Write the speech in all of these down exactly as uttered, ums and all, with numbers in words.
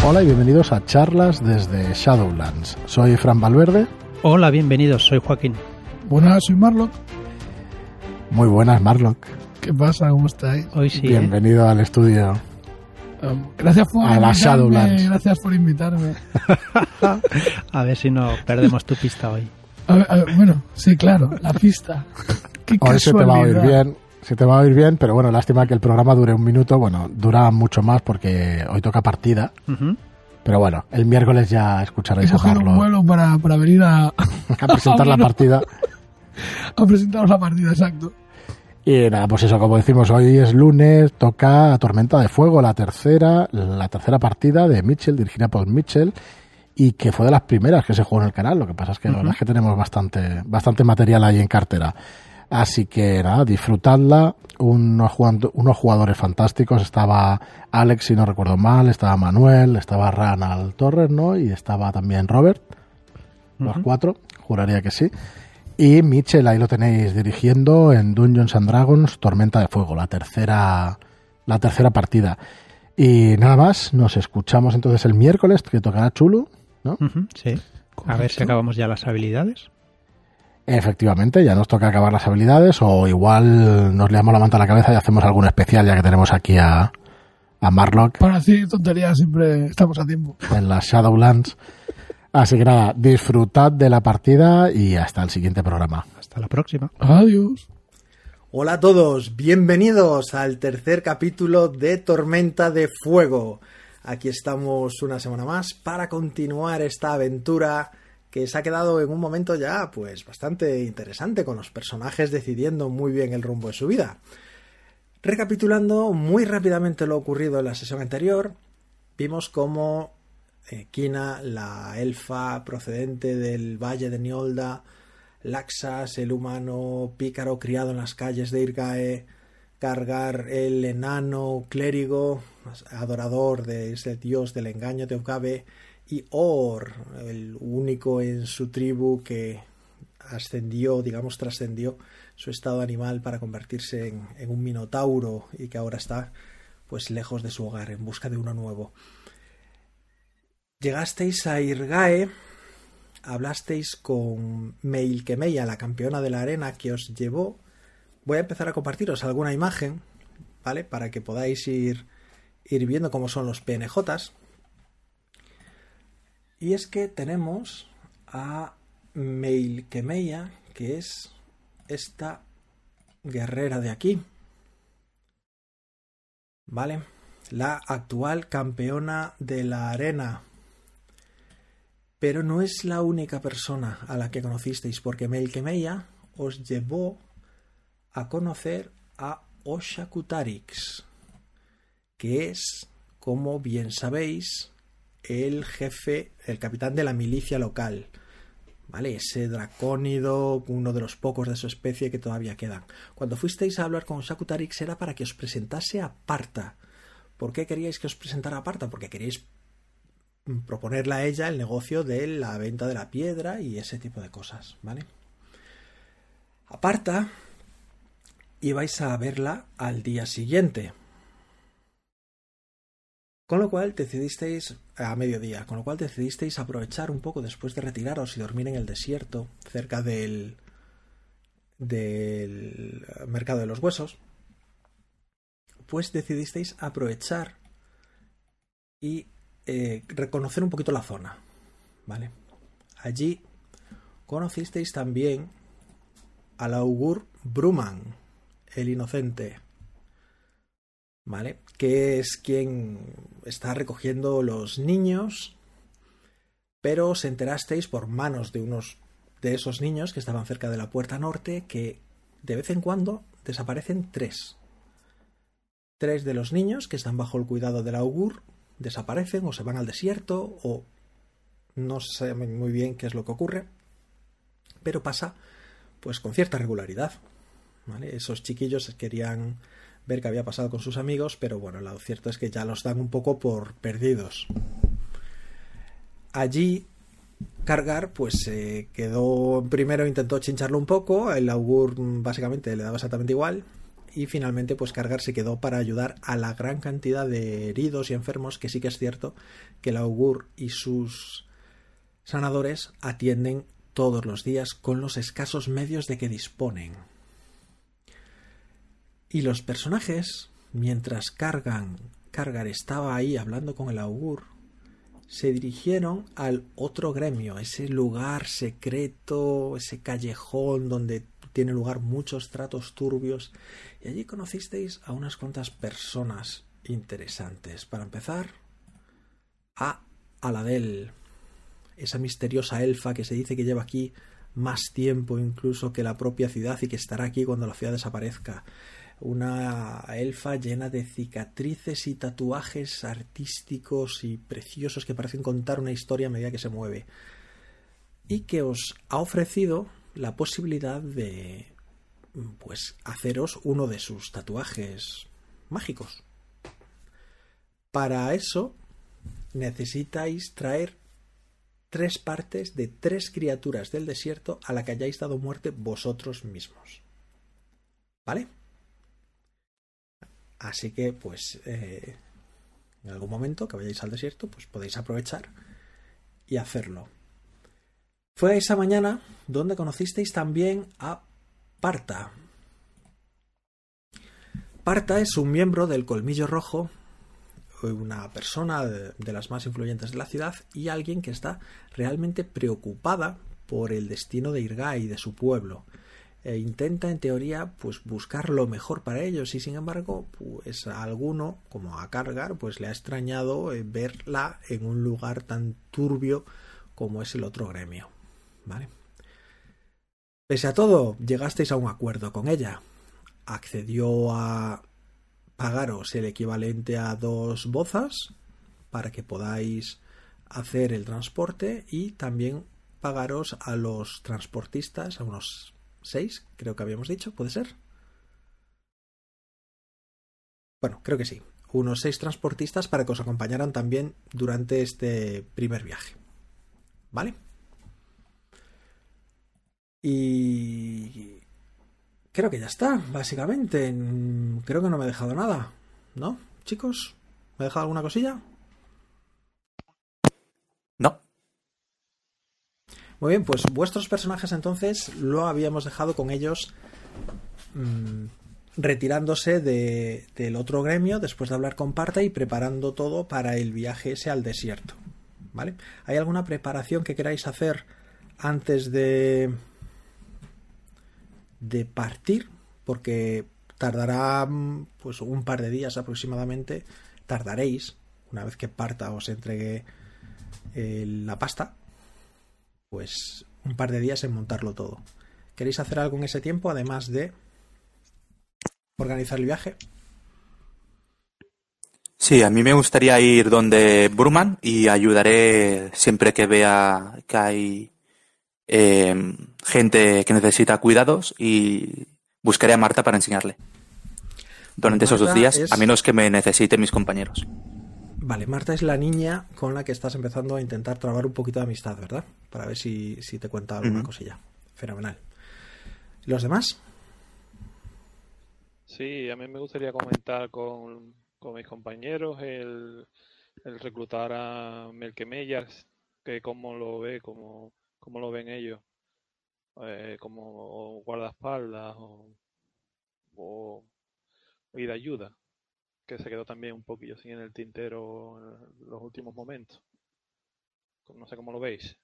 Hola y bienvenidos a charlas desde Shadowlands. Soy Fran Valverde. Hola, bienvenidos, soy Joaquín. Buenas, soy Marlock. Muy buenas, Marlock. ¿Qué pasa? ¿Cómo estáis? Hoy sí. Bienvenido ¿eh? al estudio. Um, gracias por a invitarme. La Shadowlands. Gracias por invitarme. A ver si no perdemos tu pista hoy. A ver, a ver, bueno, sí, claro, la pista. Qué Hoy se te va a oír casualidad. bien. Se te va a oír bien, pero bueno, lástima que el programa dure un minuto. Bueno, dura mucho más porque hoy toca partida. Uh-huh. Pero bueno, el miércoles ya He escucharéis a cogido un Marlock vuelo para, para venir a, a presentar la Bueno. partida. a presentaros la partida, exacto. Y nada, pues eso, como decimos, hoy es lunes, toca Tormenta de Fuego, la tercera, la tercera partida de Mitchell, dirigida por Mitchell, y que fue de las primeras que se jugó en el canal. Lo que pasa es que uh-huh. la verdad es que tenemos bastante, bastante material ahí en cartera. Así que nada, disfrutadla. Unos, jugando, unos jugadores fantásticos. Estaba Alex, si no recuerdo mal, estaba Manuel, estaba Ranald Torres, ¿no? Y estaba también Robert. Uh-huh. Los cuatro, juraría que sí. Y Mitchell, ahí lo tenéis dirigiendo en Dungeons and Dragons, Tormenta de Fuego, la tercera, la tercera partida. Y nada más, nos escuchamos entonces el miércoles, que tocará Chulu, ¿no? Uh-huh, sí. A ver si acabamos ya las habilidades. Efectivamente, ya nos toca acabar las habilidades, o igual nos liamos la manta a la cabeza y hacemos algún especial, ya que tenemos aquí a, a Marlock. Para así tonterías siempre estamos a tiempo. En las Shadowlands. Así que nada, disfrutad de la partida y hasta el siguiente programa. Hasta la próxima. Adiós. Hola a todos, bienvenidos al tercer capítulo de Tormenta de Fuego. Aquí estamos una semana más para continuar esta aventura que se ha quedado en un momento ya pues bastante interesante, con los personajes decidiendo muy bien el rumbo de su vida. Recapitulando muy rápidamente lo ocurrido en la sesión anterior, vimos cómo eh, Kina, la elfa procedente del valle de Niolda, Laxas, el humano pícaro criado en las calles de Irgae, Kargar, el enano clérigo, adorador de ese dios del engaño Teucabe, y Or, el único en su tribu que ascendió, digamos, trascendió su estado animal para convertirse en, en un minotauro y que ahora está pues lejos de su hogar en busca de uno nuevo. Llegasteis a Irgae, hablasteis con Meilkemeya, la campeona de la arena que os llevó. Voy a empezar a compartiros alguna imagen, ¿vale? Para que podáis ir, ir viendo cómo son los P N Js. Y es que tenemos a Meilkemeya, que es esta guerrera de aquí, ¿vale? La actual campeona de la arena. Pero no es la única persona a la que conocisteis, porque Meilkemeya os llevó a conocer a Oshkutarix, que es, como bien sabéis, el jefe, el capitán de la milicia local, ¿vale? Ese dracónido, uno de los pocos de su especie que todavía quedan. Cuando fuisteis a hablar con Oshkutarix era para que os presentase a Parta. ¿Por qué queríais que os presentara a Parta? Porque queríais proponerle a ella el negocio de la venta de la piedra y ese tipo de cosas, ¿vale? A Parta ibais a verla al día siguiente, con lo cual decidisteis a mediodía, con lo cual decidisteis aprovechar un poco después de retiraros y dormir en el desierto cerca del del mercado de los huesos, pues decidisteis aprovechar y eh, reconocer un poquito la zona, ¿vale? Allí conocisteis también al augur Bruman, el inocente, ¿vale? Que es quien está recogiendo los niños, pero os enterasteis por manos de unos de esos niños que estaban cerca de la puerta norte que de vez en cuando desaparecen tres. Tres de los niños que están bajo el cuidado del augur desaparecen o se van al desierto o no saben muy bien qué es lo que ocurre, pero pasa pues con cierta regularidad, ¿vale? Esos chiquillos querían ver qué había pasado con sus amigos, pero bueno, lo cierto es que ya los dan un poco por perdidos. Allí Kargar pues eh, quedó primero, intentó chincharlo un poco, el augur básicamente le daba exactamente igual y finalmente pues Kargar se quedó para ayudar a la gran cantidad de heridos y enfermos que sí que es cierto que el augur y sus sanadores atienden todos los días con los escasos medios de que disponen. Y los personajes, mientras Kargan, Kargar estaba ahí hablando con el augur, se dirigieron al otro gremio, ese lugar secreto, ese callejón donde tiene lugar muchos tratos turbios, y allí conocisteis a unas cuantas personas interesantes. Para empezar, a Aladel, esa misteriosa elfa que se dice que lleva aquí más tiempo incluso que la propia ciudad y que estará aquí cuando la ciudad desaparezca. Una elfa llena de cicatrices y tatuajes artísticos y preciosos que parecen contar una historia a medida que se mueve, y que os ha ofrecido la posibilidad de pues haceros uno de sus tatuajes mágicos. Para eso necesitáis traer tres partes de tres criaturas del desierto a la que hayáis dado muerte vosotros mismos. ¿Vale? Así que, pues, eh, en algún momento que vayáis al desierto, pues podéis aprovechar y hacerlo. Fue esa mañana donde conocisteis también a Parta. Parta es un miembro del Colmillo Rojo, una persona de, de las más influyentes de la ciudad y alguien que está realmente preocupada por el destino de Irgai y de su pueblo. E intenta, en teoría, pues buscar lo mejor para ellos, y sin embargo, pues a alguno, como a Kargar, pues le ha extrañado eh, verla en un lugar tan turbio como es el otro gremio. ¿Vale? Pese a todo, llegasteis a un acuerdo con ella. Accedió a pagaros el equivalente a dos bozas para que podáis hacer el transporte, y también pagaros a los transportistas, a unos seis, creo que habíamos dicho, ¿puede ser? Bueno, creo que sí. Unos seis transportistas para que os acompañaran también durante este primer viaje. ¿Vale? Y creo que ya está, básicamente. Creo que no me he dejado nada, ¿no, chicos? ¿Me he dejado alguna cosilla? No. Muy bien, pues vuestros personajes entonces lo habíamos dejado con ellos mmm, retirándose de, del otro gremio después de hablar con Parta y preparando todo para el viaje ese al desierto. ¿Vale? ¿Hay alguna preparación que queráis hacer antes de de partir? Porque tardará pues un par de días aproximadamente. Tardaréis, una vez que Parta os entregue eh, la pasta, pues un par de días en montarlo todo. ¿Queréis hacer algo en ese tiempo, además de organizar el viaje? Sí, a mí me gustaría ir donde Burman y ayudaré siempre que vea que hay eh, gente que necesita cuidados, y buscaré a Marta para enseñarle durante Marta esos dos días, es... a menos que me necesiten mis compañeros. Vale, Marta es la niña con la que estás empezando a intentar trabar un poquito de amistad, ¿verdad? Para ver si, si te cuenta alguna uh-huh. cosilla. Fenomenal. ¿Los demás? Sí, a mí me gustaría comentar con, con mis compañeros el, el reclutar a Melquemellas, que cómo lo ve, cómo, cómo lo ven ellos, eh, como guardaespaldas o, o y de ayuda, que se quedó también un poquillo así en el tintero en los últimos momentos. No sé cómo lo veis.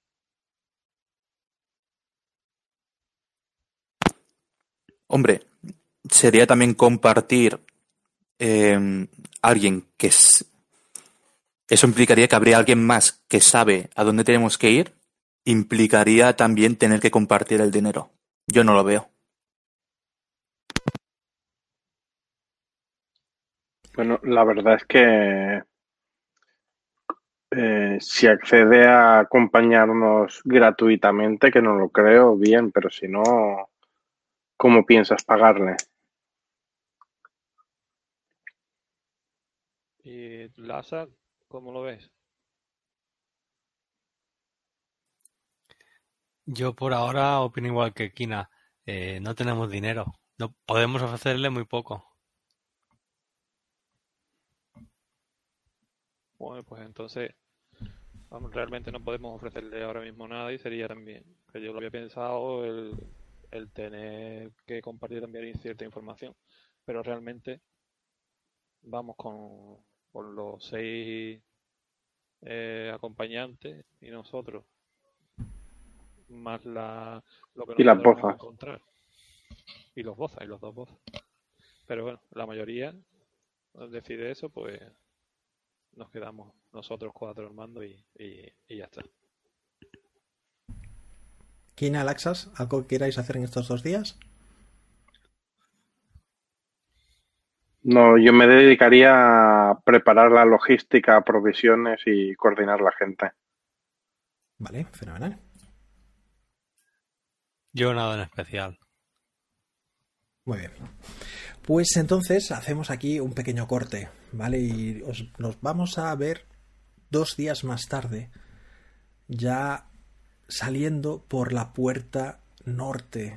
Hombre, sería también compartir eh, alguien que es... Eso implicaría que habría alguien más que sabe a dónde tenemos que ir. Implicaría también tener que compartir el dinero. Yo no lo veo. Bueno, la verdad es que eh, si accede a acompañarnos gratuitamente, que no lo creo, bien, pero si no, ¿cómo piensas pagarle? ¿Y Laza, cómo lo ves? Yo por ahora opino igual que Kina. Eh, no tenemos dinero. No podemos ofrecerle muy poco. Bueno, pues entonces vamos, realmente no podemos ofrecerle ahora mismo nada y sería también, que yo lo había pensado, el, el tener que compartir también cierta información, pero realmente vamos con, con los seis eh, acompañantes y nosotros, más la, lo que Y las nosotros vamos a bozas. encontrar. Y los bozas, y los dos bozas. Pero bueno, la mayoría decide eso, pues nos quedamos nosotros cuatro al mando y, y, y ya está. Kina, Alaxas, ¿algo que queráis hacer en estos dos días? No, yo me dedicaría a preparar la logística, provisiones y coordinar la gente. Vale, fenomenal. Yo nada en especial. Muy bien. Pues entonces hacemos aquí un pequeño corte, ¿vale? Y os, nos vamos a ver dos días más tarde, ya saliendo por la puerta norte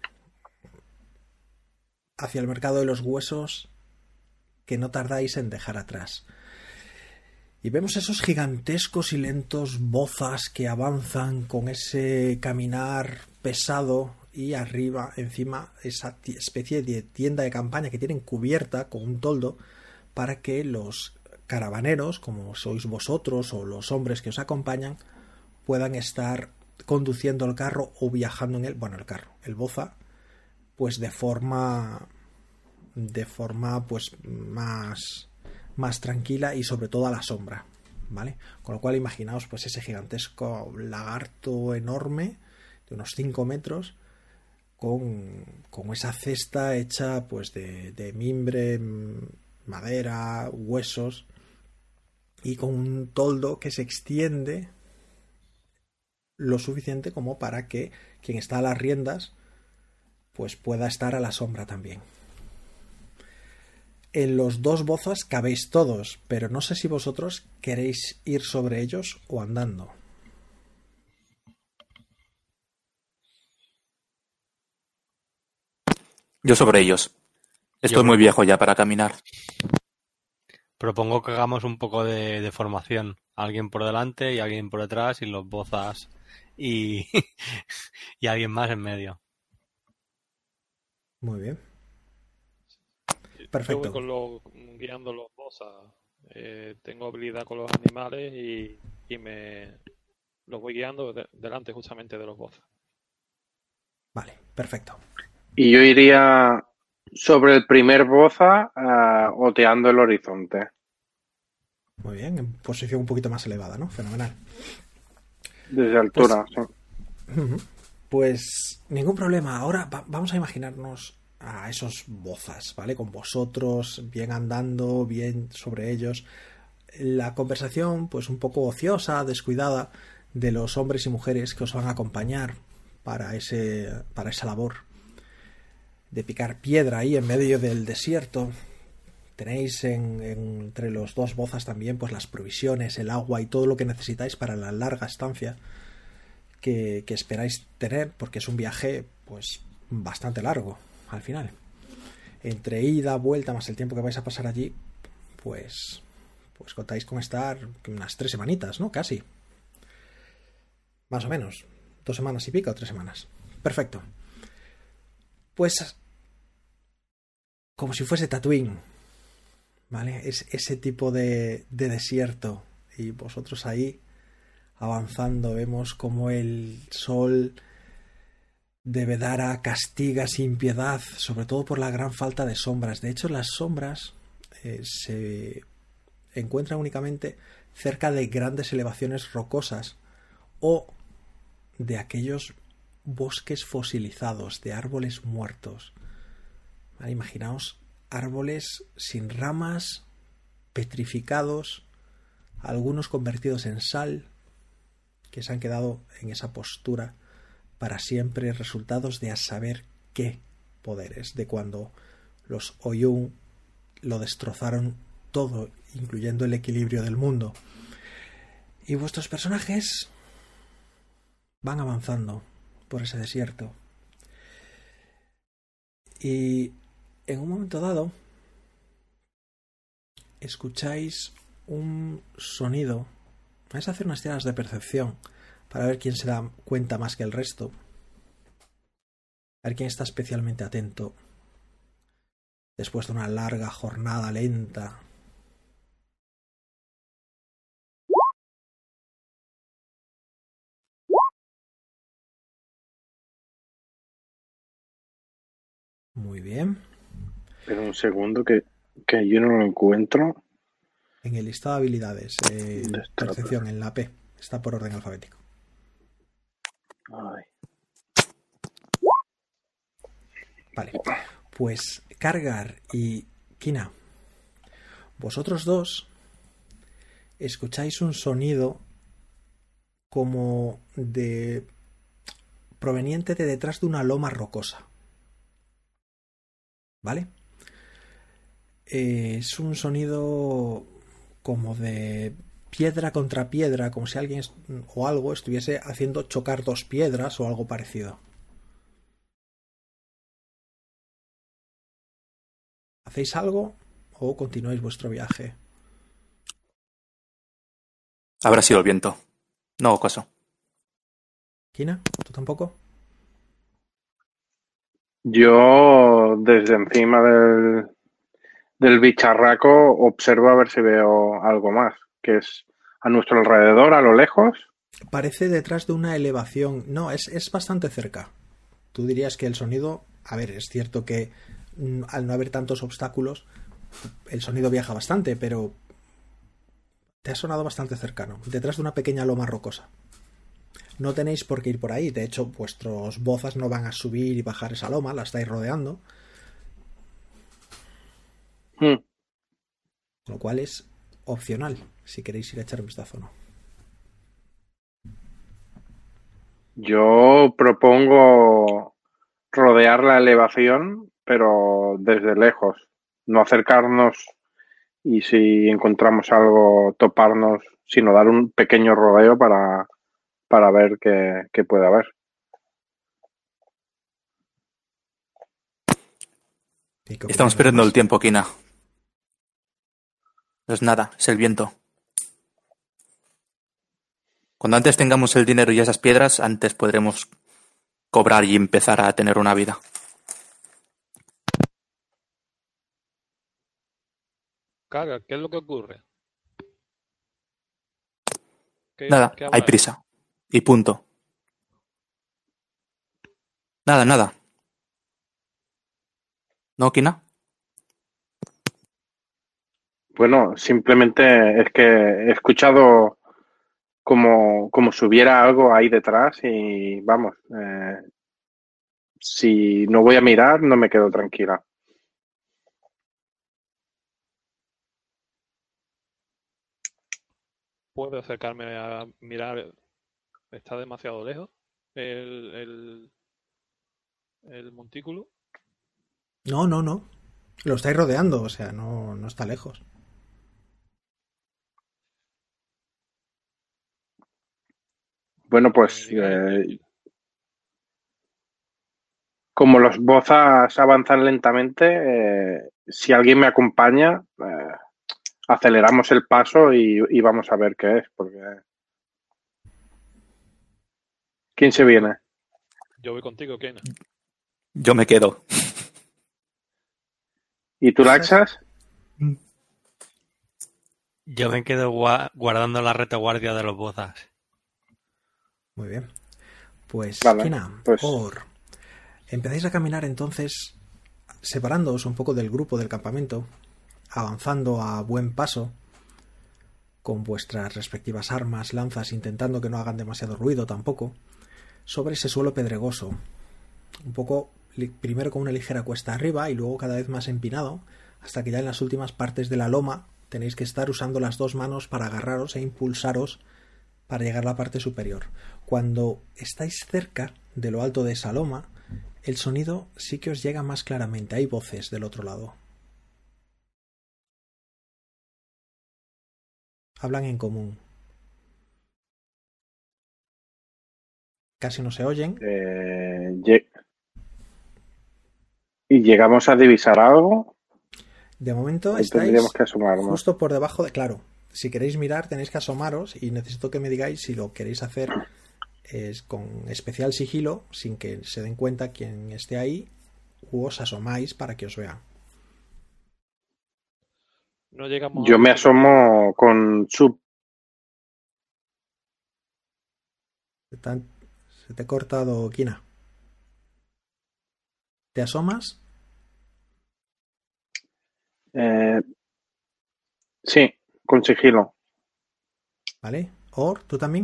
hacia el mercado de los huesos que no tardáis en dejar atrás. Y vemos esos gigantescos y lentos bozas que avanzan con ese caminar pesado y arriba, encima, esa especie de tienda de campaña que tienen cubierta con un toldo para que los caravaneros, como sois vosotros o los hombres que os acompañan, puedan estar conduciendo el carro o viajando en él, bueno, el carro, el boza, pues de forma de forma pues más más tranquila y sobre todo a la sombra, ¿vale? Con lo cual imaginaos pues ese gigantesco lagarto enorme de unos cinco metros con, con esa cesta hecha pues de, de mimbre, madera, huesos y con un toldo que se extiende lo suficiente como para que quien está a las riendas pues pueda estar a la sombra también. En los dos bozas cabéis todos, pero no sé si vosotros queréis ir sobre ellos o andando. Yo sobre ellos. Estoy Yo muy propongo- viejo ya para caminar. Propongo que hagamos un poco de, de formación. Alguien por delante y alguien por detrás y los bozas y, y alguien más en medio. Muy bien. Yo Perfecto. voy con los, guiando los bozas. Eh, tengo habilidad con los animales y, y me los voy guiando de- delante justamente de los bozas. Vale, perfecto. Y yo iría sobre el primer boza, uh, oteando el horizonte. Muy bien, en posición un poquito más elevada, ¿no? Fenomenal. Desde altura, Pues, sí. Pues ningún problema. Ahora va- vamos a imaginarnos a esos bozas, ¿vale? Con vosotros, bien andando, bien sobre ellos. La conversación, pues un poco ociosa, descuidada, de los hombres y mujeres que os van a acompañar para ese, para esa labor de picar piedra ahí en medio del desierto. Tenéis en, en, entre los dos bozas también pues las provisiones, el agua y todo lo que necesitáis para la larga estancia que, que esperáis tener, porque es un viaje pues bastante largo al final. Entre ida, vuelta, más el tiempo que vais a pasar allí, pues pues contáis con estar unas tres semanitas, ¿no? Casi. Más o menos. Dos semanas y pico o tres semanas. Perfecto. Pues como si fuese Tatooine, ¿vale? Es ese tipo de, de desierto. Y vosotros ahí avanzando, vemos como el sol de Vedara castiga sin piedad, sobre todo por la gran falta de sombras. De hecho, las sombras eh, se encuentran únicamente cerca de grandes elevaciones rocosas o de aquellos bosques fosilizados, de árboles muertos. ¿Vale? Imaginaos árboles sin ramas, petrificados, algunos convertidos en sal, que se han quedado en esa postura para siempre, resultados de a saber qué poderes, de cuando los Oyun lo destrozaron todo, incluyendo el equilibrio del mundo. Y vuestros personajes van avanzando por ese desierto. Y en un momento dado escucháis un sonido. Vais a hacer unas tiradas de percepción para ver quién se da cuenta más que el resto. A ver quién está especialmente atento después de una larga jornada lenta. Muy bien. Pero un segundo que, que yo no lo encuentro. En el listado de habilidades, eh, percepción en la P, está por orden alfabético. Ay. Vale, pues Kargar y Kina, vosotros dos escucháis un sonido como de proveniente de detrás de una loma rocosa. ¿Vale? Eh, es un sonido como de piedra contra piedra, como si alguien o algo estuviese haciendo chocar dos piedras o algo parecido. ¿Hacéis algo o continuáis vuestro viaje? Habrá sido el viento. No hago caso. ¿Kina? ¿Tú tampoco? Yo desde encima del, del bicharraco observo a ver si veo algo más, que es a nuestro alrededor, a lo lejos. Parece detrás de una elevación. No, es, es bastante cerca. Tú dirías que el sonido... A ver, es cierto que mm, al no haber tantos obstáculos, el sonido viaja bastante, pero te ha sonado bastante cercano, detrás de una pequeña loma rocosa. No tenéis por qué ir por ahí, de hecho, vuestros bozas no van a subir y bajar esa loma, la estáis rodeando. Hmm. Lo cual es opcional, si queréis ir a echar un vistazo o no. Yo propongo rodear la elevación, pero desde lejos, no acercarnos y si encontramos algo, toparnos, sino dar un pequeño rodeo para, para ver qué, qué puede haber. Estamos perdiendo el tiempo, Kina. No es nada, es el viento. Cuando antes tengamos el dinero y esas piedras, antes podremos cobrar y empezar a tener una vida. Carga, ¿qué es lo que ocurre? ¿Qué, Nada, qué hay habláis? prisa. Y punto. Nada, nada. ¿No, Kina? Bueno, simplemente es que he escuchado como, como si hubiera algo ahí detrás y vamos, eh, si no voy a mirar no me quedo tranquila. ¿Puedo acercarme a mirar? ¿Está demasiado lejos el, el, el montículo? No, no, no. Lo estáis rodeando, o sea, no, no está lejos. Bueno, pues eh, como los bozas avanzan lentamente, eh, si alguien me acompaña, eh, aceleramos el paso y, y vamos a ver qué es, porque... ¿Quién se viene? Yo voy contigo, Kena. Yo me quedo. ¿Y tú, Laxas? Yo me quedo gua- guardando la retaguardia de los bozas. Muy bien. Pues, Vale, Kina, pues- Or, empezáis a caminar entonces, separándoos un poco del grupo del campamento, avanzando a buen paso, con vuestras respectivas armas, lanzas, intentando que no hagan demasiado ruido tampoco, sobre ese suelo pedregoso, un poco li- primero con una ligera cuesta arriba y luego cada vez más empinado, hasta que ya en las últimas partes de la loma tenéis que estar usando las dos manos para agarraros e impulsaros para llegar a la parte superior. Cuando estáis cerca de lo alto de esa loma, el sonido sí que os llega más claramente. Hay voces del otro lado. Hablan en común. Casi no se oyen. Eh, ye- ¿Y llegamos a divisar algo? De momento ¿O estáis tendríamos que asomarnos? justo por debajo de... Claro, si queréis mirar tenéis que asomaros y necesito que me digáis si lo queréis hacer es con especial sigilo, sin que se den cuenta quien esté ahí, u os asomáis para que os vean. No llegamos Yo a me ver- asomo con sub. Se te, han- se te ha cortado, Kina. ¿Te asomas? Eh, sí, con sigilo. ¿Vale? Or, ¿tú también?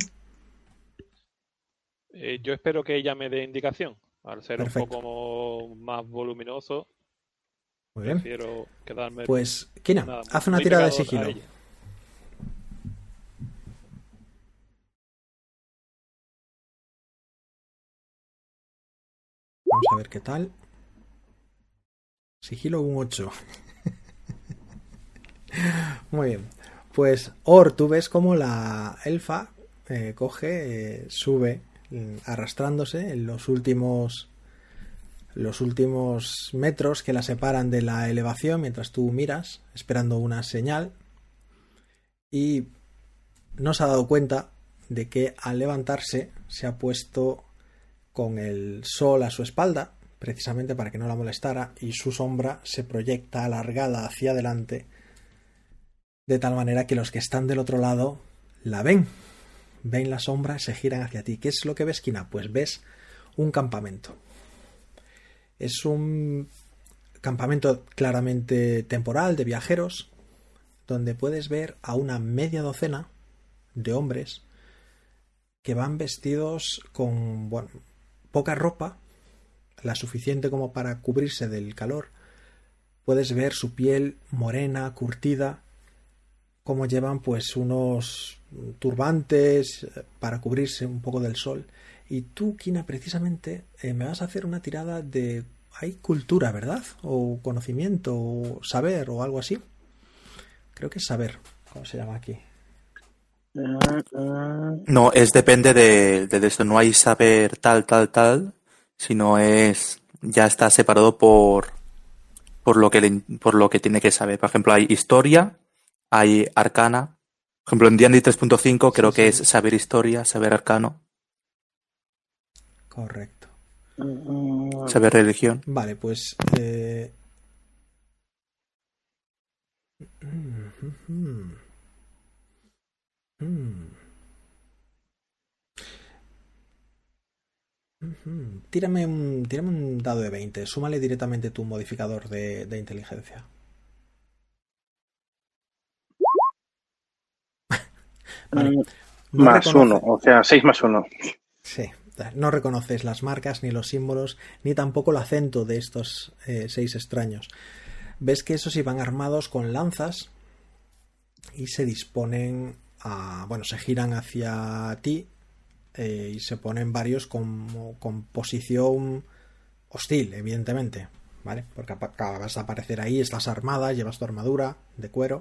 Eh, yo espero que ella me dé indicación. Al ser Perfecto. un poco más voluminoso, Muy bien. prefiero quedarme. Pues, Kina, nada, haz una muy tirada de pegado a sigilo. ella. Vamos a ver qué tal. Sigilo un ocho. Muy bien. Pues, Or, tú ves como la elfa eh, coge, eh, sube, mm, arrastrándose en los últimos los últimos metros que la separan de la elevación mientras tú miras, esperando una señal, y no se ha dado cuenta de que al levantarse se ha puesto con el sol a su espalda, precisamente para que no la molestara, y su sombra se proyecta alargada hacia adelante, de tal manera que los que están del otro lado la ven. Ven la sombra, se giran hacia ti. ¿Qué es lo que ves, Kina? Pues ves un campamento. Es un campamento claramente temporal de viajeros, donde puedes ver a una media docena de hombres que van vestidos con, bueno, poca ropa, la suficiente como para cubrirse del calor. Puedes ver su piel morena, curtida, como llevan pues unos turbantes para cubrirse un poco del sol. Y tú, Kina, precisamente eh, me vas a hacer una tirada de... Hay cultura, ¿verdad? O conocimiento, o saber, o algo así. Creo que es saber. ¿Cómo se llama aquí? No, es depende de, de esto. No hay saber tal, tal, tal, sino es ya está separado por por lo que le- por lo que tiene que saber. Por ejemplo, hay historia, hay arcana. Por ejemplo, en D and D tres punto cinco creo Sí, que sí. es saber historia, saber arcano, Correcto. saber religión. Vale, pues... Eh... Tírame un, tírame un dado de veinte. Súmale directamente tu modificador de, de inteligencia. Vale. Mm, No Más reconoce- uno, o sea, seis más uno. Sí, no reconoces las marcas, ni los símbolos, ni tampoco el acento de estos eh, seis extraños. Ves que esos iban armados con lanzas y se disponen a... Bueno, se giran hacia ti eh, y se ponen varios con, con posición hostil, evidentemente, ¿vale? Porque apa- acabas de aparecer ahí, estás armada, llevas tu armadura de cuero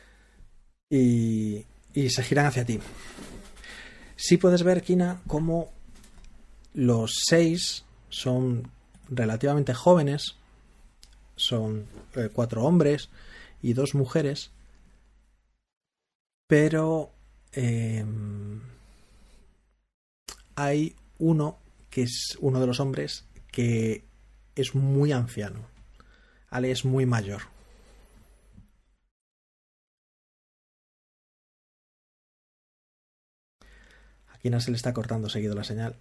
y, y se giran hacia ti. Sí puedes ver, Kina, cómo los seis son relativamente jóvenes, son eh, cuatro hombres y dos mujeres, pero eh, hay uno que es uno de los hombres que es muy anciano, ¿vale? Es muy mayor. A Kina se le está cortando seguido la señal.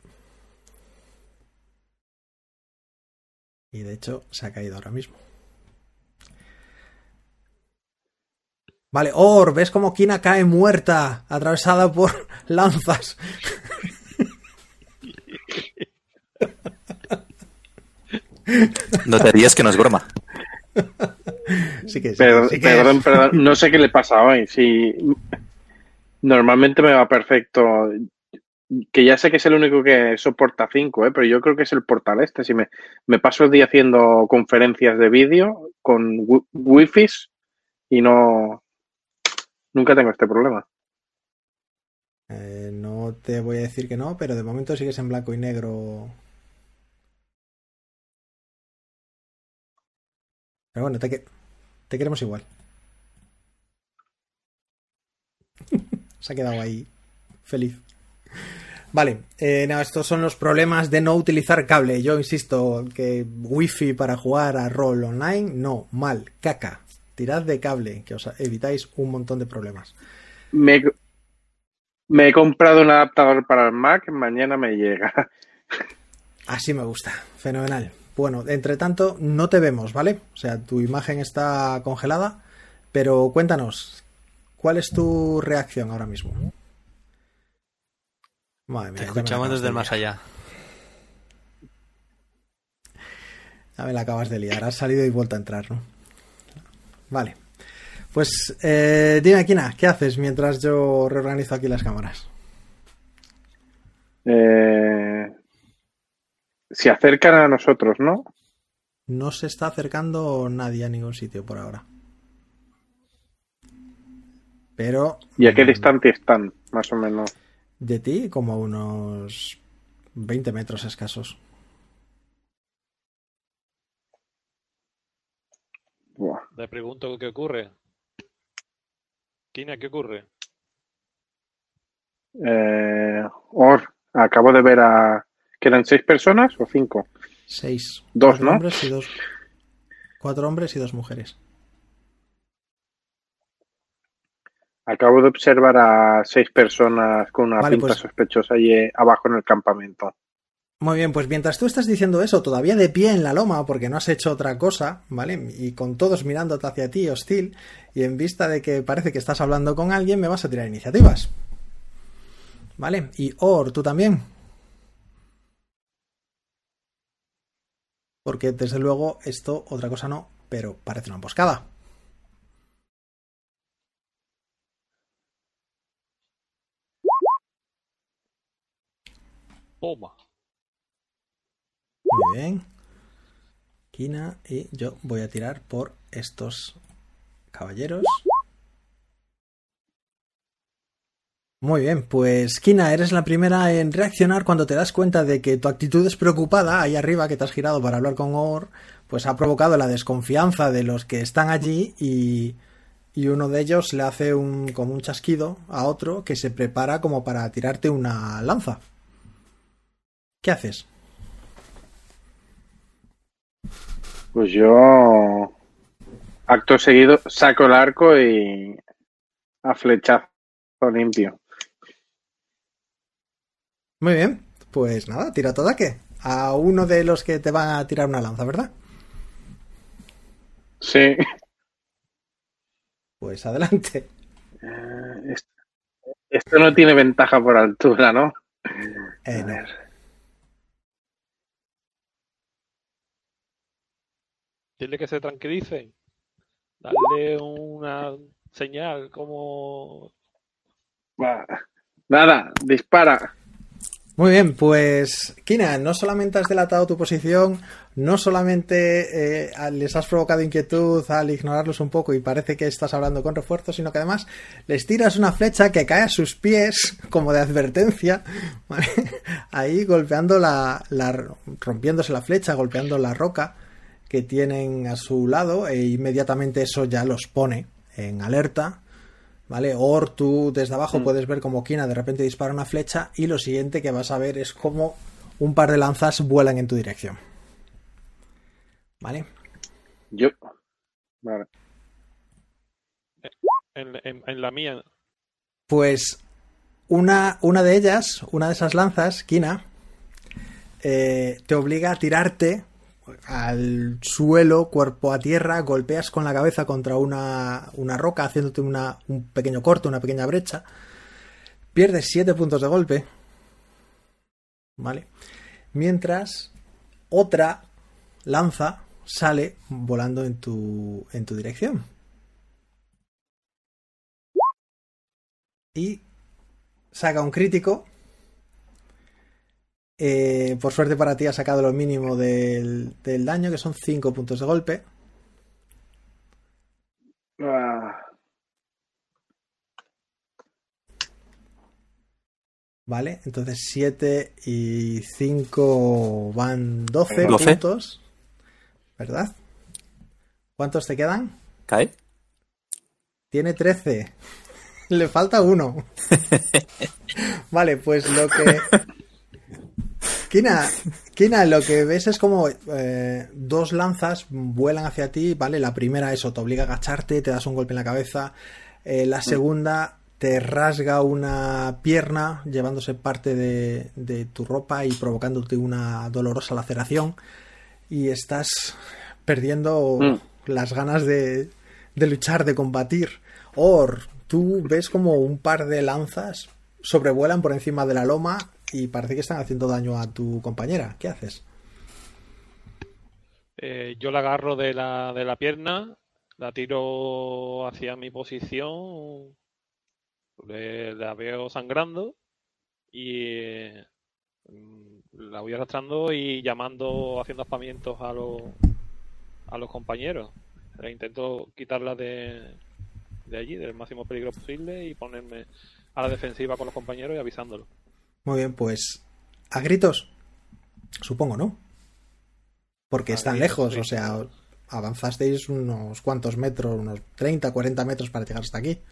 Y de hecho se ha caído ahora mismo. Vale, Or, ¿ves cómo Kina cae muerta, atravesada por lanzas? No te rías que no es broma. Sí que sí, Perdón, sí que perdón, es. perdón, no sé qué le pasa hoy. Si normalmente me va perfecto, que ya sé que es el único que soporta cinco, ¿eh? Pero yo creo que es el portal este. Si me, me paso el día haciendo conferencias de vídeo con wi- wifis y no nunca tengo este problema. Eh, no te voy a decir que no, pero de momento sigues en blanco y negro. Pero bueno, te, que- te queremos igual. Se ha quedado ahí feliz. Vale, eh, no, estos son los problemas de no utilizar cable. Yo insisto que wifi para jugar a rol online, no, mal, caca. Tirad de cable, que os evitáis un montón de problemas. Me, me he comprado un adaptador para el Mac, mañana me llega. Así me gusta, fenomenal. Bueno, entre tanto, no te vemos, ¿vale? O sea, tu imagen está congelada, pero cuéntanos, ¿cuál es tu reacción ahora mismo? Madre mía, Te ya me la escuchamos acabas desde de el más liar. allá. Ya me la acabas de liar, has salido y vuelto a entrar, ¿no? Vale. Pues eh, dime, Kina, ¿qué haces mientras yo reorganizo aquí las cámaras? Eh, se acercan a nosotros, ¿no? No se está acercando nadie a ningún sitio por ahora. Pero ¿Y a qué mm, distancia están, más o menos? de ti, como a unos veinte metros escasos. Buah. Le pregunto qué ocurre. Kina, ¿qué ocurre? Eh, Or, acabo de ver a... ¿Que eran seis personas o cinco? Seis. Dos, Cuatro ¿no? hombres y dos. Cuatro hombres y dos mujeres. Acabo de observar a seis personas con una Vale, pinta pues- sospechosa allí abajo en el campamento. Muy bien, pues mientras tú estás diciendo eso, todavía de pie en la loma, porque no has hecho otra cosa, ¿vale? Y con todos mirándote hacia ti, hostil, y en vista de que parece que estás hablando con alguien, me vas a tirar iniciativas. ¿Vale? Y Or, tú también. Porque desde luego esto, otra cosa no, pero parece una emboscada. Toma. Muy bien. Kina y yo voy a tirar por estos caballeros. Muy bien, pues Kina, eres la primera en reaccionar cuando te das cuenta de que tu actitud es preocupada, ahí arriba que te has girado para hablar con Or, pues ha provocado la desconfianza de los que están allí y, y uno de ellos le hace un, como un chasquido a otro que se prepara como para tirarte una lanza. ¿Qué haces? Pues yo, acto seguido, saco el arco y a flechazo limpio. Muy bien, pues nada, tira todo ataque. A uno de los que te van a tirar una lanza, ¿verdad? Sí. Pues adelante. Eh, esto, esto no tiene ventaja por altura, ¿no? Eh, A no. ver. Dile que se tranquilice. Darle una señal como... Va. Nada, dispara. Muy bien, pues Kina, no solamente has delatado tu posición, no solamente eh, les has provocado inquietud al ignorarlos un poco y parece que estás hablando con refuerzo, sino que además les tiras una flecha que cae a sus pies como de advertencia, ¿vale? Ahí golpeando la, la rompiéndose la flecha, golpeando la roca que tienen a su lado e inmediatamente eso ya los pone en alerta. ¿Vale? Or, tú desde abajo Mm. puedes ver como Kina de repente dispara una flecha y lo siguiente que vas a ver es como un par de lanzas vuelan en tu dirección. ¿Vale? Yo. Vale. En, en- en la mía. Pues una, una de ellas, una de esas lanzas, Kina, eh, te obliga a tirarte al suelo, cuerpo a tierra, golpeas con la cabeza contra una, una roca, haciéndote una, un pequeño corte, una pequeña brecha. Pierdes siete puntos de golpe. ¿Vale? Mientras otra lanza sale volando en tu, en tu dirección. Y saca un crítico. Eh, por suerte para ti ha sacado lo mínimo del, del daño, que son cinco puntos de golpe. Ah, Vale, entonces siete y cinco van doce doce. puntos. ¿Verdad? ¿Cuántos te quedan? ¿Cae? Tiene trece. Le falta uno. Vale, pues lo que... Kina, Kina, lo que ves es como eh, dos lanzas vuelan hacia ti, ¿vale? La primera, eso, te obliga a agacharte, te das un golpe en la cabeza. Eh, la segunda te rasga una pierna, llevándose parte de, de tu ropa y provocándote una dolorosa laceración. Y estás perdiendo mm. las ganas de, de luchar, de combatir. Or, tú ves como un par de lanzas sobrevuelan por encima de la loma y parece que están haciendo daño a tu compañera. ¿Qué haces? Eh, yo la agarro de la, de la pierna, la tiro hacia mi posición, le, la veo sangrando y eh, la voy arrastrando y llamando, haciendo aspavientos a los, a los compañeros. E intento quitarla de, de allí, del máximo peligro posible y ponerme a la defensiva con los compañeros y avisándolos. Muy bien, pues a gritos, supongo, ¿no? Porque a están gritos, lejos, sí. O sea, avanzasteis unos cuantos metros, unos treinta, cuarenta metros para llegar hasta aquí.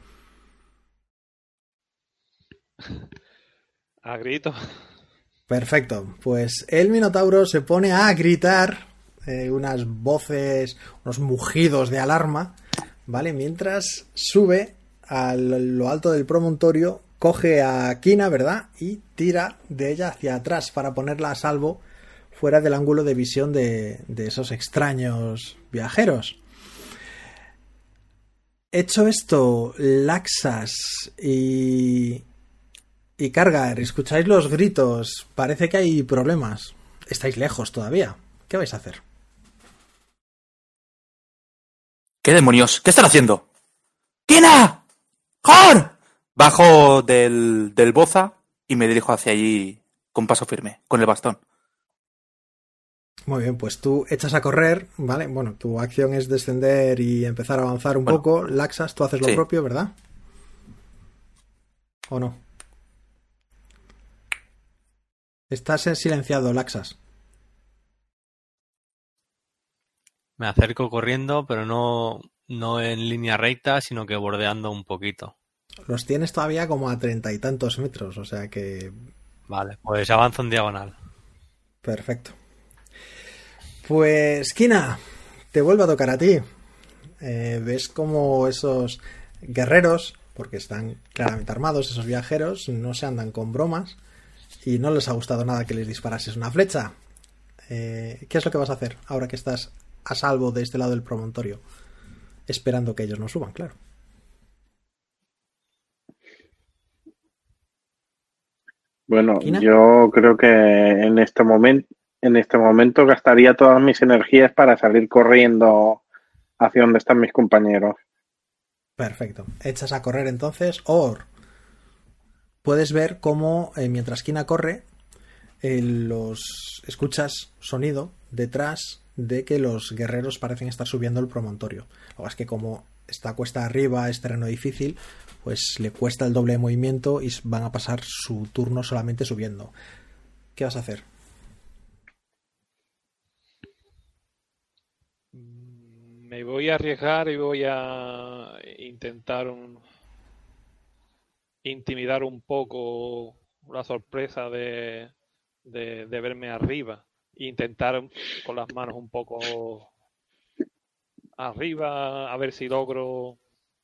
A gritos. Perfecto, pues el Minotauro se pone a gritar eh, unas voces, unos mugidos de alarma, ¿vale? Mientras sube a lo alto del promontorio, coge a Kina, ¿verdad? Y tira de ella hacia atrás para ponerla a salvo fuera del ángulo de visión de, de esos extraños viajeros. Hecho esto, Laxas y, y Kargar, escucháis los gritos, parece que hay problemas. Estáis lejos todavía. ¿Qué vais a hacer? ¿Qué demonios? ¿Qué están haciendo? ¡Kina! ¡Jor! Bajo del, del boza y me dirijo hacia allí con paso firme, con el bastón. Muy bien, pues tú echas a correr, ¿vale? Bueno, tu acción es descender y empezar a avanzar un bueno, poco. Laxas, tú haces lo sí. propio, ¿verdad? ¿O no? Estás silenciado, Laxas. Me acerco corriendo, pero no, no en línea recta, sino que bordeando un poquito. Los tienes todavía como a treinta y tantos metros, o sea que... Vale, pues avanzo en diagonal. Perfecto. Pues, Kina, te vuelvo a tocar a ti. Eh, ves como esos guerreros, porque están claramente armados, esos viajeros, no se andan con bromas y no les ha gustado nada que les disparases una flecha. Eh, ¿Qué es lo que vas a hacer ahora que estás a salvo de este lado del promontorio? Esperando que ellos no suban, claro. Bueno, ¿Kina? Yo creo que en este momento en este momento gastaría todas mis energías para salir corriendo hacia donde están mis compañeros. Perfecto. Echas a correr entonces. Or, puedes ver cómo eh, mientras Kina corre, eh, los escuchas sonido detrás de que los guerreros parecen estar subiendo el promontorio. Lo que es que como está cuesta arriba, es terreno difícil, pues le cuesta el doble de movimiento y van a pasar su turno solamente subiendo. ¿Qué vas a hacer? Me voy a arriesgar y voy a intentar un, intimidar un poco la sorpresa de, de, de verme arriba. Intentar con las manos un poco arriba, a ver si logro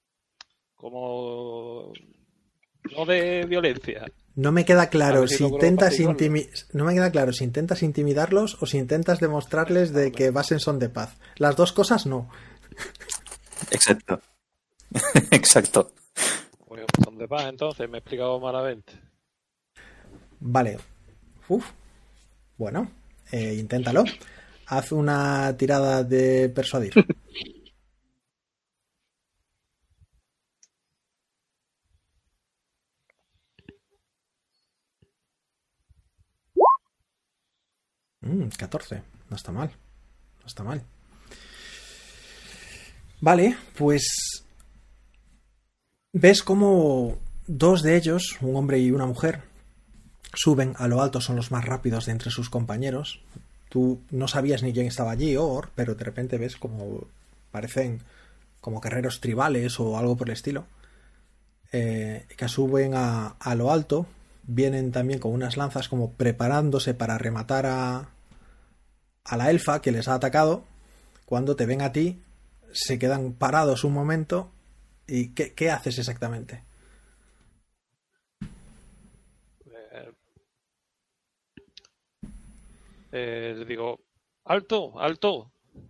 como no de violencia. No me queda claro si, si intentas intimi- no me queda claro si intentas intimidarlos o si intentas demostrarles de que vas en son de paz. Las dos cosas no. Exacto. Exacto. Pues son de paz, entonces me he explicado malamente. Vale. Uf. Bueno, eh, inténtalo. Haz una tirada de persuadir. Mm, catorce. No está mal. No está mal. Vale, pues ves como dos de ellos, un hombre y una mujer, suben a lo alto, son los más rápidos de entre sus compañeros. Tú no sabías ni quién estaba allí, Or, pero de repente ves como parecen como guerreros tribales o algo por el estilo, eh, que suben a, a lo alto, vienen también con unas lanzas como preparándose para rematar a, a la elfa que les ha atacado. Cuando te ven a ti, se quedan parados un momento. ¿Y qué, qué haces exactamente? Eh, eh, le digo, alto, alto.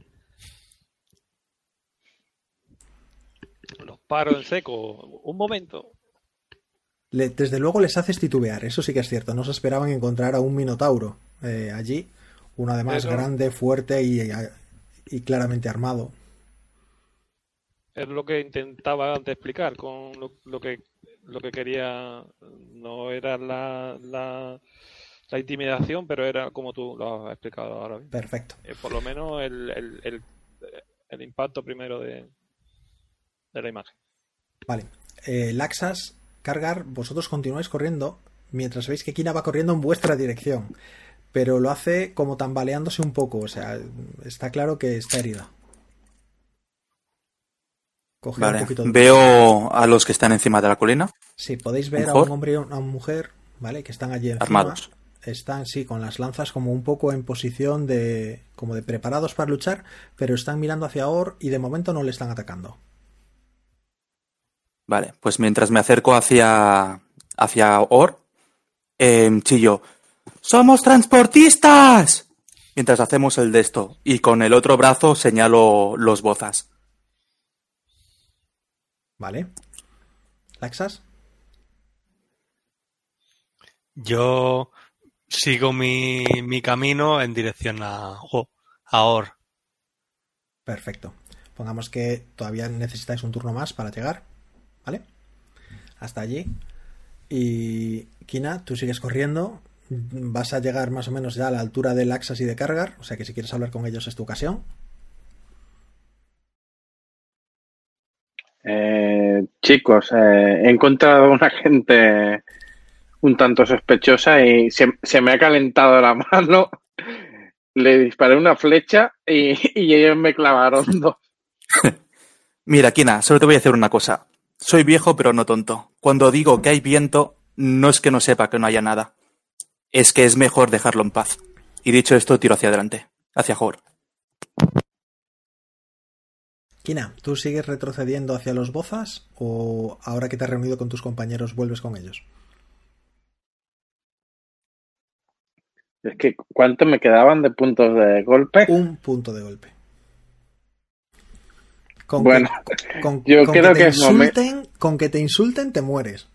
Los paro en seco. Un momento. Le, desde luego les haces titubear, eso sí que es cierto. No se esperaban encontrar a un minotauro eh, allí. Uno además Eso- grande, fuerte y, y claramente armado. Es lo que intentaba antes explicar con lo, lo que lo que quería. No era la, la, la intimidación, pero era como tú lo has explicado ahora mismo. Perfecto. Eh, por lo menos el, el, el, el impacto primero de, de la imagen. Vale. Eh, Laxas, Cargar, vosotros continuáis corriendo mientras veis que Kina va corriendo en vuestra dirección. Pero lo hace como tambaleándose un poco. O sea, está claro que está herida. Coge un Vale. poquito de... Veo a los que están encima de la colina, Sí, podéis ver a Mejor. un hombre y a una mujer, ¿vale? Que están allí encima. armados. Están, sí, con las lanzas como un poco en posición de... como de preparados para luchar, pero están mirando hacia Or y de momento no le están atacando. Vale, pues mientras me acerco hacia, hacia Or, eh, chillo, ¡somos transportistas! Mientras hacemos el de esto, y con el otro brazo señalo los bozas. ¿Vale? ¿Laxas? Yo sigo mi, mi camino en dirección a, oh, a Or. Perfecto. Pongamos que todavía necesitáis un turno más para llegar, ¿vale? Hasta allí. Y Kina, tú sigues corriendo. Vas a llegar más o menos ya a la altura de Laxas y de Cargar, o sea que si quieres hablar con ellos es tu ocasión. Eh, chicos, eh, he encontrado una gente un tanto sospechosa y se, se me ha calentado la mano. Le disparé una flecha y, y ellos me clavaron dos. Mira, Kina, solo te voy a decir una cosa. Soy viejo pero no tonto. Cuando digo que hay viento, no es que no sepa que no haya nada. Es que es mejor dejarlo en paz. Y dicho esto, tiro hacia adelante, hacia Hor. Kina, ¿tú sigues retrocediendo hacia los bozas o ahora que te has reunido con tus compañeros vuelves con ellos? Es que, ¿cuánto me quedaban de puntos de golpe? Un punto de golpe. Con Bueno, que, con, yo con creo que te que es momen- insulten, con que te insulten te mueres.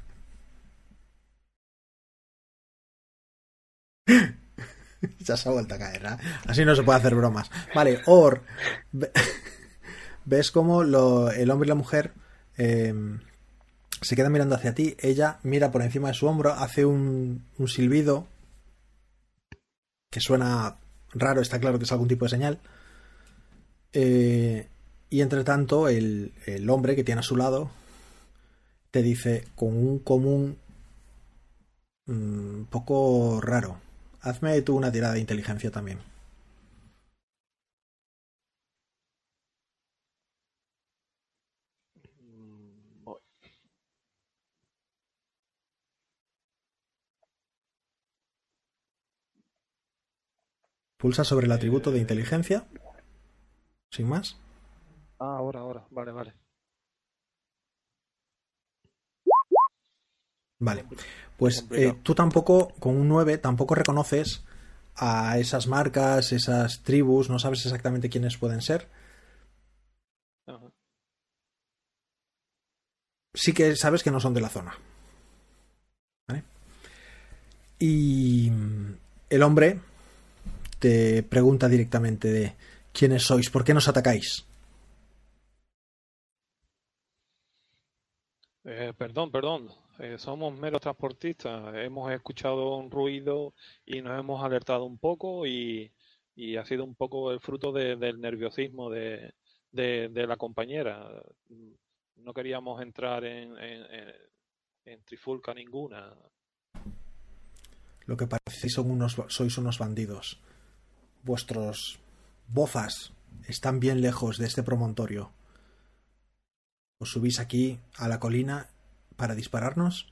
Ya se ha vuelto a caer, ¿eh? Así no se puede hacer bromas. Vale, Or, ve- ves cómo lo- el hombre y la mujer eh, se quedan mirando hacia ti. Ella mira por encima de su hombro, hace un, un silbido que suena raro, está claro que es algún tipo de señal. Eh, y entre tanto, el, el hombre que tiene a su lado te dice con un común un poco raro. Hazme tú una tirada de inteligencia también. Mm, voy. Pulsa sobre el atributo de inteligencia. Sin más. Ah, ahora, ahora. Vale, vale. Vale. Pues Complicado. eh, tú tampoco, con un nueve, tampoco reconoces a esas marcas, esas tribus, no sabes exactamente quiénes pueden ser. Ajá. Sí que sabes que no son de la zona. ¿Vale? Y el hombre te pregunta directamente de quiénes sois, por qué nos atacáis. Eh, perdón, perdón. Eh, somos meros transportistas. Hemos escuchado un ruido y nos hemos alertado un poco y, y ha sido un poco el fruto de- del nerviosismo de, de, de la compañera. No queríamos entrar en, en, en- en trifulca ninguna. Lo que parecéis son unos, sois unos bandidos. Vuestros bozas están bien lejos de este promontorio. ¿Os subís aquí a la colina para dispararnos?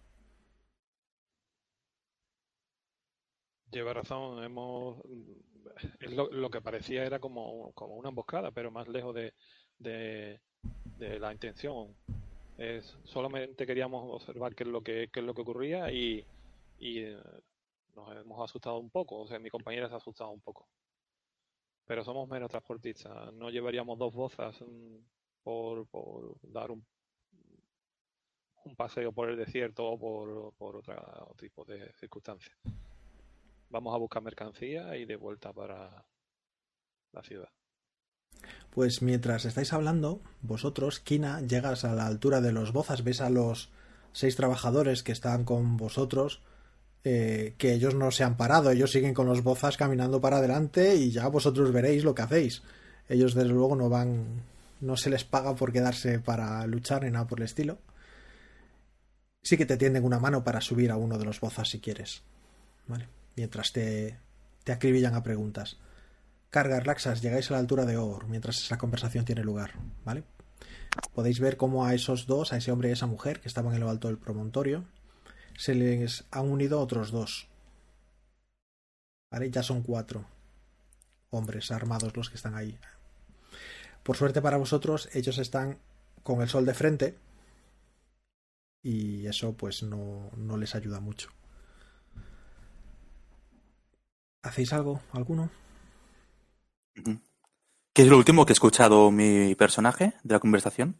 Lleva razón, hemos es lo, lo que parecía era como, como una emboscada, pero más lejos de, de, de la intención. Es, solamente queríamos observar qué es lo que, qué es lo que ocurría y, y eh, nos hemos asustado un poco, o sea, mi compañera se ha asustado un poco. Pero somos menos transportistas, no llevaríamos dos bozas mm, por, por dar un, un paseo por el desierto o por, por otro tipo de circunstancias. Vamos a buscar mercancía y de vuelta para la ciudad. Pues mientras estáis hablando, vosotros, Kina, llegas a la altura de los bozas, ves a los seis trabajadores que están con vosotros, eh, que ellos no se han parado, ellos siguen con los bozas caminando para adelante y ya vosotros veréis lo que hacéis. Ellos desde luego no van, no se les paga por quedarse para luchar ni nada por el estilo. Sí que te tienden una mano para subir a uno de los bozas si quieres, ¿vale? Mientras te, te acribillan a preguntas. Kargar, Laxas, llegáis a la altura de Or mientras esa conversación tiene lugar, ¿vale? Podéis ver cómo a esos dos, a ese hombre y a esa mujer que estaban en lo alto del promontorio, se les han unido otros dos, ¿vale? Ya son cuatro hombres armados los que están ahí. Por suerte para vosotros, ellos están con el sol de frente y eso pues no, no les ayuda mucho. ¿Hacéis algo? ¿Alguno? ¿Qué es lo último que ha escuchado mi personaje de la conversación?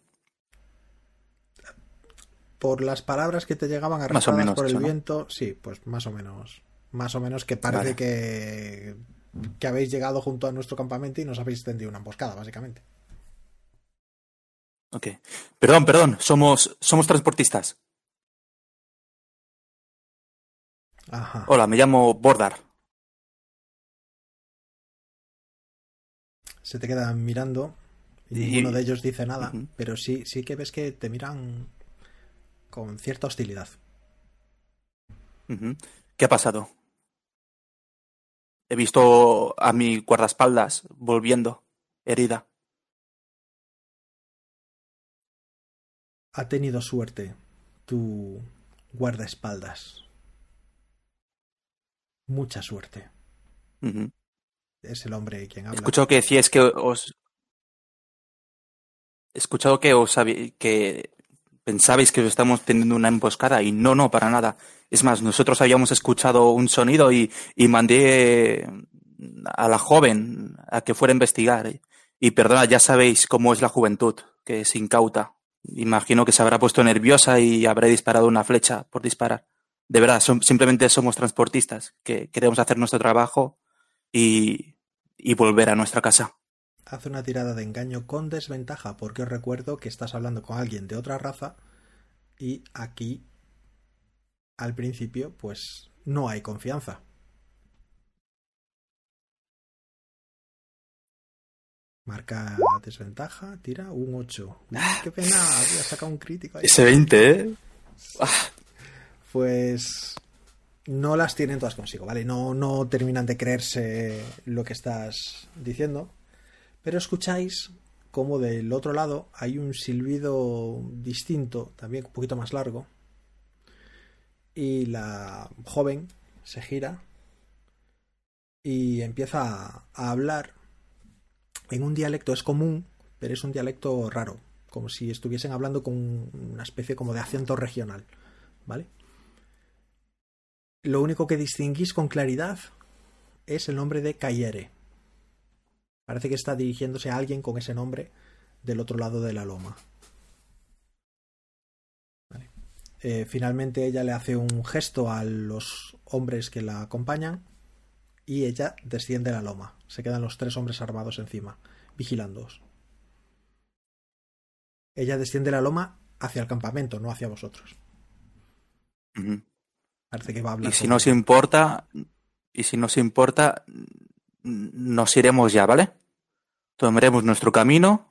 Por las palabras que te llegaban arrastradas por el eso, viento, ¿no? Sí, pues más o menos. Más o menos que parece vale. que, que habéis llegado junto a nuestro campamento y nos habéis tendido una emboscada, básicamente. Ok. Perdón, perdón. Somos, somos transportistas. Ajá. Hola, me llamo Bordar. Se te quedan mirando y, y ninguno de ellos dice nada, uh-huh. pero sí, sí que ves que te miran con cierta hostilidad. Uh-huh. ¿Qué ha pasado? He visto a mi guardaespaldas volviendo, herida. Ha tenido suerte tu guardaespaldas. Mucha suerte. Uh-huh. Es el hombre quien habla. He escuchado que decíais que os... He escuchado que os habí... que pensabais que os estamos teniendo una emboscada y no, no, para nada. Es más, nosotros habíamos escuchado un sonido y, y mandé a la joven a que fuera a investigar. Y perdona, ya sabéis cómo es la juventud, que es incauta. Imagino que se habrá puesto nerviosa y habrá disparado una flecha por disparar. De verdad, son, simplemente somos transportistas, que queremos hacer nuestro trabajo y, y volver a nuestra casa. Haz una tirada de engaño con desventaja, porque os recuerdo que estás hablando con alguien de otra raza y aquí, al principio, pues no hay confianza. Marca desventaja, tira un ocho. Uy, qué pena, había sacado un crítico ahí. Ese veinte, ¿eh? Pues no las tienen todas consigo, ¿vale? No, no terminan de creerse lo que estás diciendo. Pero escucháis como del otro lado hay un silbido distinto, también un poquito más largo. Y la joven se gira y empieza a, a hablar en un dialecto. Es común, pero es un dialecto raro, como si estuviesen hablando con una especie como de acento regional, ¿vale? Lo único que distinguís con claridad es el nombre de Kayere. Parece que está dirigiéndose a alguien con ese nombre del otro lado de la loma. Vale. Eh, finalmente ella le hace un gesto a los hombres que la acompañan y ella desciende la loma. Se quedan los tres hombres armados encima, vigilándoos. Ella desciende la loma hacia el campamento, no hacia vosotros. Uh-huh. Parece que va a hablar. Y si nos importa, y si nos importa, nos iremos ya, ¿vale? Tomaremos nuestro camino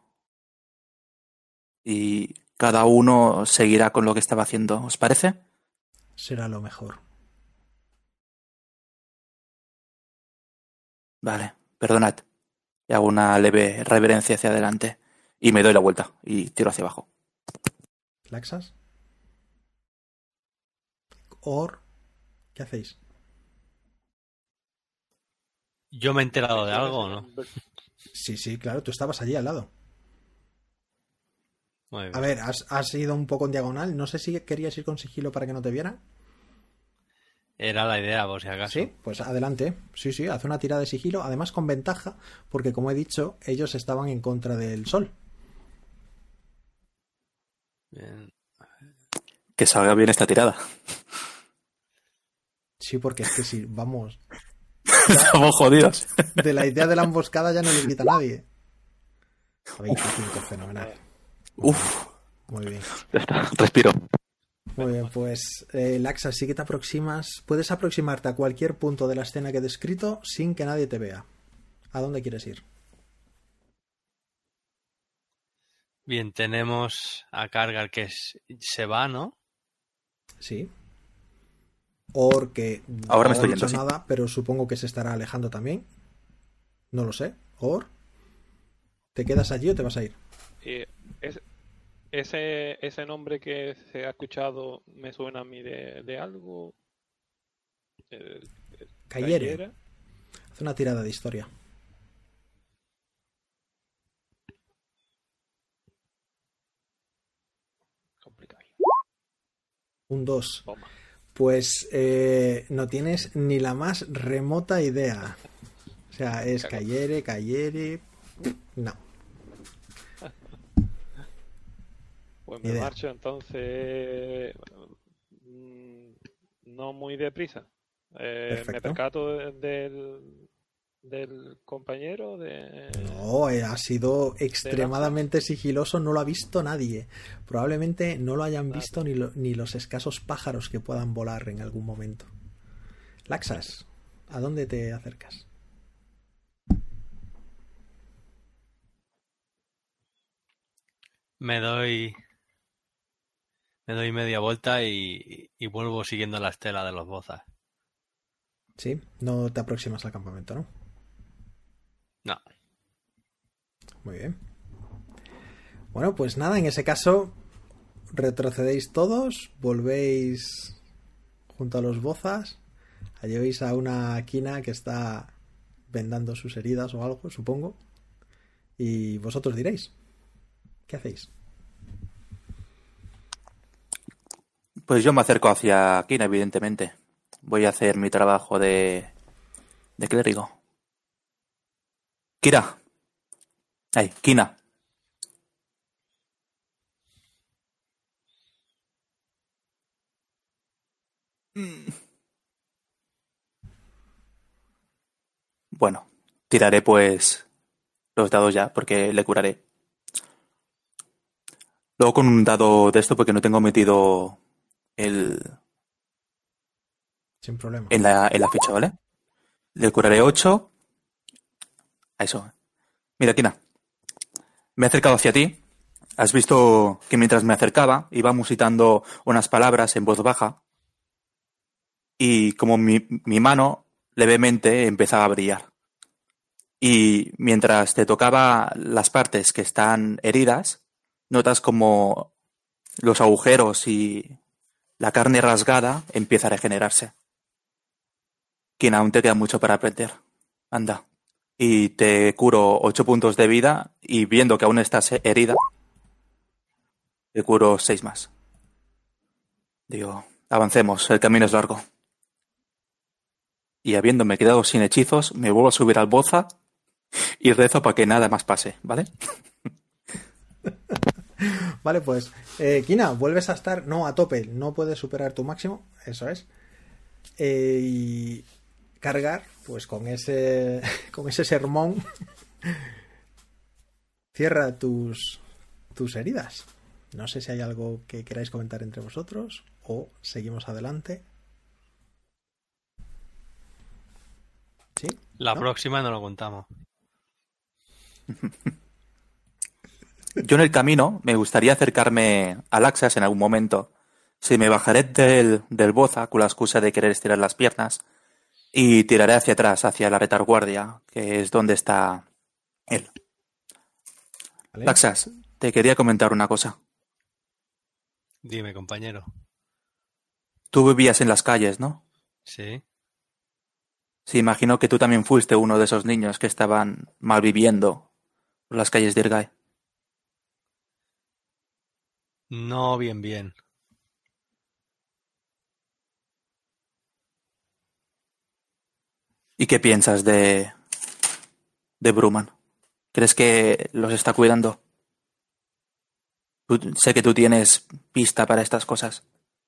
y cada uno seguirá con lo que estaba haciendo. ¿Os parece? Será lo mejor. Vale, perdonad. y hago una leve reverencia hacia adelante y me doy la vuelta y tiro hacia abajo. ¿Laxas? ¿Or? ¿Qué hacéis? ¿Yo me he enterado de algo o no? Sí, sí, claro, tú estabas allí al lado. Muy bien. A ver, has, has ido un poco en diagonal. No sé si querías ir con sigilo para que no te vieran. Era la idea, por si acaso. Sí, pues adelante. Sí, sí, haz una tirada de sigilo. Además con ventaja, porque como he dicho, ellos estaban en contra del sol. Bien. Que salga bien esta tirada. Sí, porque es que si vamos... Estamos jodidos. De la idea de la emboscada ya no le quita a nadie. veinticinco, fenomenal. Uf. Muy bien. Ya está, respiro. Muy bien, pues eh, Laxa, sí que te aproximas. Puedes aproximarte a cualquier punto de la escena que he descrito sin que nadie te vea. ¿A dónde quieres ir? Bien, tenemos a Cargar que es- se va, ¿no? Sí. Or que Ahora me no estoy ha dicho yendo, sí. nada, pero supongo que se estará alejando también. No lo sé. Or, ¿te quedas allí o te vas a ir? Y es- ese, ese nombre que se ha escuchado me suena a mí de, de algo. El- el- Cayere. Cayera. Haz una tirada de historia. Complicado. Un dos. Toma. Pues eh, no tienes ni la más remota idea. O sea, es Cago. Cayere, Cayere. No. Pues Ni me idea. marcho entonces mm, no muy deprisa. Eh, me Perfecto. percato de- del, del compañero de... No, eh, ha sido extremadamente sigiloso, no lo ha visto nadie. Probablemente no lo hayan visto ni, lo- ni los escasos pájaros que puedan volar en algún momento. Laxas, ¿a dónde te acercas? Me doy. Me doy media vuelta y, y vuelvo siguiendo la estela de los bozas. Sí, no te aproximas al campamento, ¿no? No. Muy bien. Bueno, pues nada, en ese caso retrocedéis todos, volvéis junto a los bozas, allí veis a una quina que está vendando sus heridas o algo, supongo, y vosotros diréis, ¿qué hacéis? Pues yo me acerco hacia Kina, evidentemente. Voy a hacer mi trabajo de, de clérigo. Kira. Ay, Kina. Bueno, tiraré pues los dados ya, porque le curaré. Luego con un dado de esto, porque no tengo metido el Sin problema. en la, en la ficha, ¿vale? Le curaré ocho. A eso. Mira, Kina. Me he acercado hacia ti. Has visto que mientras me acercaba iba musitando unas palabras en voz baja. Y como mi, mi mano levemente empezaba a brillar. Y mientras te tocaba las partes que están heridas, notas como los agujeros y la carne rasgada empieza a regenerarse. Quien aún te queda mucho para aprender. Anda. Y te curo ocho puntos de vida y viendo que aún estás herida, te curo seis más. Digo, avancemos, el camino es largo. Y habiéndome quedado sin hechizos, me vuelvo a subir al boza y rezo para que nada más pase, ¿vale? Vale, pues, eh, Kina, vuelves a estar, no, a tope, no puedes superar tu máximo, eso es. Eh, y cargar, pues con ese, con ese sermón, cierra tus, tus heridas. No sé si hay algo que queráis comentar entre vosotros o seguimos adelante. ¿Sí? La ¿No? próxima no lo contamos. Yo en el camino me gustaría acercarme a Laxas en algún momento. Si me bajaré del, del boza con la excusa de querer estirar las piernas y tiraré hacia atrás, hacia la retaguardia, que es donde está Él. ¿Vale? Laxas, te quería comentar una cosa. Dime, compañero. Tú vivías en las calles, ¿no? Sí. Sí, imagino que tú también fuiste uno de esos niños que estaban malviviendo por las calles de Irgai. No bien bien. ¿Y qué piensas de... de Bruman? ¿Crees que los está cuidando? Tú- sé que tú tienes pista para estas cosas.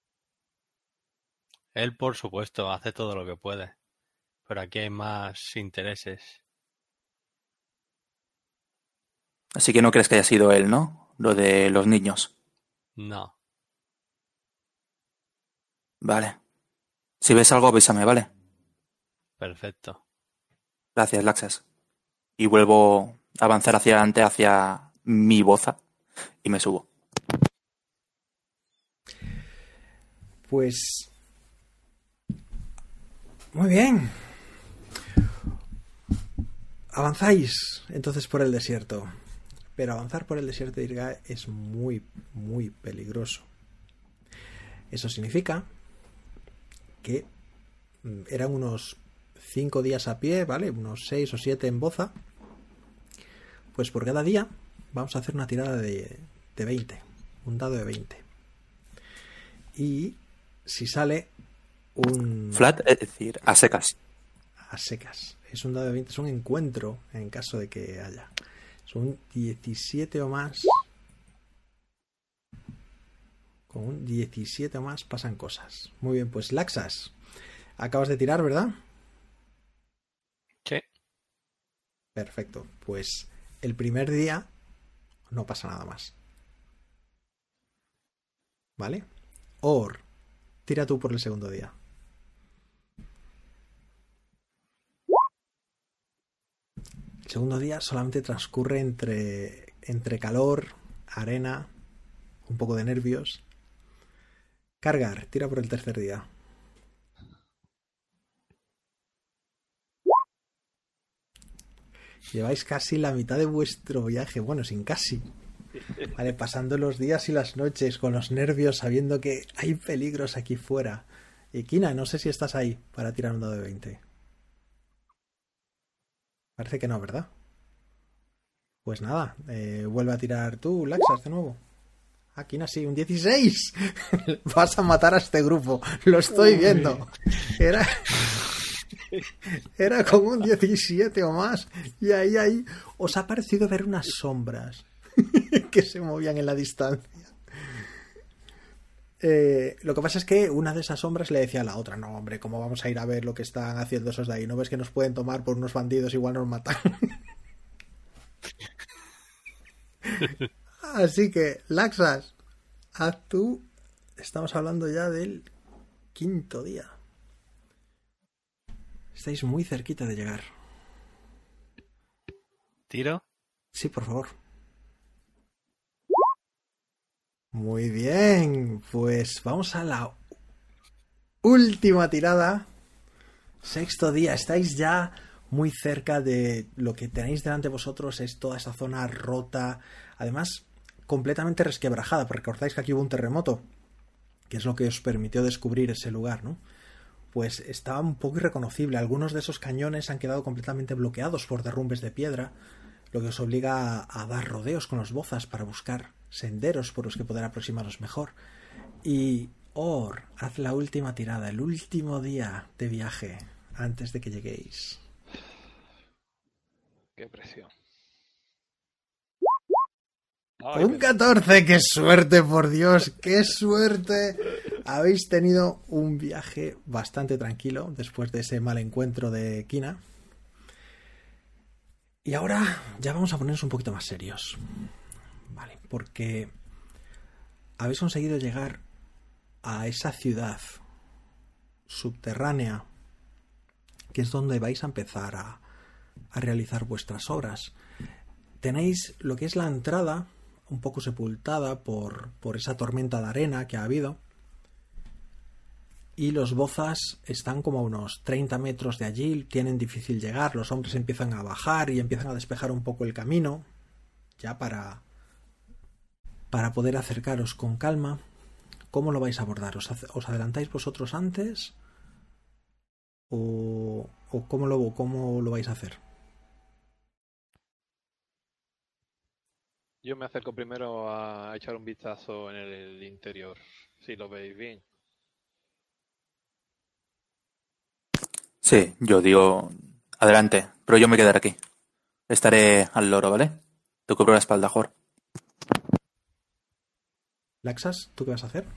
Él, por supuesto, hace todo lo que puede. Pero aquí hay más intereses. Así que no crees que haya sido él, ¿no? Lo de los niños. No. Vale. Si ves algo, avísame, ¿vale? Perfecto. Gracias, Laxas. Y vuelvo a avanzar hacia adelante, hacia mi boza, y me subo. Pues... Muy bien. Avanzáis entonces por el desierto. Pero avanzar por el desierto de Irgai es muy, muy peligroso. Eso significa que mm, eran unos cinco días a pie, ¿vale? Unos seis o siete en Boza. Pues por cada día vamos a hacer una tirada de, de veinte. Un dado de veinte. Y si sale un... Flat, es decir, a secas. A secas. Es un dado de veinte, es un encuentro en caso de que haya. Son diecisiete o más. Con un diecisiete o más pasan cosas. Muy bien, pues Laxas. Acabas de tirar, ¿verdad? Sí. Perfecto. Pues el primer día no pasa nada más. ¿Vale? Or, tira tú por el segundo día. El segundo día solamente transcurre entre, entre calor, arena, un poco de nervios. Cargar, tira por el tercer día. Lleváis casi la mitad de vuestro viaje, bueno, sin casi. Vale, pasando los días y las noches con los nervios, sabiendo que hay peligros aquí fuera. Y Kina, no sé si estás ahí para tirar un dado de veinte. Parece que no, ¿verdad? Pues nada, eh, vuelve a tirar tú, Laxas, de nuevo. Ah, Kina, sí, un dieciséis. Vas a matar a este grupo, lo estoy viendo. Era... Era como un diecisiete o más. Y ahí, ahí, os ha parecido ver unas sombras que se movían en la distancia. Eh, lo que pasa es que una de esas sombras le decía a la otra: no, hombre, ¿cómo vamos a ir a ver lo que están haciendo esos de ahí? ¿No ves que nos pueden tomar por unos bandidos? Igual nos matan. Así que, Laxas, haz tú. Estamos hablando ya del quinto día. Estáis muy cerquita de llegar. ¿Tiro? Sí, por favor. Muy bien, pues vamos a la última tirada. Sexto día, estáis ya muy cerca de lo que tenéis delante de vosotros. Es toda esa zona rota, además completamente resquebrajada, porque recordáis que aquí hubo un terremoto, que es lo que os permitió descubrir ese lugar, ¿no? Pues estaba un poco irreconocible. Algunos de esos cañones han quedado completamente bloqueados por derrumbes de piedra, lo que os obliga a, a dar rodeos con los bozas para buscar senderos por los que poder aproximaros mejor. Y Or, haz la última tirada, el último día de viaje antes de que lleguéis. Qué presión. Ay, Un catorce, qué suerte, por Dios, qué suerte. Habéis tenido un viaje bastante tranquilo después de ese mal encuentro de Kina. Y ahora ya vamos a ponernos un poquito más serios. Vale, porque habéis conseguido llegar a esa ciudad subterránea, que es donde vais a empezar a, a realizar vuestras obras. Tenéis lo que es la entrada un poco sepultada por, por esa tormenta de arena que ha habido. y los bozas están como a unos treinta metros de allí, tienen difícil llegar, los hombres empiezan a bajar y empiezan a despejar un poco el camino, ya para, para poder acercaros con calma. ¿Cómo lo vais a abordar? ¿Os, os adelantáis vosotros antes? ¿O, o cómo, lo, cómo lo vais a hacer? Yo me acerco primero a echar un vistazo en el interior, si lo veis bien. Sí, yo digo, adelante, pero yo me quedaré aquí. Estaré al loro, ¿vale? Te cubro la espalda, Jor. Laxas, ¿tú qué vas a hacer?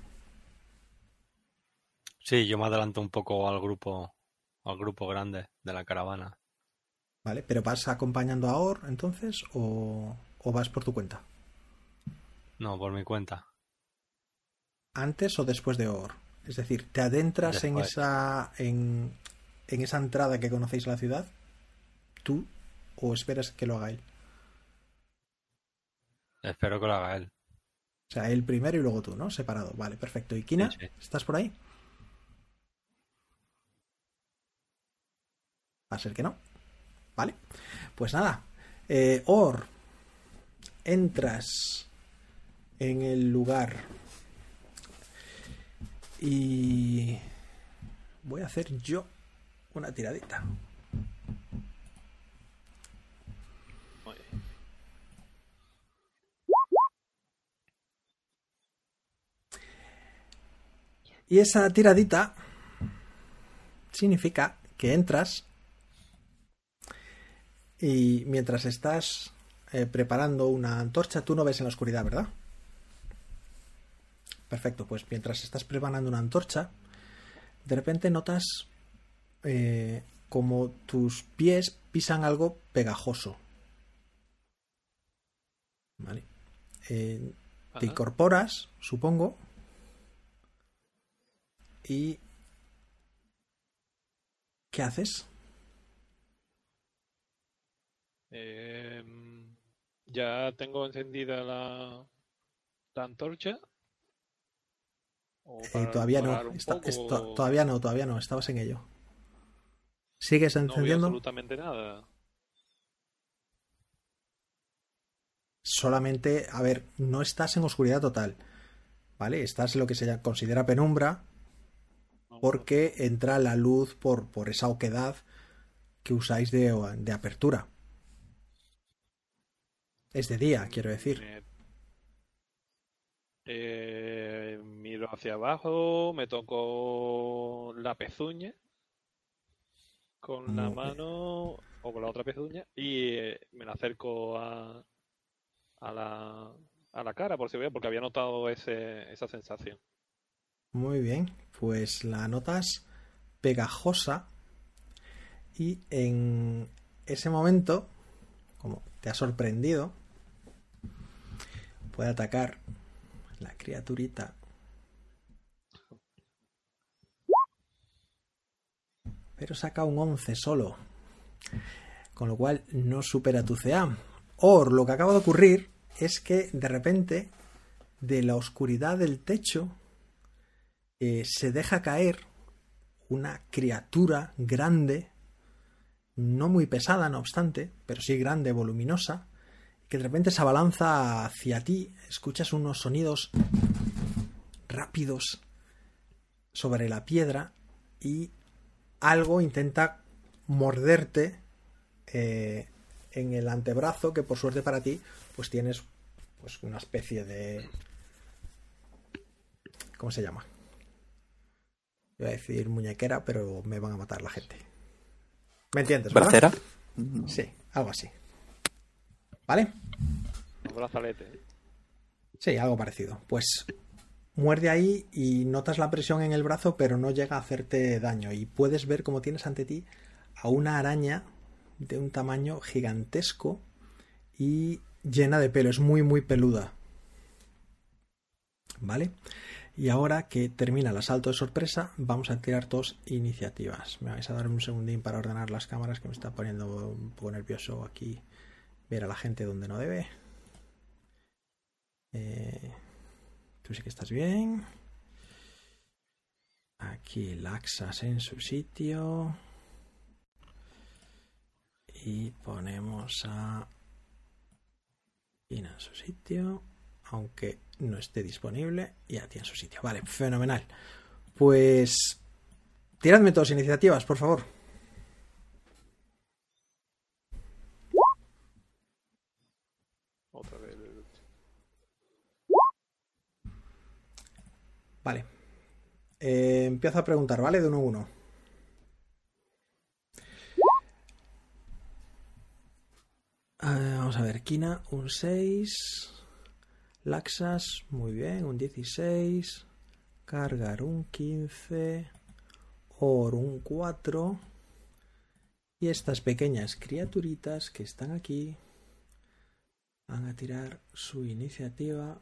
Sí, yo me adelanto un poco al grupo, al grupo grande de la caravana. Vale, ¿pero vas acompañando a Or entonces o, o vas por tu cuenta? No, por mi cuenta. ¿Antes o después de Or? Es decir, ¿te adentras Después. en esa en, en esa entrada que conocéis la ciudad? ¿Tú? ¿O esperas que lo haga él? Espero que lo haga él. O sea, él primero y luego tú, ¿no? Separado. Vale, perfecto. ¿Y Kina? Sí, sí. ¿Estás por ahí? Va a ser que no. Vale. Pues nada. Eh, Or, entras en el lugar y voy a hacer yo una tiradita. Y esa tiradita significa que entras y mientras estás eh, preparando una antorcha, tú no ves en la oscuridad, ¿verdad? Perfecto, pues mientras estás preparando una antorcha, de repente notas eh, como tus pies pisan algo pegajoso. ¿Vale? Eh, te incorporas, supongo, y ¿qué haces? Eh, ya tengo encendida la, la antorcha. ¿O Eh, para todavía no, alumbrar un está- poco? esto- todavía no, todavía no, estabas en ello. ¿Sigues No veo encendiendo? absolutamente nada. Solamente, a ver, no estás en oscuridad total, ¿vale? Estás en lo que se considera penumbra porque entra la luz por, por esa oquedad que usáis de, de apertura. Es de día, quiero decir. Me- eh, miro hacia abajo, me toco la pezuña con la Muy bien. mano o con la otra pezuña y eh, me la acerco a, a la a la cara por si veo, porque había notado ese, esa sensación. Muy bien, pues la notas pegajosa y en ese momento, como te ha sorprendido, puede atacar la criaturita. Pero saca un once solo, con lo cual no supera tu C A. Or, lo que acaba de ocurrir es que de repente de la oscuridad del techo eh, se deja caer una criatura grande, no muy pesada no obstante, pero sí grande, voluminosa, que de repente se abalanza hacia ti. Escuchas unos sonidos rápidos sobre la piedra y algo intenta morderte eh, en el antebrazo, que por suerte para ti pues tienes pues una especie de... ¿Cómo se llama? Iba a decir muñequera, pero me van a matar la gente. ¿Me entiendes, verdad? ¿Bracera? Sí, algo así. ¿Vale? Un brazalete. Sí, algo parecido. Pues muerde ahí y notas la presión en el brazo, pero no llega a hacerte daño. Y puedes ver como tienes ante ti a una araña de un tamaño gigantesco y llena de pelo. Es muy, muy peluda. ¿Vale? Y ahora que termina el asalto de sorpresa, vamos a tirar dos iniciativas. Me vais a dar un segundín para ordenar las cámaras, que me está poniendo un poco nervioso aquí ver a la gente donde no debe. Eh, tú sí que estás bien. Aquí Laxas en su sitio. Y ponemos a Ina en su sitio, aunque no esté disponible, y a ti en su sitio. Vale, fenomenal. Pues tiradme todas iniciativas, por favor. Otra vez. Vale. Eh, empiezo a preguntar, ¿vale? De uno a uno. Uh, vamos a ver, Kina, un seis. Laxas, muy bien, un dieciséis. Cargar, un quince. Or, un cuatro. Y estas pequeñas criaturitas que están aquí van a tirar su iniciativa.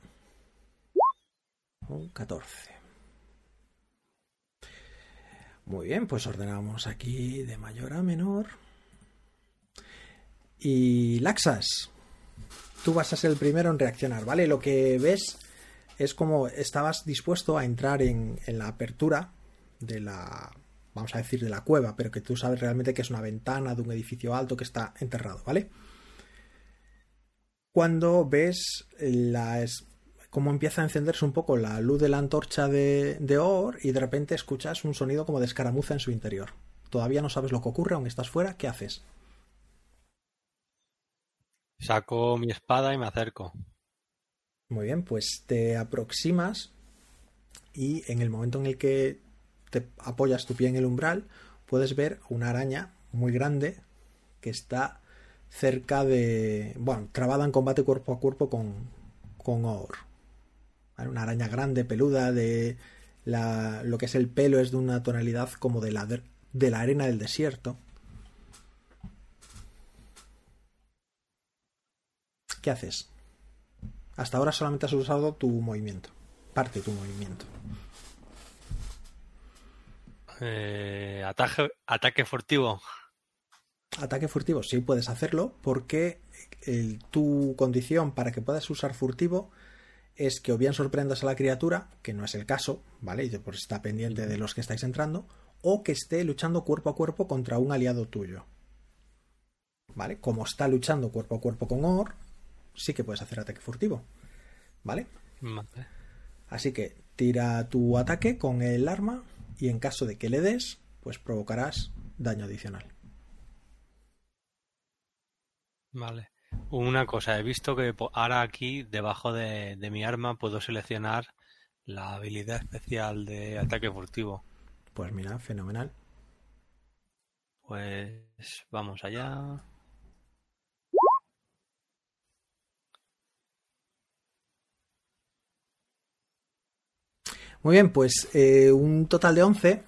Un catorce. Muy bien, pues ordenamos aquí de mayor a menor. Y Laxas, tú vas a ser el primero en reaccionar, ¿vale? Lo que ves es como estabas dispuesto a entrar en, en la apertura de la, vamos a decir, de la cueva, pero que tú sabes realmente que es una ventana de un edificio alto que está enterrado, ¿vale? Cuando ves la, cómo empieza a encenderse un poco la luz de la antorcha de, de Or y de repente escuchas un sonido como de escaramuza en su interior. Todavía no sabes lo que ocurre, aún estás fuera, ¿qué haces? Saco mi espada y me acerco. Muy bien, pues te aproximas y en el momento en el que te apoyas tu pie en el umbral puedes ver una araña muy grande que está cerca de... bueno, trabada en combate cuerpo a cuerpo con, con Or. ¿Vale? Una araña grande, peluda, de la, lo que es el pelo es de una tonalidad como de la, de la arena del desierto. ¿Qué haces? Hasta ahora solamente has usado tu movimiento. Parte de tu movimiento. Eh, ataque, ataque furtivo. Ataque furtivo, sí puedes hacerlo porque el, tu condición para que puedas usar furtivo es que o bien sorprendas a la criatura, que no es el caso, ¿vale? Y pues está pendiente de los que estáis entrando, o que esté luchando cuerpo a cuerpo contra un aliado tuyo. ¿Vale? Como está luchando cuerpo a cuerpo con Or, sí que puedes hacer ataque furtivo, ¿vale? Vale. Así que tira tu ataque con el arma y en caso de que le des, pues provocarás daño adicional. Vale. Una cosa, he visto que ahora aquí debajo de, de mi arma puedo seleccionar la habilidad especial de ataque furtivo. Pues mira, fenomenal. Pues vamos allá. Muy bien, pues eh, un total de once.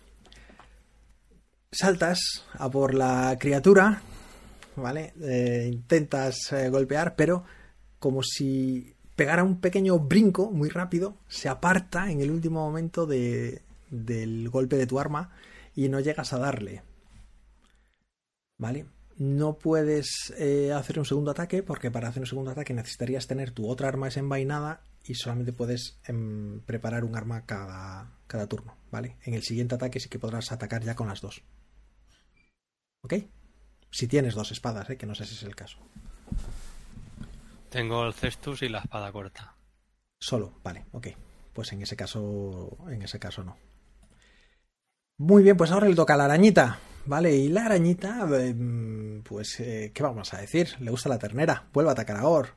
Saltas a por la criatura, ¿vale? Eh, intentas eh, golpear, pero como si pegara un pequeño brinco muy rápido, se aparta en el último momento de, del golpe de tu arma y no llegas a darle, ¿vale? No puedes eh, hacer un segundo ataque porque para hacer un segundo ataque necesitarías tener tu otra arma desenvainada y solamente puedes em, preparar un arma cada, cada turno, ¿vale? En el siguiente ataque sí que podrás atacar ya con las dos. ¿Ok? Si tienes dos espadas, ¿eh? Que no sé si es el caso. Tengo el cestus y la espada corta. Solo, vale, ok. Pues en ese caso, en ese caso no. Muy bien, pues ahora le toca a la arañita, ¿vale? Y la arañita, eh, pues, eh, ¿qué vamos a decir? Le gusta la ternera, vuelve a atacar a Or.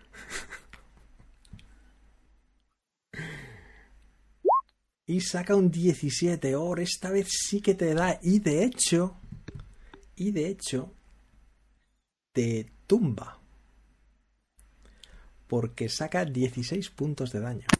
Y saca un diecisiete, Or, esta vez sí que te da, y de hecho, y de hecho, te tumba. Porque saca dieciséis puntos de daño.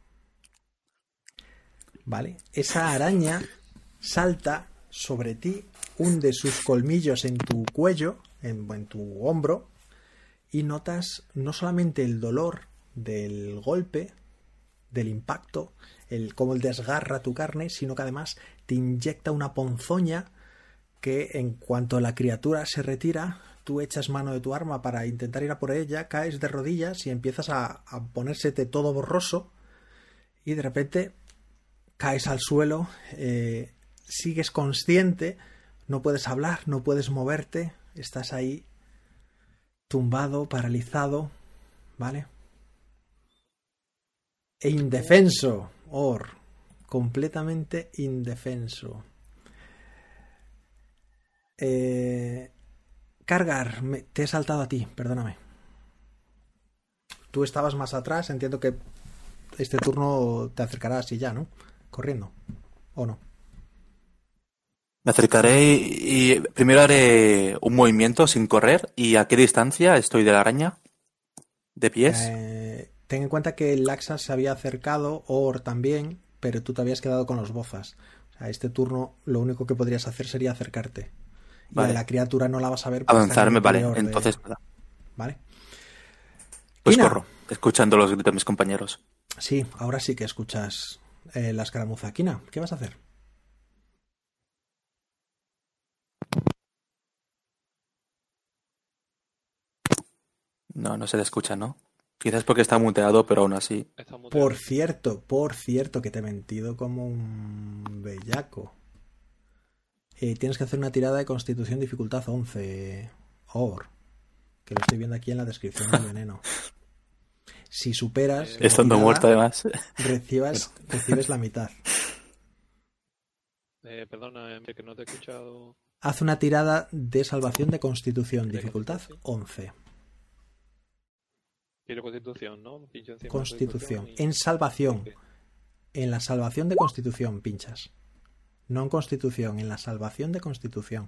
¿Vale? Esa araña salta sobre ti, hunde sus colmillos en tu cuello, en, en tu hombro, y notas no solamente el dolor del golpe, del impacto, el cómo desgarra tu carne, sino que además te inyecta una ponzoña que en cuanto la criatura se retira, tú echas mano de tu arma para intentar ir a por ella, caes de rodillas y empiezas a, a ponérsete todo borroso y de repente caes al suelo, eh, sigues consciente, no puedes hablar, no puedes moverte, estás ahí tumbado, paralizado, ¿vale? E indefenso, Or, completamente indefenso. Eh, Cargar, me, te he saltado a ti, perdóname. Tú estabas más atrás, entiendo que este turno te acercarás y ya, ¿no? Corriendo, ¿o no? Me acercaré y, y primero haré un movimiento sin correr. ¿Y a qué distancia estoy de la araña? ¿De pies? Eh, ten en cuenta que el Laxas se había acercado, Or también, pero tú te habías quedado con los bozas. O sea, este turno lo único que podrías hacer sería acercarte. Y Vale. a la criatura no la vas a ver. porque está en Avanzarme, el vale. interior de- Entonces, Vale. pues Kina. corro, escuchando los gritos de mis compañeros. Sí, ahora sí que escuchas eh, la escaramuza. Kina, ¿qué vas a hacer? No, no se le escucha, ¿no? Quizás porque está muteado, pero aún así. Está muteado. Por cierto, por cierto, que te he mentido como un bellaco. Eh, tienes que hacer una tirada de constitución dificultad once. Or. Que lo estoy viendo aquí en la descripción del veneno. Si superas. la Estando tirada, muerto, además. Recibas, recibes la mitad. Eh, perdona, Emre, que no te he escuchado. Haz una tirada de salvación de constitución, dificultad once. Quiero constitución, ¿no? Pincho encima de Constitución. y- En salvación. Ok. En la salvación de constitución pinchas. No en constitución, en la salvación de constitución.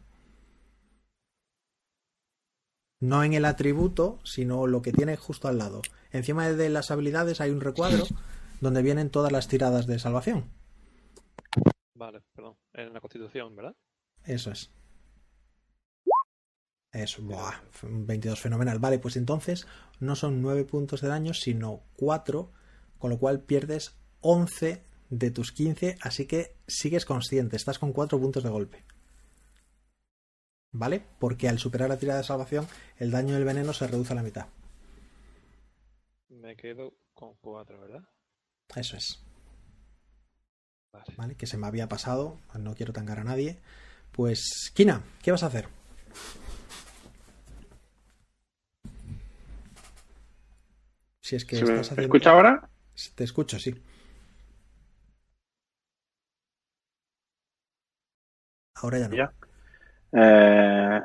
No en el atributo, sino lo que tiene justo al lado. Encima de las habilidades hay un recuadro donde vienen todas las tiradas de salvación. Vale, perdón. En la constitución, ¿verdad? Eso es. Eso, buah, un veintidós, fenomenal. Vale, pues entonces no son nueve puntos de daño, sino cuatro, con lo cual pierdes once de tus quince, así que sigues consciente, estás con cuatro puntos de golpe. ¿Vale? Porque al superar la tirada de salvación, el daño del veneno se reduce a la mitad. Me quedo con cuatro, ¿verdad? Eso es. Vale. ¿Vale? Que se me había pasado, no quiero tangar a nadie. Pues, Kina, ¿qué vas a hacer? Si es que ¿Se me estás haciendo... escucha ahora? Te escucho, sí. Ahora ya no. Ya. Eh...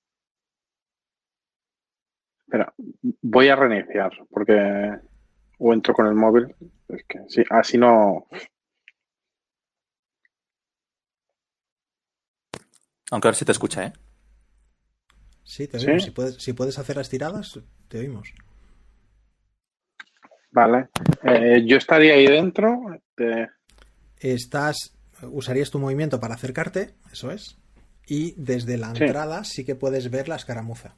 Espera, voy a reiniciar porque o entro con el móvil. Es que sí, así no. Aunque ahora sí te escucha, ¿eh? Sí, te ¿Sí? oímos. Si puedes, si puedes hacer las tiradas, te oímos. Vale. Eh, yo estaría ahí dentro. De... Estás, usarías tu movimiento para acercarte, eso es. Y desde la Sí. entrada sí que puedes ver la escaramuza.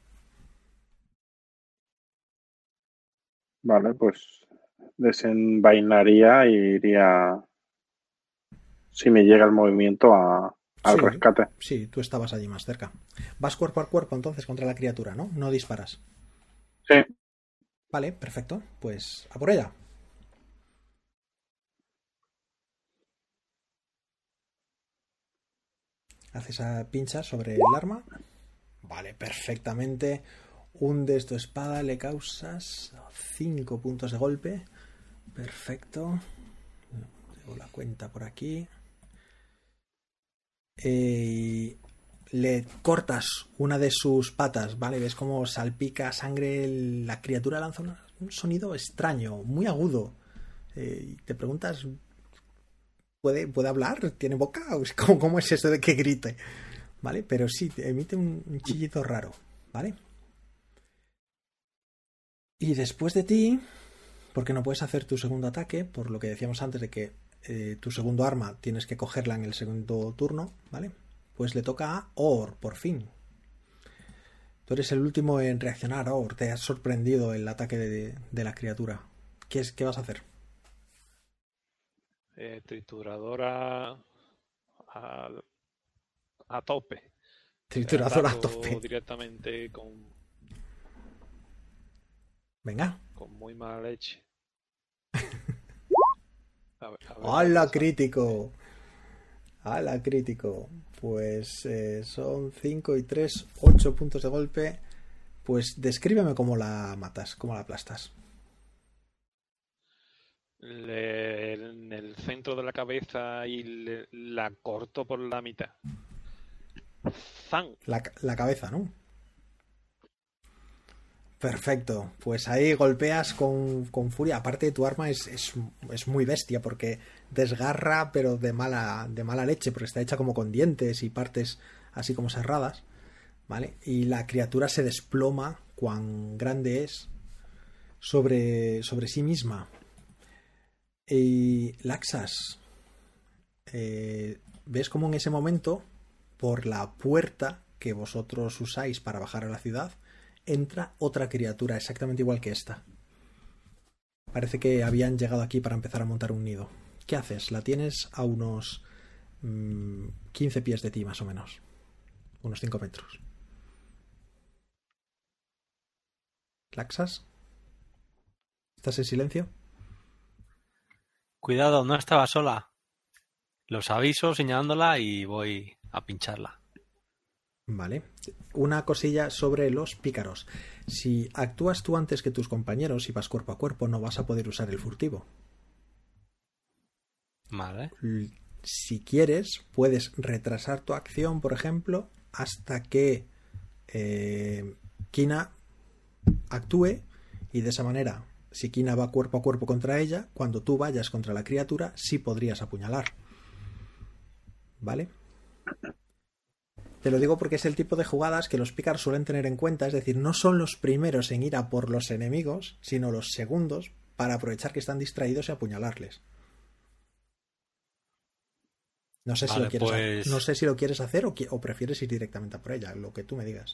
Vale, pues desenvainaría y iría, si me llega el movimiento, a, al Sí. rescate. Sí, tú estabas allí más cerca. Vas cuerpo a cuerpo entonces contra la criatura, ¿no? No disparas. Sí. Vale, perfecto. Pues a por ella. Haces a pincha sobre el arma. Vale, perfectamente. Hundes tu espada, le causas cinco puntos de golpe. Perfecto. Tengo la cuenta por aquí. Eh, le cortas una de sus patas, ¿vale? Ves cómo salpica sangre. La criatura lanza una- un sonido extraño, muy agudo. Eh, y te preguntas, ¿puede, ¿puede hablar? ¿Tiene boca? ¿Cómo, ¿Cómo es eso de que grite? ¿Vale? Pero sí, te emite un, un chillido raro, ¿vale? Y después de ti, porque no puedes hacer tu segundo ataque, por lo que decíamos antes de que eh, tu segundo arma tienes que cogerla en el segundo turno, ¿vale? Pues le toca a Or, por fin. Tú eres el último en reaccionar, Or. Te has sorprendido el ataque de, de la criatura. ¿Qué, es, ¿Qué vas a hacer? Eh, trituradora a, a tope. Trituradora a Ataco tope. directamente con, Venga. con muy mala leche. A ver, a ver, ¡Hala, pasa. crítico! ¡Hala, crítico! Pues eh, son cinco y tres, ocho puntos de golpe. Pues descríbeme cómo la matas, cómo la aplastas. Le- en el centro de la cabeza y le- la corto por la mitad. ¡Zan! La, la cabeza, ¿no? Perfecto. Pues ahí golpeas con, con furia. Aparte, tu arma es, es, es muy bestia porque desgarra, pero de mala, de mala leche, porque está hecha como con dientes y partes así como cerradas. ¿Vale? Y la criatura se desploma, cuán grande es, sobre, sobre sí misma. Y Laxas, eh, ves como en ese momento, por la puerta que vosotros usáis para bajar a la ciudad, entra otra criatura exactamente igual que esta. Parece que habían llegado aquí para empezar a montar un nido. ¿Qué haces? La tienes a unos mmm, quince pies de ti, más o menos. Unos cinco metros. ¿Laxas? ¿Estás en silencio? Cuidado, no estaba sola. Los aviso señalándola y voy a pincharla. Vale. Una cosilla sobre los pícaros. Si actúas tú antes que tus compañeros y vas cuerpo a cuerpo, no vas a poder usar el furtivo. Vale. Si quieres, puedes retrasar tu acción, por ejemplo, hasta que eh, Kina actúe, y de esa manera, si Kina va cuerpo a cuerpo contra ella, cuando tú vayas contra la criatura, sí podrías apuñalar. ¿Vale? Te lo digo porque es el tipo de jugadas que los pícaros suelen tener en cuenta, es decir, no son los primeros en ir a por los enemigos, sino los segundos para aprovechar que están distraídos y apuñalarles. No sé, vale, si lo quieres pues... ha- no sé si lo quieres hacer o, qui- o prefieres ir directamente a por ella, lo que tú me digas.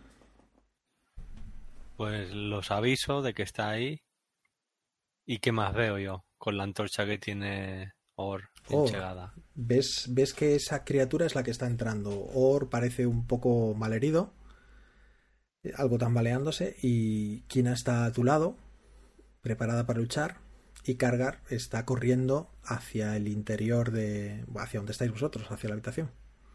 Pues los aviso de que está ahí. ¿Y qué más veo yo con la antorcha que tiene Or Oh, enchegada? ¿Ves, ves que esa criatura es la que está entrando. Or parece un poco malherido, eh, algo tambaleándose, y Kina está a tu lado, preparada para luchar, y Kargar está corriendo hacia el interior de... hacia donde estáis vosotros, hacia la habitación.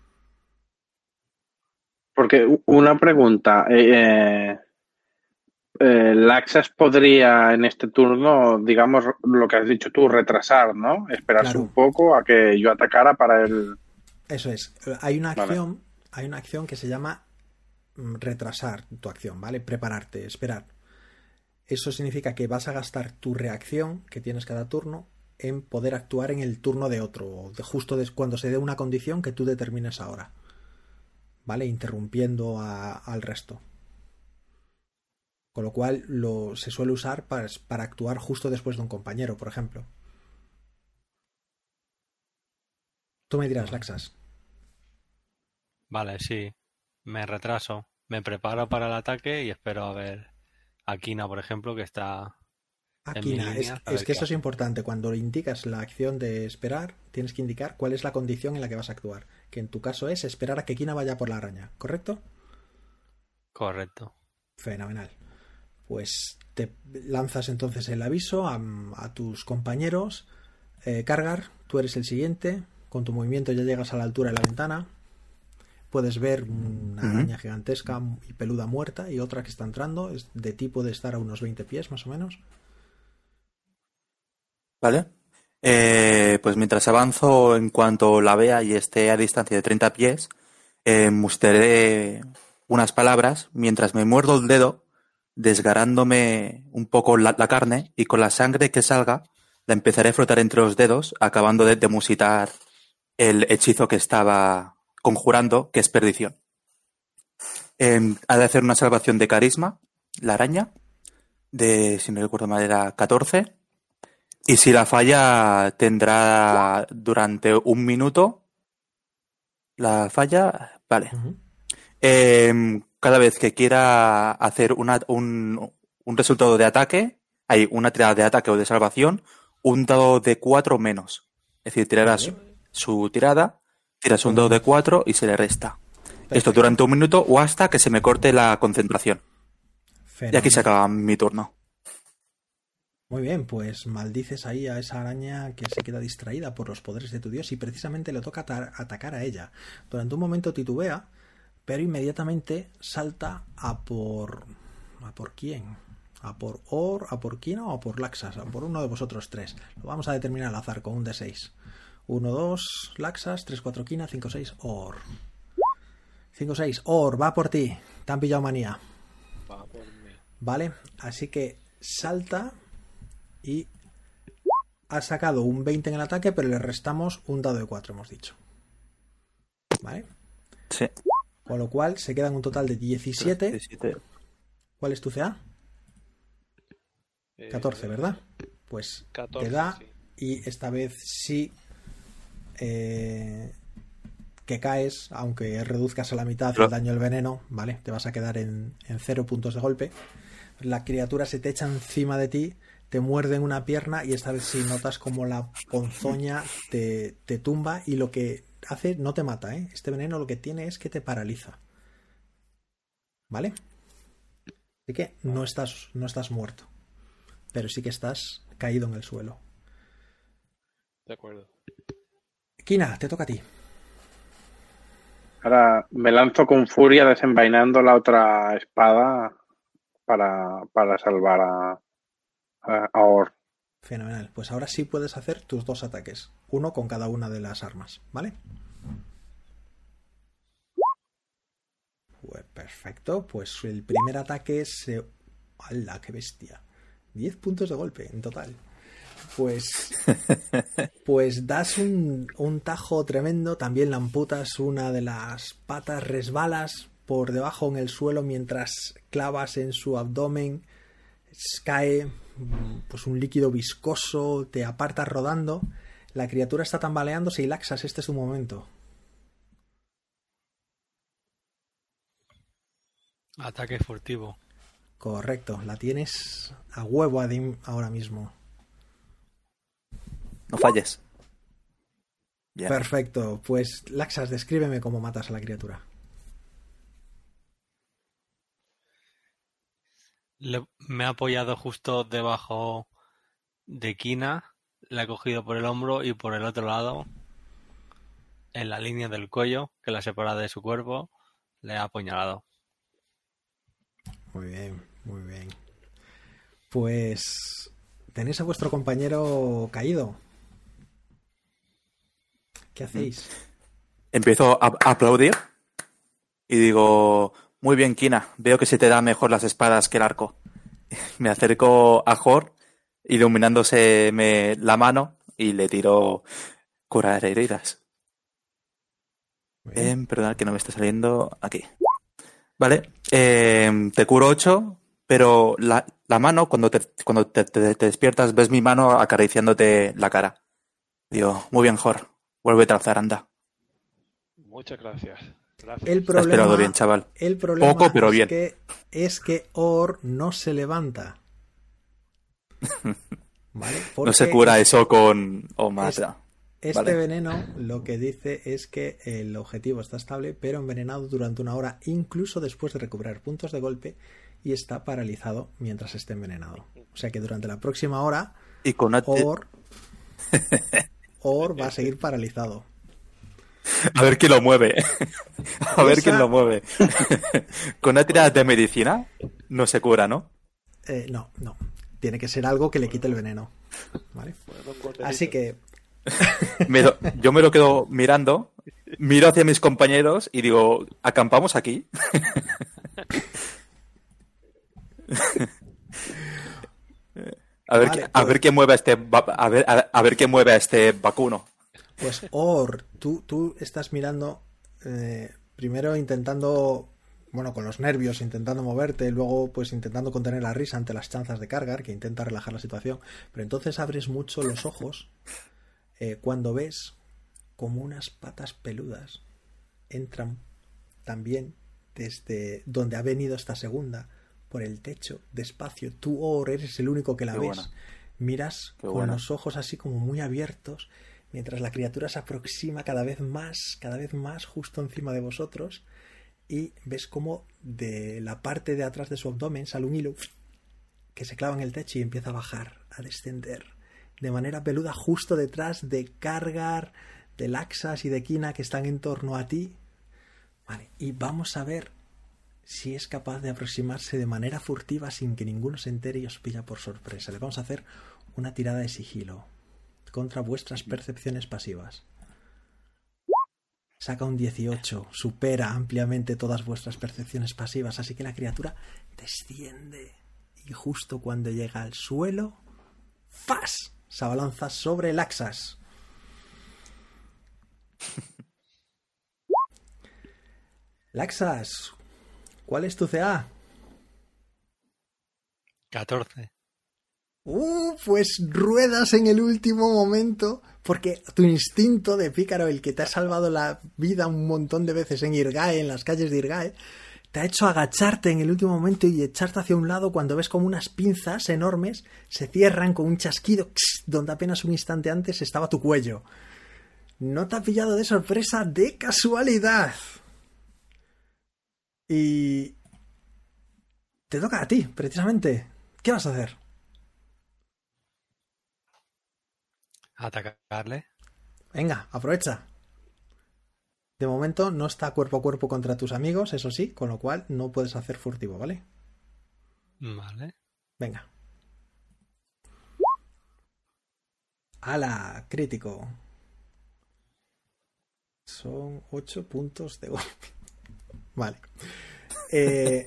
Porque u- una pregunta, eh, eh, Laxas podría en este turno, digamos, lo que has dicho tú, retrasar, ¿no? Esperarse Claro. un poco a que yo atacara para el... Eso es. Hay una Vale. acción, hay una acción que se llama mm, retrasar tu acción, ¿vale? Prepararte, esperar. Eso significa que vas a gastar tu reacción que tienes cada turno en poder actuar en el turno de otro, de justo des- cuando se dé una condición que tú determines ahora, ¿vale? Interrumpiendo a- al resto. Con lo cual lo, se suele usar para, para actuar justo después de un compañero, por ejemplo. Tú me dirás, Laxas. Vale, sí. Me retraso. Me preparo para el ataque y espero a ver a Kina, por ejemplo, que está en mi Aquina, es, línea. A es ver que qué eso es hace. importante. Cuando indicas la acción de esperar, tienes que indicar cuál es la condición en la que vas a actuar. Que en tu caso es esperar a que Kina vaya por la araña, ¿correcto? Correcto. Fenomenal. Pues te lanzas entonces el aviso a, a tus compañeros. Eh, Kargar, tú eres el siguiente. Con tu movimiento ya llegas a la altura de la ventana. Puedes ver una Ujú. araña gigantesca y peluda muerta y otra que está entrando. Es de tipo de estar a unos veinte pies más o menos. ¿Vale? Eh, pues mientras avanzo, en cuanto la vea y esté a distancia de treinta pies, eh, musteré unas palabras mientras me muerdo el dedo, desgarrándome un poco la, la carne, y con la sangre que salga la empezaré a frotar entre los dedos, acabando de, de musitar el hechizo que estaba conjurando, que es perdición. Eh, ha de hacer una salvación de carisma, la araña, de, si no recuerdo mal, era catorce. Y si la falla, tendrá durante un minuto la falla. Vale. Ujú. Eh, cada vez que quiera hacer una, un, un resultado de ataque, hay una tirada de ataque o de salvación, un dado de cuatro menos. Es decir, tirará Vale. su, su tirada, tiras un dado de cuatro y se le resta. Esto Perfecto. durante un minuto o hasta que se me corte la concentración. Y aquí se Fenomenal. acaba mi turno. Muy bien, pues maldices ahí a esa araña que se queda distraída por los poderes de tu dios y precisamente le toca ata- atacar a ella. Durante un momento titubea, pero inmediatamente salta a por... ¿A por quién? ¿A por Or, a por Kina o a por Laxas? A por uno de vosotros tres. Lo vamos a determinar al azar con un D seis. uno, dos, Laxas, tres, cuatro, Kina, cinco, seis, Or. cinco, seis, Or, va por ti. Te han pillado manía. Va por mí. Vale, así que salta y ha sacado un veinte en el ataque, pero le restamos un dado de cuatro, hemos dicho. Vale. Sí. Con lo cual se quedan un total de diecisiete. diecisiete. ¿Cuál es tu C A? Eh, catorce, ¿verdad? Pues catorce, te da sí. y esta vez sí eh, que caes, aunque reduzcas a la mitad Pero- el daño del veneno, ¿vale? Te vas a quedar en, en cero puntos de golpe. La criatura se te echa encima de ti, te muerde en una pierna y esta vez sí notas como la ponzoña te, te tumba y lo que hace no te mata, ¿eh? Este veneno lo que tiene es que te paraliza. ¿Vale? Así que no estás, no estás muerto, pero sí que estás caído en el suelo. De acuerdo. Kina, te toca a ti. Ahora me lanzo con furia desenvainando la otra espada para, para salvar a, a, a Or. Fenomenal. Pues ahora sí puedes hacer tus dos ataques. Uno con cada una de las armas, ¿vale? Pues perfecto. Pues el primer ataque se... ¡Hala, qué bestia! diez puntos de golpe en total. Pues... Pues das un, un tajo tremendo. También le amputas una de las patas, resbalas por debajo en el suelo mientras clavas en su abdomen. Cae pues un líquido viscoso, te apartas rodando, la criatura está tambaleándose y Laxas, este es tu momento. Ataque furtivo. Correcto, la tienes a huevo Adim ahora mismo. No falles. Bien. Perfecto, pues Laxas, descríbeme cómo matas a la criatura. Le- me ha apoyado justo debajo de Kina, la he cogido por el hombro y por el otro lado, en la línea del cuello, que la separa de su cuerpo, le ha apuñalado. Muy bien, muy bien. Pues tenéis a vuestro compañero caído. ¿Qué hacéis? Empiezo a a aplaudir y digo, muy bien, Kina, veo que se te da mejor las espadas que el arco. Me acerco a Jor, iluminándose me la mano y le tiro curar heridas. Muy bien. Eh, perdón, que no me está saliendo aquí. Vale, eh, te curo ocho, pero la, la mano, cuando, te, cuando te, te- te despiertas, ves mi mano acariciándote la cara. Digo, muy bien, Jor, vuélvete a alzar, anda. Muchas gracias. Gracias. El Te has problema, esperado bien, chaval. el problema Poco, pero es, bien. Que, es que Or no se levanta. ¿Vale? No Porque se cura es- eso con... o más. es- Este Vale. veneno lo que dice es que el objetivo está estable, pero envenenado durante una hora, incluso después de recuperar puntos de golpe, y está paralizado mientras esté envenenado. O sea que durante la próxima hora, Y con una... Or, Or va a seguir paralizado. A ver quién lo mueve. A ver Esa- quién lo mueve. Con una tirada de medicina no se cura, ¿no? Eh, no, no. Tiene que ser algo que le quite el veneno. ¿Vale? Bueno, un botecito. Así que Me lo- yo me lo quedo mirando, miro hacia mis compañeros y digo, ¿acampamos aquí? A ver, Vale, qué, a pues- ver qué mueve a este va- a ver, a, a ver qué mueve a este vacuno. Pues Or, tú, tú estás mirando, eh, primero intentando, bueno, con los nervios, intentando moverte, luego pues intentando contener la risa ante las chanzas de Kargar, que intenta relajar la situación, pero entonces abres mucho los ojos eh, cuando ves como unas patas peludas entran también desde donde ha venido esta segunda, por el techo, despacio. Tú, Or, eres el único que la Qué ves. buena. Miras Qué con buena. los ojos así como muy abiertos, mientras la criatura se aproxima cada vez más, cada vez más justo encima de vosotros, y ves como de la parte de atrás de su abdomen sale un hilo que se clava en el techo y empieza a bajar a descender de manera peluda justo detrás de Kargar, de Laxas y de Kina que están en torno a ti. Vale, y vamos a ver si es capaz de aproximarse de manera furtiva sin que ninguno se entere y os pilla por sorpresa. Le vamos a hacer una tirada de sigilo contra vuestras percepciones pasivas. Saca un dieciocho, supera ampliamente todas vuestras percepciones pasivas, así que la criatura desciende y justo cuando llega al suelo, ¡fas!, se abalanza sobre Laxas. Laxas, ¿cuál es tu C A? catorce. Uh, pues ruedas en el último momento, porque tu instinto de pícaro, el que te ha salvado la vida un montón de veces en Irgae, en las calles de Irgae, te ha hecho agacharte en el último momento y echarte hacia un lado cuando ves como unas pinzas enormes se cierran con un chasquido donde apenas un instante antes estaba tu cuello. No te ha pillado de sorpresa, de casualidad. Y te toca a ti, precisamente. ¿Qué vas a hacer? Atacarle. Venga, aprovecha. De momento no está cuerpo a cuerpo contra tus amigos, eso sí, con lo cual no puedes hacer furtivo, ¿vale? Vale. Venga. ¡Hala! Crítico. Son ocho puntos de golpe. Vale. Eh,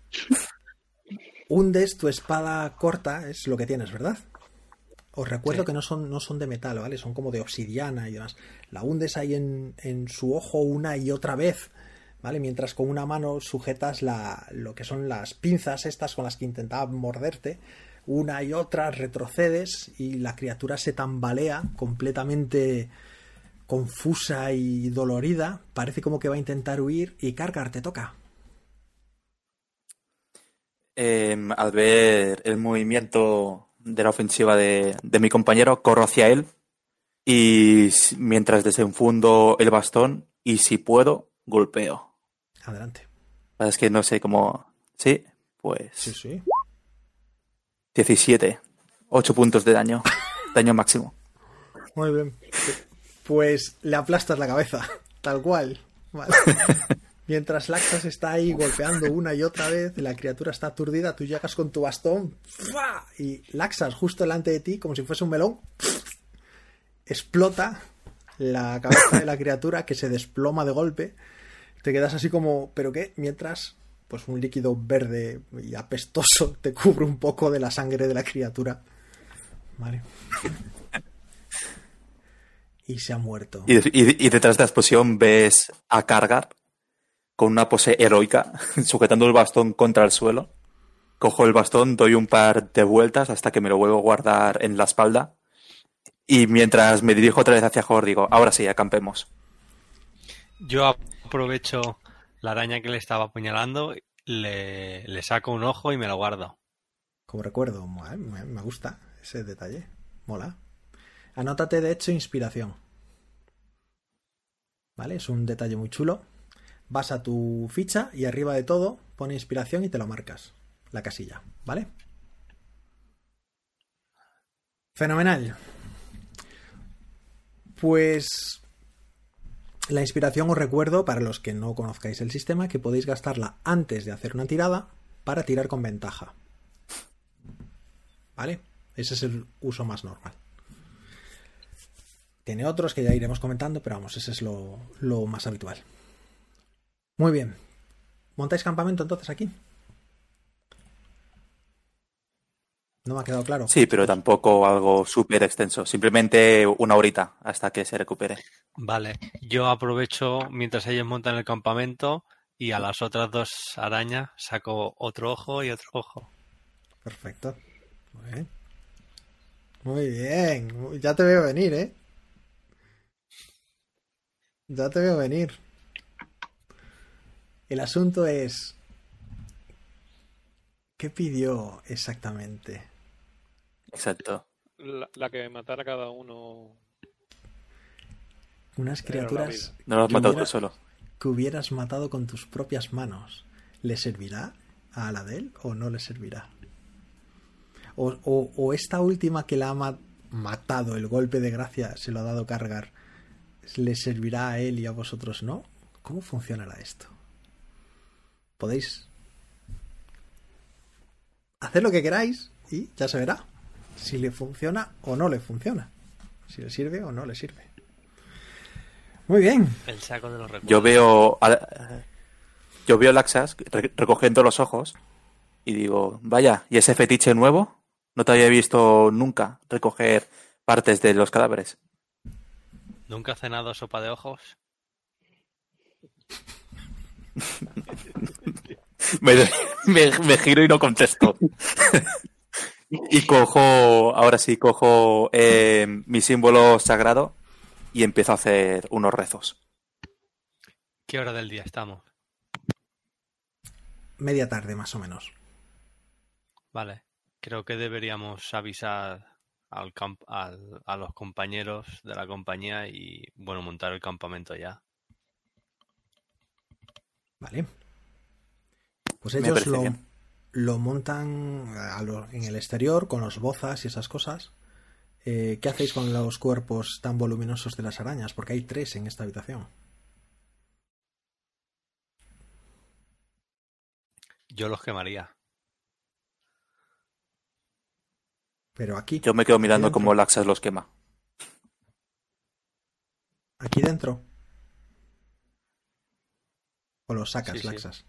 hundes tu espada corta, es lo que tienes, ¿verdad? Os recuerdo sí. que no son, no son de metal, ¿vale? Son como de obsidiana y demás. La hundes ahí en, en su ojo una y otra vez, ¿vale? Mientras con una mano sujetas la, lo que son las pinzas estas con las que intentaba morderte. Una y otra retrocedes y la criatura se tambalea completamente confusa y dolorida. Parece como que va a intentar huir y Kargar, te toca. Eh, al ver el movimiento de la ofensiva de, de mi compañero, corro hacia él y mientras desenfundo el bastón y si puedo, golpeo. Adelante. Es que no sé cómo... Sí, pues... Sí, sí. diecisiete. ocho puntos de daño. Daño máximo. Muy bien. Pues le aplastas la cabeza, tal cual. Vale. Mientras Laxas está ahí golpeando una y otra vez, la criatura está aturdida, tú llegas con tu bastón ¡fua! Y Laxas justo delante de ti, como si fuese un melón, explota la cabeza de la criatura que se desploma de golpe. Te quedas así como, ¿pero qué? Mientras, pues un líquido verde y apestoso te cubre un poco de la sangre de la criatura. Vale. Y se ha muerto. Y, y, y detrás de la explosión ves a Kargar con una pose heroica, sujetando el bastón contra el suelo. Cojo el bastón, doy un par de vueltas hasta que me lo vuelvo a guardar en la espalda. Y mientras me dirijo otra vez hacia Jor, digo, ahora sí, acampemos. Yo aprovecho la araña que le estaba apuñalando, le, le saco un ojo y me lo guardo. Como recuerdo, me gusta ese detalle. Mola. Anótate, de hecho, inspiración. ¿Vale? Es un detalle muy chulo. Vas a tu ficha y arriba de todo pone inspiración y te lo marcas. La casilla, ¿vale? Fenomenal. Pues la inspiración os recuerdo, para los que no conozcáis el sistema, que podéis gastarla antes de hacer una tirada para tirar con ventaja. ¿Vale? Ese es el uso más normal. Tiene otros que ya iremos comentando, pero vamos, ese es lo, lo más habitual. Muy bien. ¿Montáis campamento entonces aquí? No me ha quedado claro. Sí, pero tampoco algo súper extenso. Simplemente una horita hasta que se recupere. Vale. Yo aprovecho mientras ellos montan el campamento y a las otras dos arañas saco otro ojo y otro ojo. Perfecto. Muy bien. Muy bien. Ya te veo venir, ¿eh? Ya te veo venir. El asunto es... ¿qué pidió exactamente? Exacto. La, la que matara a cada uno. Unas criaturas... No lo has matado tú solo. Que hubieras matado con tus propias manos. ¿Le servirá a Aladel o no le servirá? O, o, o esta última que la ha ma- matado, el golpe de gracia, se lo ha dado cargar, le servirá a él y a vosotros no. ¿Cómo funcionará esto? Podéis hacer lo que queráis y ya se verá si le funciona o no le funciona, si le sirve o no le sirve. Muy bien. El saco de los recuerdos. Yo veo a, yo veo a Laxas re- recogiendo los ojos y digo, vaya, ¿y ese fetiche nuevo? No te había visto nunca recoger partes de los cadáveres. ¿Nunca has cenado sopa de ojos? me, me, me giro y no contesto. Y cojo, ahora sí, cojo eh, mi símbolo sagrado y empiezo a hacer unos rezos. ¿Qué hora del día estamos? Media tarde más o menos. Vale. Creo que deberíamos avisar al camp al, a los compañeros de la compañía y, bueno, montar el campamento ya. Vale. Pues Me ellos parece lo, bien. lo montan a lo- en el exterior con los bozas y esas cosas. Eh, ¿Qué hacéis con los cuerpos tan voluminosos de las arañas? Porque hay tres en esta habitación. Yo los quemaría. Pero aquí, Yo me quedo mirando dentro. cómo Laxas los quema. aquí dentro. O los sacas, Sí, sí. laxas.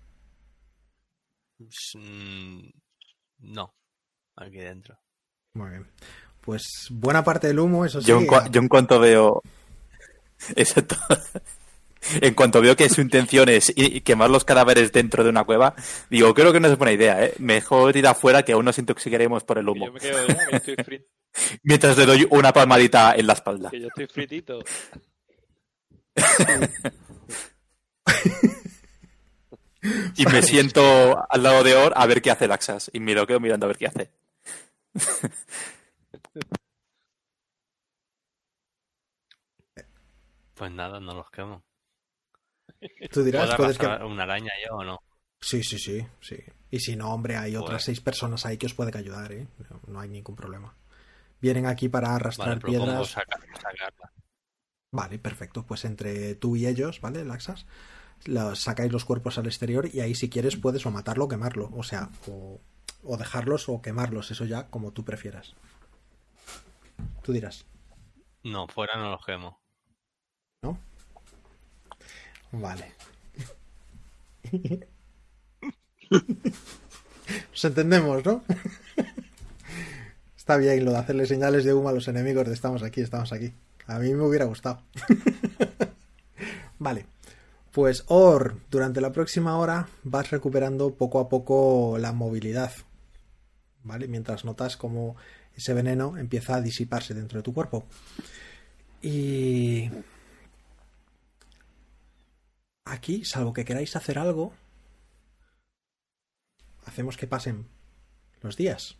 Mm, no. Aquí dentro. Muy bien. Pues buena parte del humo, eso sí. Yo en, cua- yo en cuanto veo... Exacto. En cuanto veo que su intención es i- quemar los cadáveres dentro de una cueva, digo, creo que no es buena idea, ¿eh? Mejor ir afuera que aún nos intoxicaremos por el Que humo. yo me quedo ya, que estoy, frit- Mientras le doy una palmadita en la espalda. que yo estoy fritito. Y me siento al lado de Or a ver qué hace Laxas. Y me lo quedo mirando a ver qué hace. Pues nada, no los quemo. Tú dirás, ¿Puedo puedes que... arrastrar una araña yo o no? Sí, sí, sí, sí. Y si no, hombre, hay otras Pues- seis personas ahí que os pueden ayudar, ¿eh? No, no hay ningún problema. Vienen aquí para arrastrar Vale, propongo piedras. sacar, sacarla. Vale, perfecto. Pues entre tú y ellos, ¿vale, Laxas? Los- sacáis los cuerpos al exterior y ahí si quieres puedes o matarlo o quemarlo. O sea, o, o dejarlos o quemarlos. Eso ya como tú prefieras. Tú dirás, No, fuera no los quemo. ¿no? Vale. Nos entendemos, ¿no? Está bien lo de hacerle señales de humo a los enemigos de estamos aquí, estamos aquí. A mí me hubiera gustado. Vale. Pues Or, durante la próxima hora vas recuperando poco a poco la movilidad. ¿Vale? Mientras notas como ese veneno empieza a disiparse dentro de tu cuerpo. Y aquí, salvo que queráis hacer algo, hacemos que pasen los días.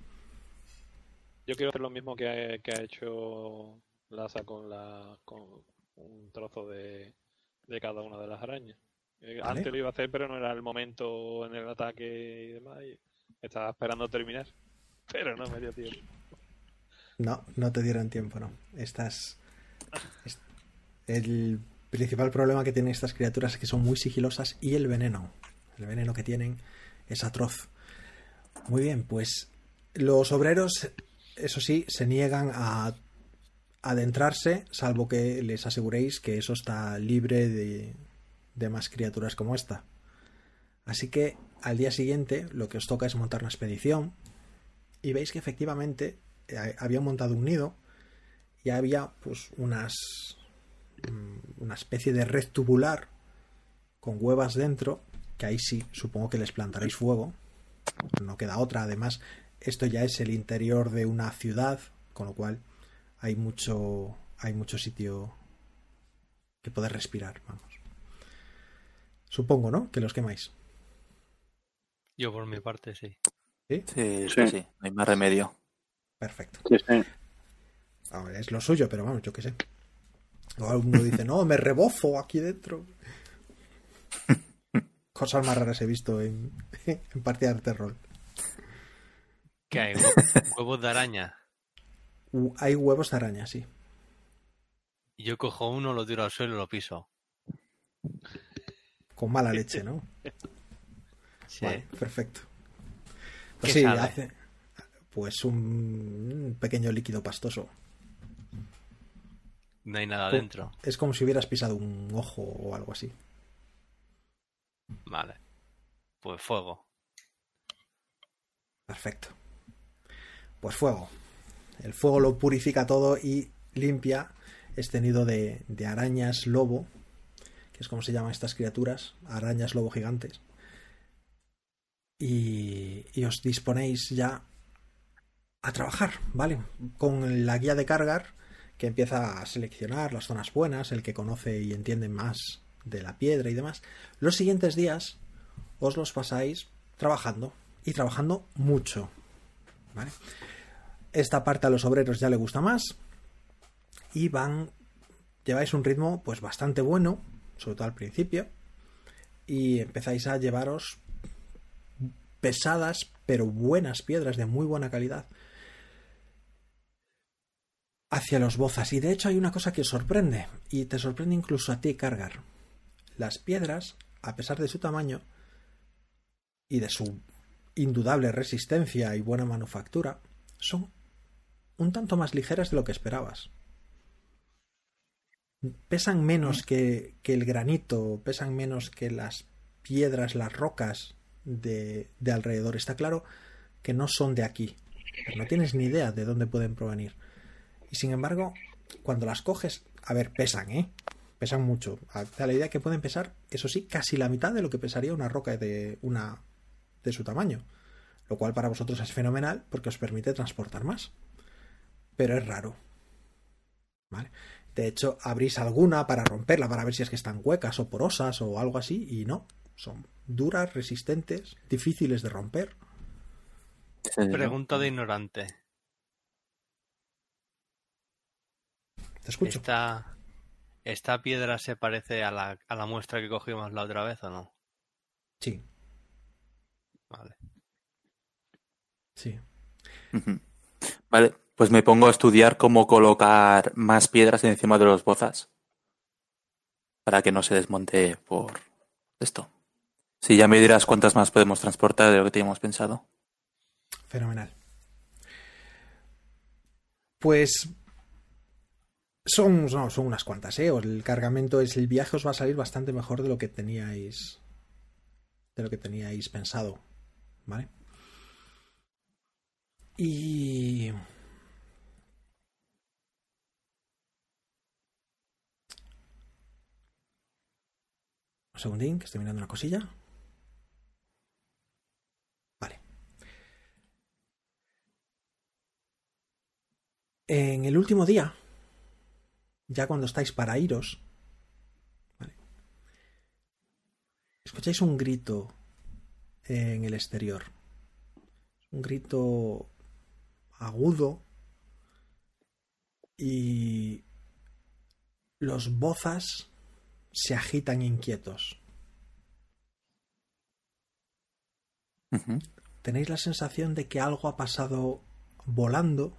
Yo quiero hacer lo mismo que ha, que ha hecho Laza con la con un trozo de, de cada una de las arañas. Eh, Vale. Antes lo iba a hacer, pero no era el momento en el ataque y demás. Y estaba esperando terminar, pero no me dio tiempo. No, no te dieron tiempo, no. Estás... es- El principal problema que tienen estas criaturas es que son muy sigilosas y el veneno. El veneno que tienen es atroz. Muy bien, pues los obreros, eso sí, se niegan a adentrarse, salvo que les aseguréis que eso está libre de, de más criaturas como esta. Así que al día siguiente lo que os toca es montar una expedición y veis que efectivamente eh, habían montado un nido y había pues unas mm, una especie de red tubular con huevas dentro, que ahí sí, supongo que les plantaréis fuego. No queda otra. Además, esto ya es el interior de una ciudad, con lo cual hay mucho hay mucho sitio que poder respirar, vamos. Supongo, ¿no? Que los quemáis. Yo por mi parte sí. ¿Sí? Sí, sí, Sí. sí. No hay más remedio. Perfecto. Sí, sí. A ver, es lo suyo, pero vamos, yo qué sé. O uno dice, no, me rebozo aquí dentro. Cosas más raras he visto en, en partidas de terror. ¿Qué hay? ¿Hue- ¿Huevos de araña? U- Hay huevos de araña, sí. Y yo cojo uno, lo tiro al suelo y lo piso. Con mala leche, ¿no? Sí. Vale, perfecto. ¿Qué Pues sí, sale? hace pues un, un pequeño líquido pastoso. No hay nada Co- dentro. Es como si hubieras pisado un ojo o algo así. Vale. Pues fuego. Perfecto. Pues fuego. El fuego lo purifica todo y limpia este nido de, de arañas lobo, que es como se llaman estas criaturas, arañas lobo gigantes. Y, y os disponéis ya a trabajar, ¿vale? Con la guía de Kargar, que empieza a seleccionar las zonas buenas, el que conoce y entiende más de la piedra y demás. Los siguientes días os los pasáis trabajando, y trabajando mucho, ¿vale? Esta parte a los obreros ya le gusta más y van, lleváis un ritmo pues bastante bueno, sobre todo al principio, y empezáis a llevaros pesadas pero buenas piedras de muy buena calidad hacia los bozas. Y de hecho hay una cosa que os sorprende, y te sorprende incluso a ti, Kargar. Las piedras, a pesar de su tamaño y de su indudable resistencia y buena manufactura, son un tanto más ligeras de lo que esperabas. Pesan menos que, que el granito, pesan menos que las piedras, las rocas de, de alrededor. Está claro que no son de aquí, pero no tienes ni idea de dónde pueden provenir. Y sin embargo, cuando las coges, a ver, pesan, ¿eh? Pesan mucho. Da la idea que pueden pesar, eso sí, casi la mitad de lo que pesaría una roca de una de su tamaño. Lo cual para vosotros es fenomenal porque os permite transportar más. Pero es raro. ¿Vale? De hecho, abrís alguna para romperla, para ver si es que están huecas o porosas o algo así, y no. Son duras, resistentes, difíciles de romper. Pregunta de ignorante. Te escucho. ¿Esta, ¿Esta piedra se parece a la, a la muestra que cogimos la otra vez o no? Sí, Vale. sí. Ujú. Vale, pues me pongo a estudiar cómo colocar más piedras encima de los bozas para que no se desmonte por esto. Si ya me dirás cuántas más podemos transportar de lo que teníamos pensado. Fenomenal. Pues son, no, son unas cuantas, ¿eh? El cargamento es el viaje os va a salir bastante mejor de lo que teníais de lo que teníais pensado, ¿vale? Y un segundín, que estoy mirando una cosilla. Vale. En el último día, ya cuando estáis para iros, ¿vale? Escucháis un grito en el exterior. Un grito agudo y los bozas se agitan inquietos. Ujú. Tenéis la sensación de que algo ha pasado volando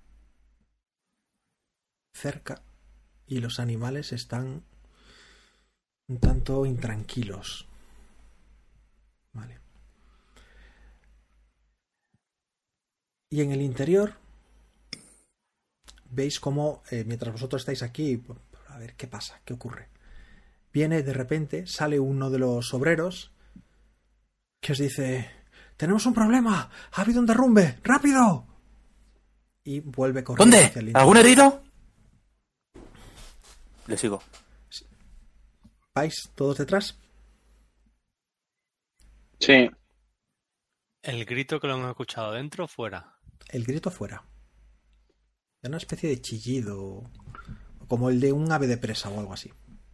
cerca y los animales están un tanto intranquilos. Vale. Y en el interior veis cómo, eh, mientras vosotros estáis aquí, a ver qué pasa, qué ocurre. Viene de repente, sale uno de los obreros que os dice: tenemos un problema, ha habido un derrumbe, rápido. Y vuelve corriendo hacia el ¿Dónde? interior. ¿Algún herido? Le sigo. ¿Vais todos detrás? Sí. ¿El grito que lo hemos escuchado dentro o fuera? El grito fuera. Era una especie de chillido, como el de un ave de presa o algo así.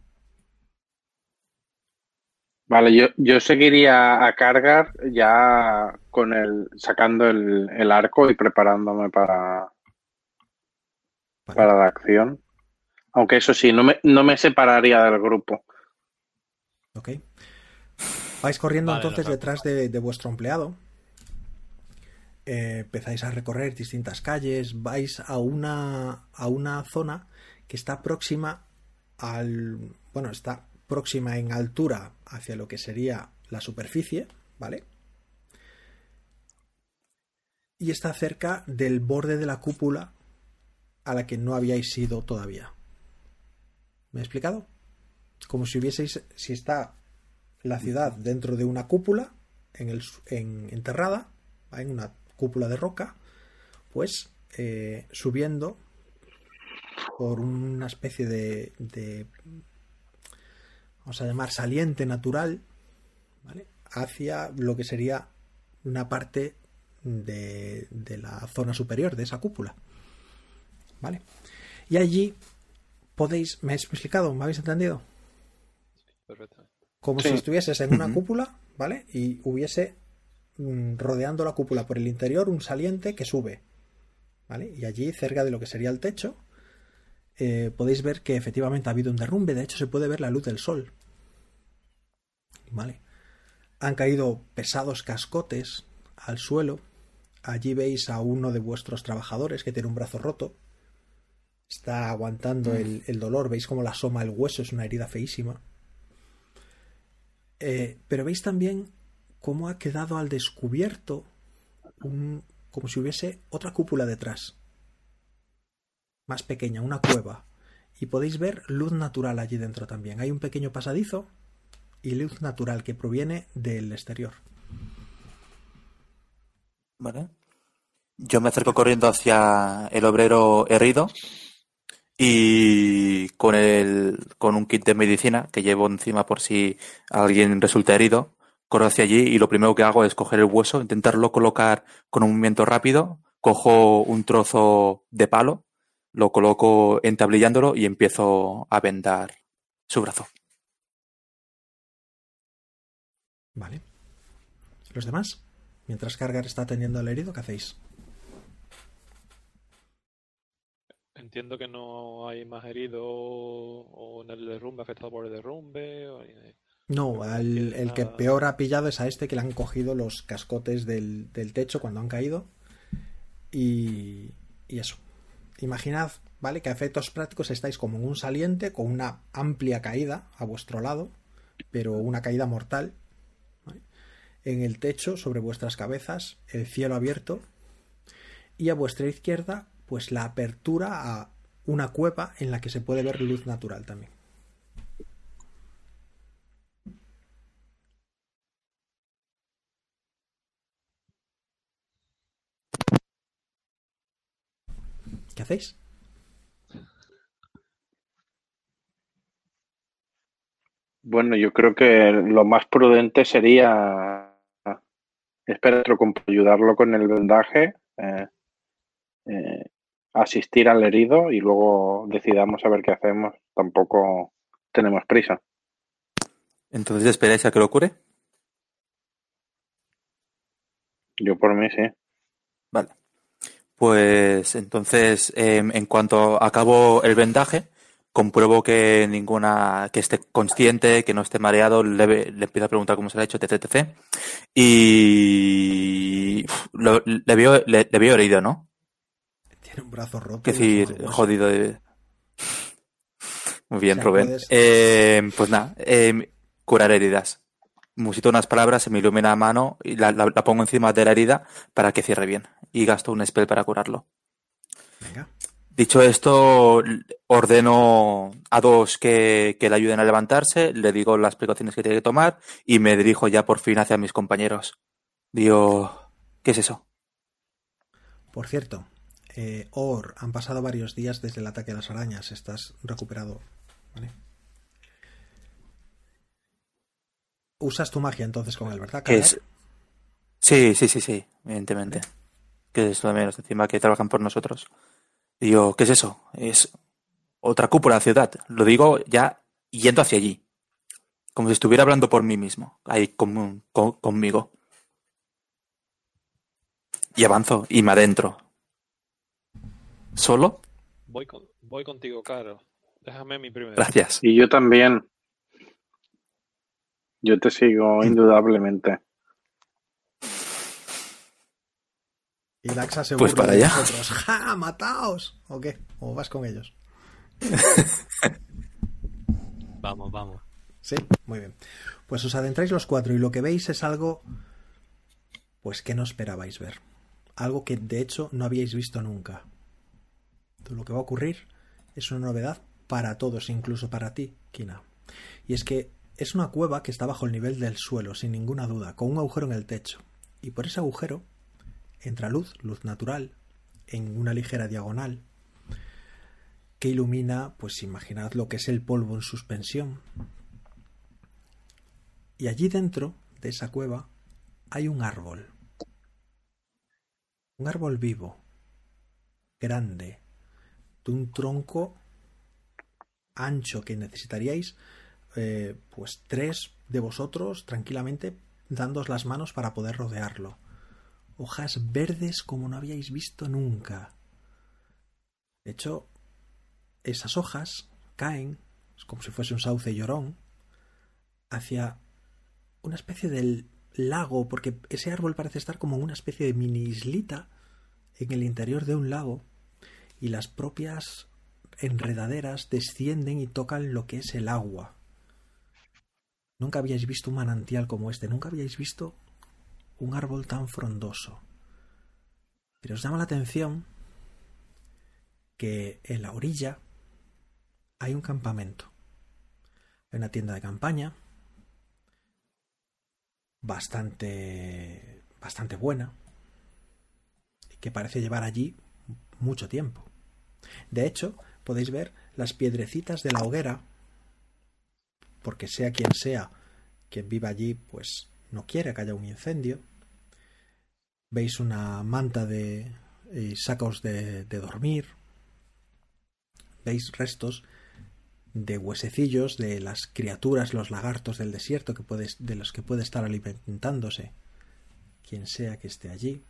Vale, yo, yo seguiría a Kargar ya con el sacando el, el arco y preparándome para, Vale. para la acción. Aunque eso sí, no me, no me separaría del grupo. Ok. Vais corriendo Vale, entonces lo detrás de, de vuestro empleado. eh, empezáis a recorrer distintas calles, vais a una, a una zona que está próxima al... Bueno, está próxima en altura hacia lo que sería la superficie, ¿vale? Y está cerca del borde de la cúpula a la que no habíais ido todavía. ¿Me he explicado? Como si hubieseis... Si está la ciudad dentro de una cúpula en el, en, enterrada, en una cúpula de roca, pues eh, subiendo por una especie de, de vamos a llamar saliente natural, ¿vale? Hacia lo que sería una parte de, de la zona superior de esa cúpula, ¿vale? Y allí podéis, ¿me habéis explicado? ¿Me habéis entendido? Perfecto. Como Sí. si estuvieses en una Ujú. cúpula, ¿vale? Y hubiese mm, rodeando la cúpula por el interior un saliente que sube, ¿vale? Y allí, cerca de lo que sería el techo, eh, podéis ver que efectivamente ha habido un derrumbe. De hecho, se puede ver la luz del sol, ¿vale? Han caído pesados cascotes al suelo. Allí veis a uno de vuestros trabajadores que tiene un brazo roto. Está aguantando el, el dolor. Veis cómo le asoma el hueso. Es una herida feísima. Eh, pero veis también cómo ha quedado al descubierto un, como si hubiese otra cúpula detrás. Más pequeña, una cueva. Y podéis ver luz natural allí dentro también. Hay un pequeño pasadizo y luz natural que proviene del exterior. Vale. Yo me acerco corriendo hacia el obrero herido y con el con un kit de medicina que llevo encima por si alguien resulta herido, corro hacia allí y lo primero que hago es coger el hueso, intentarlo colocar con un movimiento rápido, cojo un trozo de palo, lo coloco entablillándolo y empiezo a vendar su brazo. Vale. ¿Los demás? Mientras Kargar está atendiendo al herido, ¿qué hacéis? Entiendo que no hay más heridos o en el derrumbe, afectado por el derrumbe. O... No, Pero al- piedra- el que peor ha pillado es a este, que le han cogido los cascotes del, del techo cuando han caído. Y, y eso. Imaginad, ¿vale? Que a efectos prácticos estáis como en un saliente con una amplia caída a vuestro lado, pero una caída mortal, ¿vale? En el techo, sobre vuestras cabezas, el cielo abierto. Y a vuestra izquierda, pues la apertura a una cueva en la que se puede ver luz natural también. ¿Qué hacéis? Bueno, yo creo que lo más prudente sería esperar a otro compa- ayudarlo con el vendaje, eh, eh, asistir al herido y luego decidamos a ver qué hacemos. Tampoco tenemos prisa. Entonces, ¿esperáis a que lo cure? Yo por mí sí. Vale. Pues entonces, eh, en cuanto acabo el vendaje, compruebo que ninguna, que esté consciente, que no esté mareado, le, ve- le empiezo a preguntar cómo se le ha hecho, etc, etcétera. Y uf, lo- le veo, le, le veo herido, ¿no? Tiene un brazo roto. Es y le asoma decir, el hueso. jodido de... Muy bien, O sea, Rubén. puedes- Eh, pues nada, eh, curar heridas. Musito unas palabras, se me ilumina la mano y la, la- la pongo encima de la herida para que cierre bien. Y gasto un spell para curarlo. Venga. Dicho esto, l- ordeno a dos que, que le ayuden a levantarse, le digo las precauciones que tiene que tomar y me dirijo ya por fin hacia mis compañeros. Digo, ¿qué es eso? Por cierto, eh, Or, han pasado varios días desde el ataque de las arañas. Estás recuperado, ¿vale? Usas tu magia entonces con él, ¿verdad, ¿Qué Kargar? es? Sí, sí, sí, sí, evidentemente. Que es lo de menos, encima que trabajan por nosotros. Digo, ¿qué es eso? Es otra cúpula de la ciudad. Lo digo ya yendo hacia allí. Como si estuviera hablando por mí mismo. Ahí con- con- conmigo. Y avanzo y me adentro. ¿Solo? Voy, con- voy contigo, Caro. Déjame mi primero. Gracias. Y yo también. Yo te sigo indudablemente. Y Laxa se Pues burla para de allá. nosotros. ¡Ja! ¡Mataos! ¿O qué? ¿O vas con ellos? Vamos, vamos. Sí, muy bien. Pues os adentráis los cuatro y lo que veis es algo pues que no esperabais ver. Algo que de hecho no habíais visto nunca. Entonces, lo que va a ocurrir es una novedad para todos, incluso para ti, Kina. Y es que es una cueva que está bajo el nivel del suelo, sin ninguna duda, con un agujero en el techo. Y por ese agujero entra luz, luz natural, en una ligera diagonal, que ilumina, pues imaginad lo que es el polvo en suspensión. Y allí dentro de esa cueva hay un árbol. Un árbol vivo, grande, de un tronco ancho que necesitaríais eh, pues tres de vosotros tranquilamente dándoos las manos para poder rodearlo. Hojas verdes como no habíais visto nunca. De hecho, esas hojas caen, es como si fuese un sauce llorón, hacia una especie de lago, porque ese árbol parece estar como una especie de mini islita en el interior de un lago, y las propias enredaderas descienden y tocan lo que es el agua. Nunca habíais visto un manantial como este, nunca habíais visto un árbol tan frondoso. Pero os llama la atención que en la orilla hay un campamento. Hay una tienda de campaña bastante bastante buena y que parece llevar allí mucho tiempo. De hecho, podéis ver las piedrecitas de la hoguera, porque sea quien sea quien viva allí, pues no quiere que haya un incendio. Veis una manta de eh, sacos de, de dormir. Veis restos de huesecillos de las criaturas, los lagartos del desierto que puede, de los que puede estar alimentándose quien sea que esté allí.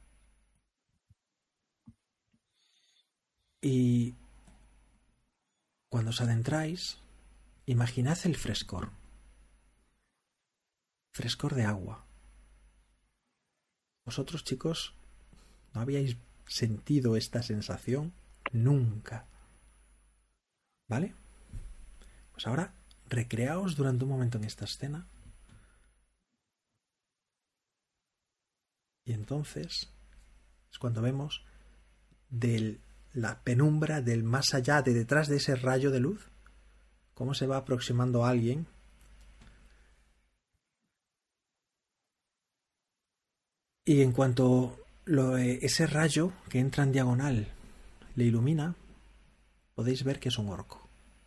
Y cuando os adentráis, imaginad el frescor. Frescor de agua. Vosotros, chicos, no habíais sentido esta sensación nunca. ¿Vale? Pues ahora recreaos durante un momento en esta escena. Y entonces es cuando vemos de la penumbra del más allá, de detrás de ese rayo de luz, cómo se va aproximando a alguien. Y en cuanto lo, ese rayo que entra en diagonal le ilumina, podéis ver que es un orco.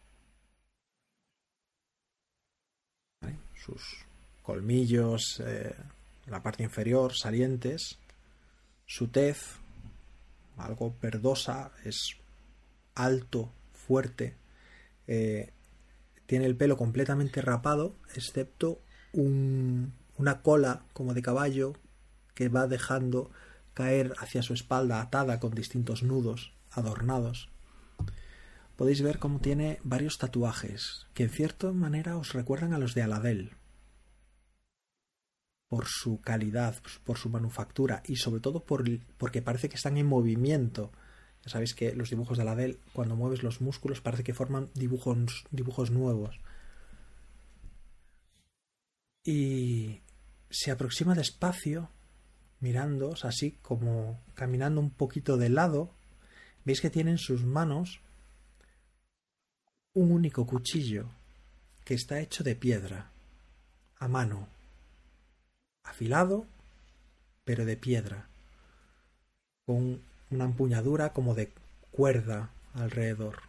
¿Vale? Sus colmillos, eh, en la parte inferior, salientes, su tez, algo verdosa, es alto, fuerte, eh, tiene el pelo completamente rapado, excepto un, una cola como de caballo que va dejando caer hacia su espalda atada con distintos nudos adornados. Podéis ver cómo tiene varios tatuajes que en cierta manera os recuerdan a los de Aladel, por su calidad, por su manufactura y sobre todo por, porque parece que están en movimiento. Ya sabéis que los dibujos de Aladel, cuando mueves los músculos, parece que forman dibujos, dibujos nuevos. Y se aproxima despacio, mirándoos así como caminando un poquito de lado. Veis que tiene en sus manos un único cuchillo que está hecho de piedra, a mano, afilado, pero de piedra, con una empuñadura como de cuerda alrededor.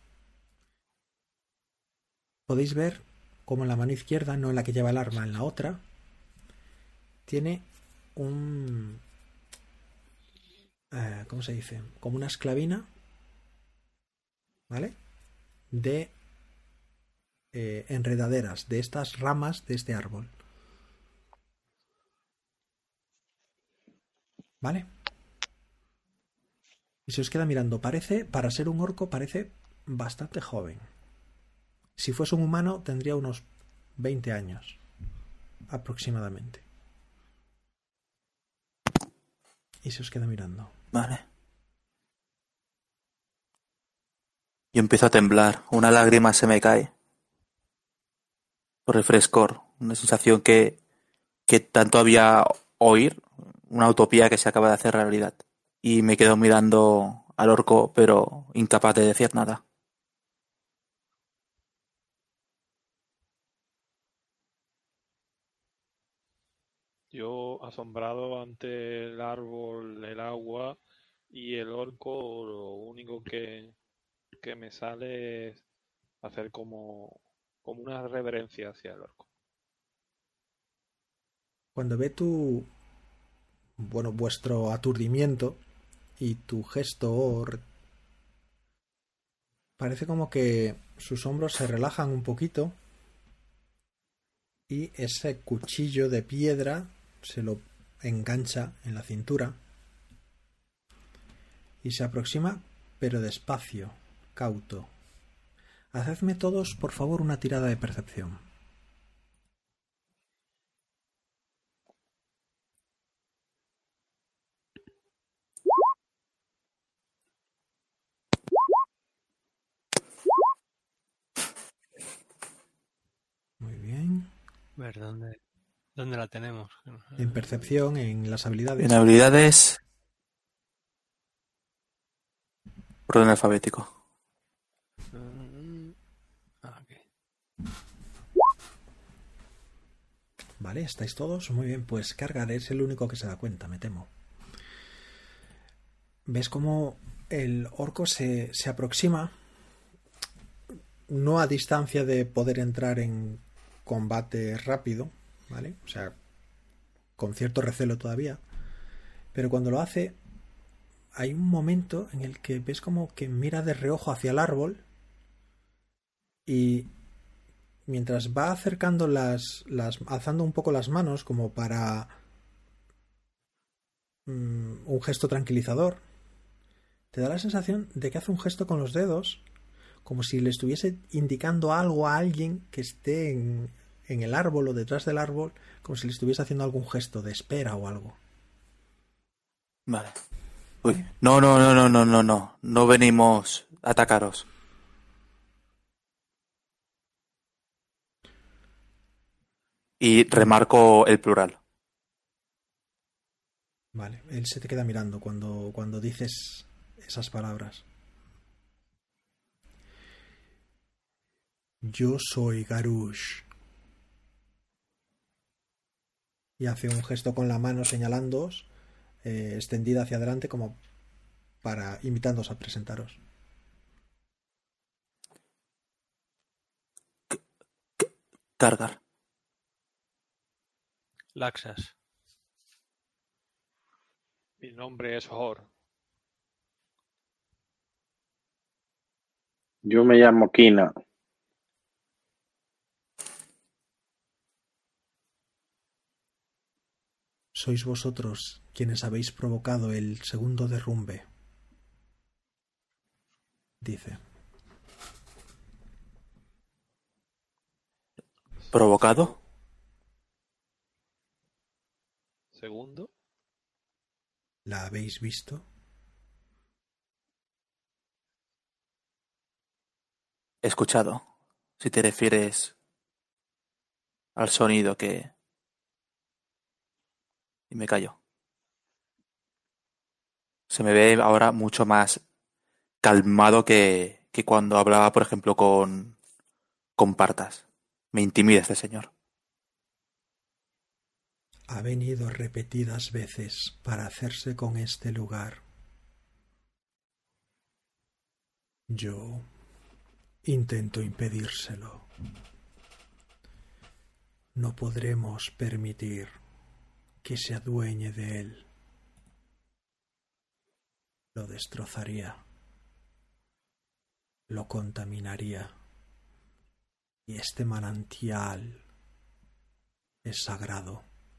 Podéis ver como en la mano izquierda, no en la que lleva el arma, en la otra, tiene un... Eh, ¿cómo se dice? Como una esclavina, ¿vale? De eh, enredaderas, de estas ramas de este árbol. ¿Vale? Y se os queda mirando. Parece, para ser un orco, parece bastante joven. Si fuese un humano, tendría unos veinte años, aproximadamente. y se os queda mirando. Vale. Yo empiezo a temblar. Una lágrima se me cae. Por el frescor. Una sensación que, que tanto había oír. Una utopía que se acaba de hacer realidad. Y me quedo mirando al orco, pero incapaz de decir nada. Yo, asombrado ante el árbol, el agua y el orco, lo único que, que me sale es hacer como, como una reverencia hacia el orco. Cuando ve tu, bueno, vuestro aturdimiento y tu gesto, parece como que sus hombros se relajan un poquito y ese cuchillo de piedra se lo engancha en la cintura y se aproxima, pero despacio, cauto. Hacedme todos, por favor, una tirada de percepción. Muy bien. A ver, ¿dónde, dónde la tenemos? En percepción, en las habilidades. En habilidades... Por orden alfabético. Ah, ok. Vale, ¿estáis todos? Muy bien, pues Kargar es el único que se da cuenta, me temo. ¿Ves cómo el orco se, se aproxima? No a distancia de poder entrar en combate rápido, ¿vale? O sea, con cierto recelo todavía. Pero cuando lo hace, hay un momento en el que ves como que mira de reojo hacia el árbol y mientras va acercando las, las alzando un poco las manos como para um, un gesto tranquilizador, te da la sensación de que hace un gesto con los dedos como si le estuviese indicando algo a alguien que esté en, en el árbol o detrás del árbol, como si le estuviese haciendo algún gesto de espera o algo. Vale. Uy. No, no, no, no, no, no, no. No venimos a atacaros. Y remarco el plural. Vale, él se te queda mirando cuando, cuando dices esas palabras. Yo soy Garush. Y hace un gesto con la mano señalándoos, eh, extendida hacia adelante como para invitándoos a presentaros. Cargar. Laxas. Mi nombre es Hor. Yo me llamo Kina. Sois vosotros quienes habéis provocado el segundo derrumbe, dice. ¿Provocado? Segundo. ¿La habéis visto? He escuchado. Si te refieres al sonido que... Y me callo. Se me ve ahora mucho más calmado que, que cuando hablaba, por ejemplo, con, con Partas. Me intimida este señor. Ha venido repetidas veces para hacerse con este lugar. Yo intento impedírselo. No podremos permitir que se adueñe de él. Lo destrozaría. Lo contaminaría. Y este manantial es sagrado.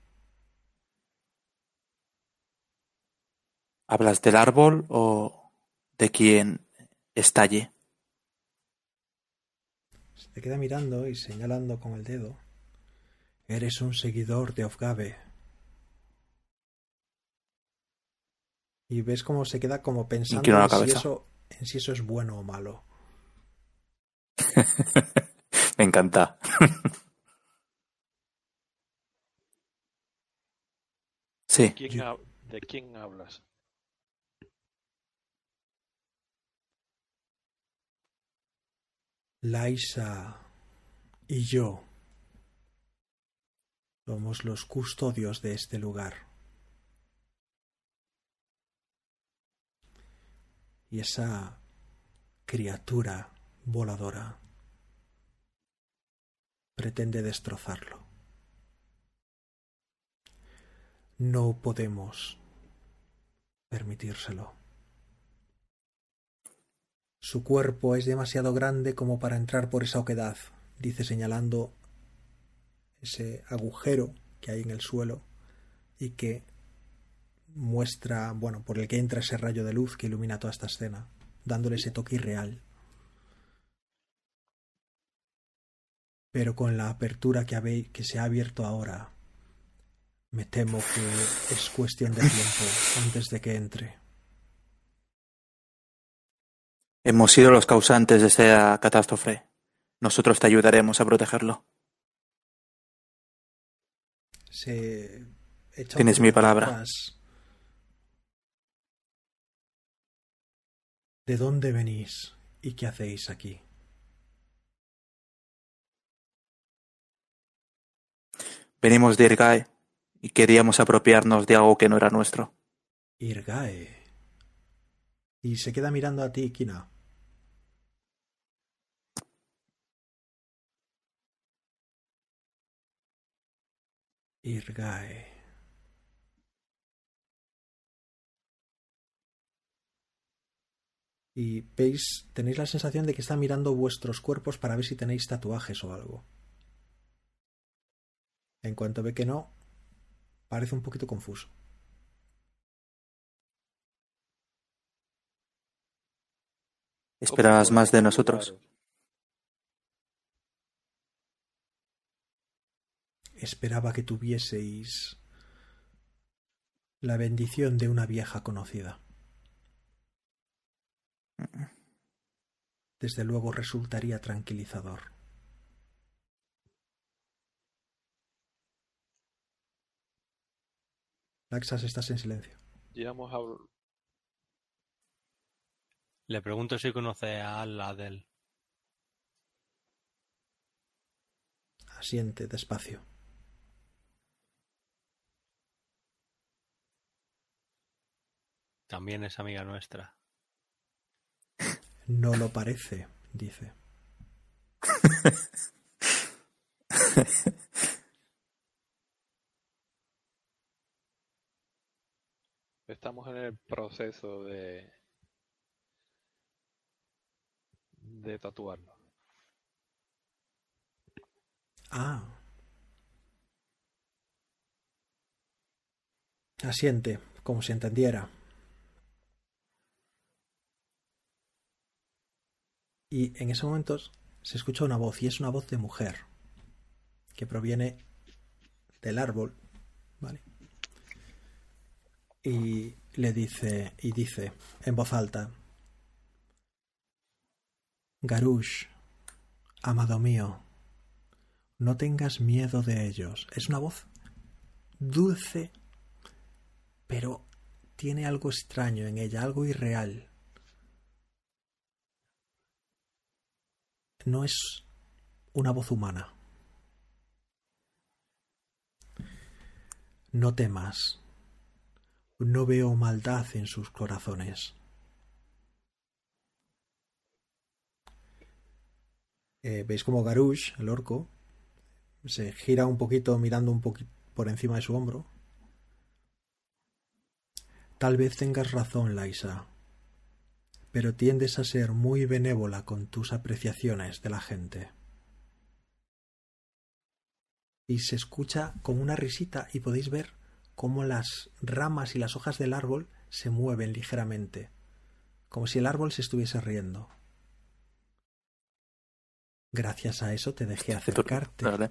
¿Hablas del árbol o de quien está allí? Se te queda mirando y señalando con el dedo. Eres un seguidor de Ofgabe. Y ves cómo se queda como pensando Inclino la en si, cabeza. eso, en si eso es bueno o malo. Me encanta. Sí, ¿Quién Yo- hab- ¿De quién hablas? Laisa y yo somos los custodios de este lugar. Y esa criatura voladora pretende destrozarlo. No podemos permitírselo. Su cuerpo es demasiado grande como para entrar por esa oquedad, dice señalando ese agujero que hay en el suelo y que muestra, bueno, por el que entra ese rayo de luz que ilumina toda esta escena, dándole ese toque irreal. Pero con la apertura que, habe- que se ha abierto ahora, me temo que es cuestión de tiempo antes de que entre. hemos sido los causantes de esta catástrofe. Nosotros te ayudaremos a protegerlo. Se echa un Tienes mi poquito hacia palabra. atrás. ¿De dónde venís y qué hacéis aquí? Venimos de Irgae y queríamos apropiarnos de algo que no era nuestro. Irgae. Y se queda mirando a ti, Kina. Irgae. Y veis, tenéis la sensación de que está mirando vuestros cuerpos para ver si tenéis tatuajes o algo. En cuanto ve que no, parece un poquito confuso. ¿Esperabas ¿Cómo más de podemos nosotros? ayudaros? Esperaba que tuvieseis la bendición de una vieja conocida. Desde luego resultaría tranquilizador. Laxas, estás en silencio. Llevamos a... Le pregunto si conoce a Al-Adel. Asiente despacio. También es amiga nuestra. No lo parece, dice. Estamos en el proceso de... de tatuarnos. Ah. Asiente, como si entendiera. Y en esos momentos se escucha una voz, y es una voz de mujer, que proviene del árbol, ¿vale? Y le dice, y dice en voz alta: Garush, amado mío, no tengas miedo de ellos. Es una voz dulce, pero tiene algo extraño en ella, algo irreal. No es una voz humana. No temas. No veo maldad en sus corazones. Eh, Veis como Garush, el orco, se gira un poquito mirando un poquito por encima de su hombro. Tal vez tengas razón, Laisa, pero tiendes a ser muy benévola con tus apreciaciones de la gente. Y se escucha como una risita y podéis ver cómo las ramas y las hojas del árbol se mueven ligeramente, como si el árbol se estuviese riendo. Gracias a eso te dejé acercarte, Vale.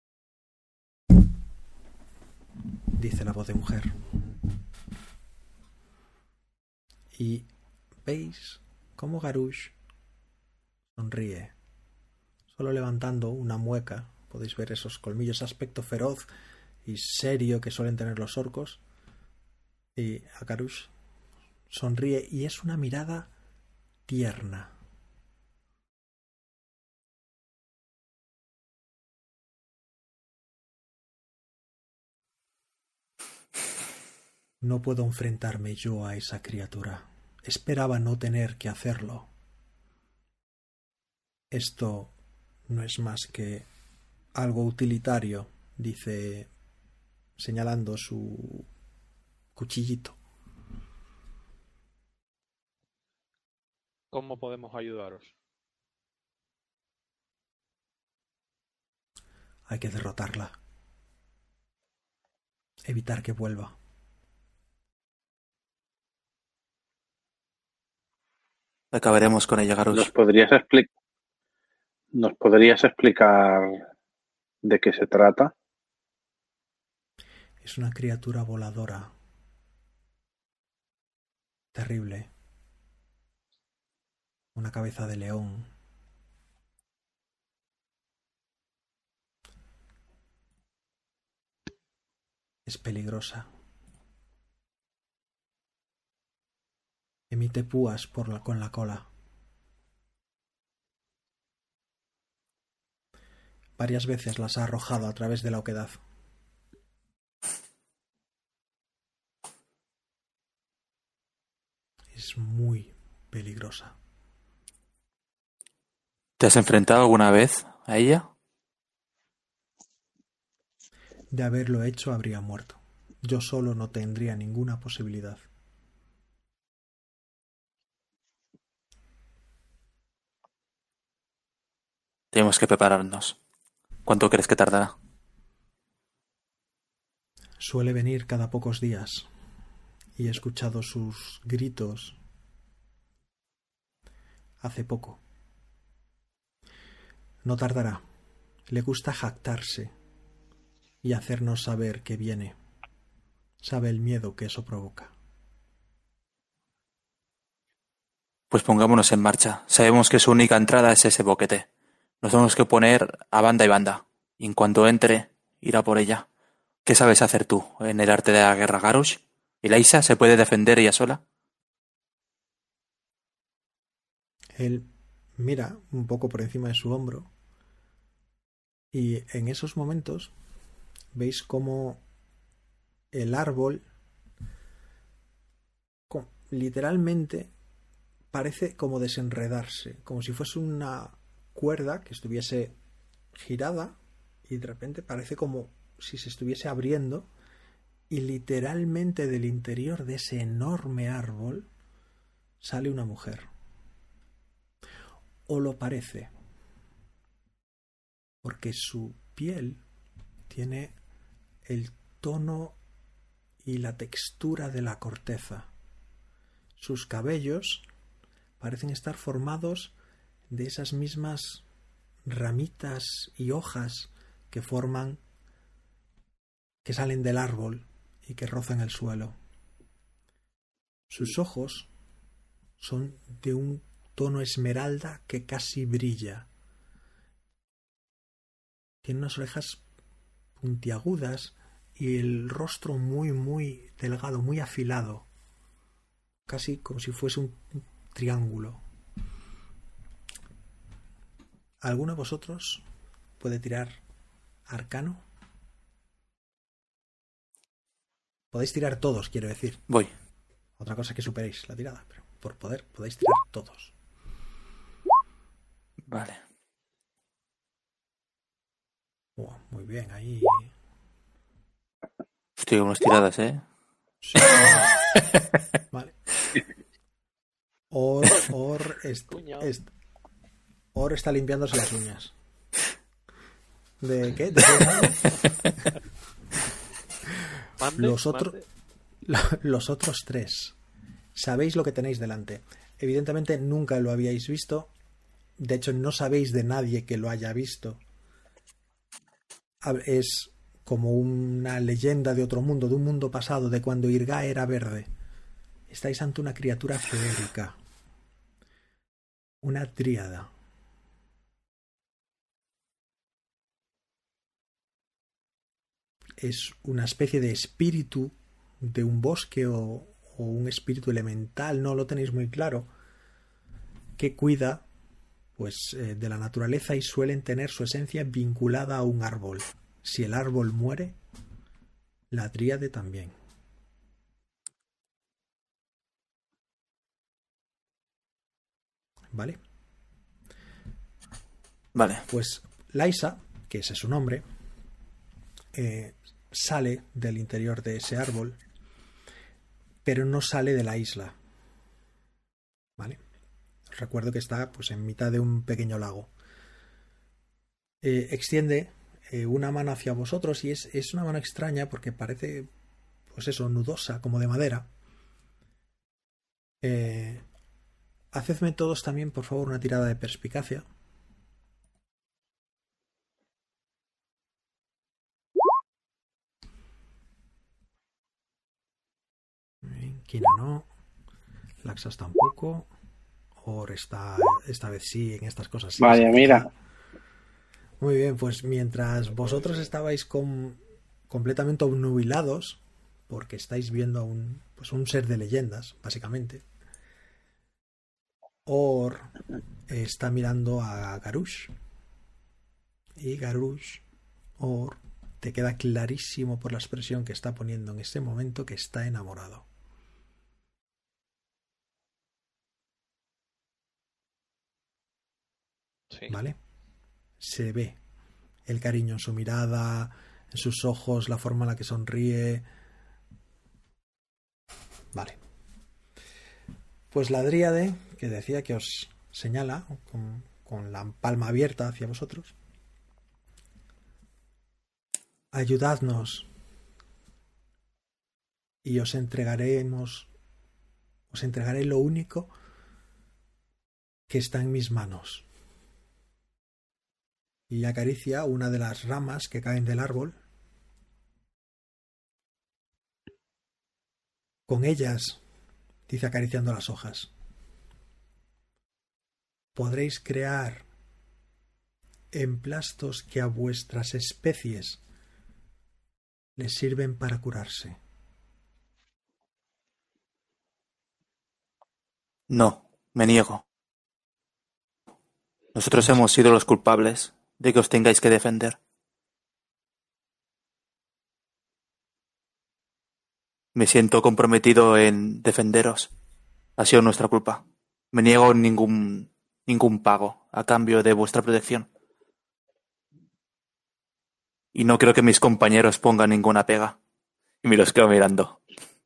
dice la voz de mujer. y veis cómo Garrosh sonríe, solo levantando una mueca. Podéis ver esos colmillos, aspecto feroz y serio que suelen tener los orcos. Y a Garrosh sonríe y es una mirada tierna. No puedo enfrentarme yo a esa criatura. Esperaba no tener que hacerlo. Esto no es más que algo utilitario, dice, señalando su cuchillito. ¿Cómo podemos ayudaros? Hay que derrotarla. Evitar que vuelva. Acabaremos con ella, Garrosh. ¿Nos podrías explicar, ¿Nos podrías explicar de qué se trata? Es una criatura voladora. Terrible. Una cabeza de león. Es peligrosa. Emite púas por la, con la cola. Varias veces las ha arrojado a través de la oquedad. Es muy peligrosa. ¿Te has enfrentado alguna vez a ella? De haberlo hecho habría muerto. Yo solo no tendría ninguna posibilidad. Tenemos que prepararnos. ¿Cuánto crees que tardará? Suele venir cada pocos días y he escuchado sus gritos hace poco. No tardará. Le gusta jactarse y hacernos saber que viene. Sabe el miedo que eso provoca. Pues pongámonos en marcha. Sabemos que su única entrada es ese boquete. Nos tenemos que poner a banda y banda. Y en cuanto entre, irá por ella. ¿Qué sabes hacer tú en el arte de la guerra, Garrosh? ¿Eliza se puede defender ella sola? Él mira un poco por encima de su hombro y en esos momentos veis cómo el árbol literalmente parece como desenredarse, como si fuese una cuerda que estuviese girada y de repente parece como si se estuviese abriendo y literalmente del interior de ese enorme árbol sale una mujer. O lo parece, porque su piel tiene el tono y la textura de la corteza. Sus cabellos parecen estar formados de esas mismas ramitas y hojas que forman, que salen del árbol y que rozan el suelo. Sus ojos son de un tono esmeralda que casi brilla. Tiene unas orejas puntiagudas y el rostro muy, muy delgado, muy afilado, casi como si fuese un triángulo. ¿Alguno de vosotros puede tirar arcano? Podéis tirar todos, quiero decir. Voy. Otra cosa es que superéis la tirada, pero por poder podéis tirar todos. Vale. Oh, muy bien, ahí. Estoy unas tiradas, ¿eh? Sí. Vale. Or, Or, est, est, Or está limpiándose las uñas. ¿De qué? ¿De qué? Los otros, los otros tres. Sabéis lo que tenéis delante. Evidentemente nunca lo habíais visto. De hecho, no sabéis de nadie que lo haya visto. Es como una leyenda de otro mundo, de un mundo pasado, de cuando Irga era verde. Estáis ante una criatura feérica. Una dríada. Es una especie de espíritu de un bosque o, o un espíritu elemental, no lo tenéis muy claro, que cuida pues eh, de la naturaleza y suelen tener su esencia vinculada a un árbol. Si el árbol muere, la dríade también. ¿Vale? Vale. Pues Laisa, que ese es su nombre, eh, sale del interior de ese árbol, pero no sale de la isla. ¿Vale? Recuerdo que está pues en mitad de un pequeño lago. Eh, extiende eh, una mano hacia vosotros y es, es una mano extraña porque parece, pues eso, nudosa, como de madera. Eh, hacedme todos también, por favor, una tirada de perspicacia. Kina no, Laxas tampoco, Or está esta vez sí, en estas cosas sí. Vaya, mira. Muy bien, pues mientras vosotros estabais con, completamente obnubilados, porque estáis viendo a un, pues un ser de leyendas, básicamente, Or está mirando a Garush, y Garush, Or, te queda clarísimo por la expresión que está poniendo en este momento que está enamorado. Sí. ¿Vale? Se ve el cariño en su mirada, en sus ojos, la forma en la que sonríe. Vale. Pues la dríade, que decía que os señala con, con la palma abierta hacia vosotros. Ayudadnos y os entregaremos, os entregaré lo único que está en mis manos. Y acaricia una de las ramas que caen del árbol. Con ellas, dice acariciando las hojas, podréis crear emplastos que a vuestras especies les sirven para curarse. No, me niego. Nosotros hemos sido los culpables de que os tengáis que defender. Me siento comprometido en defenderos. Ha sido nuestra culpa. Me niego ningún ningún pago a cambio de vuestra protección. Y no creo que mis compañeros pongan ninguna pega. Y me los quedo mirando.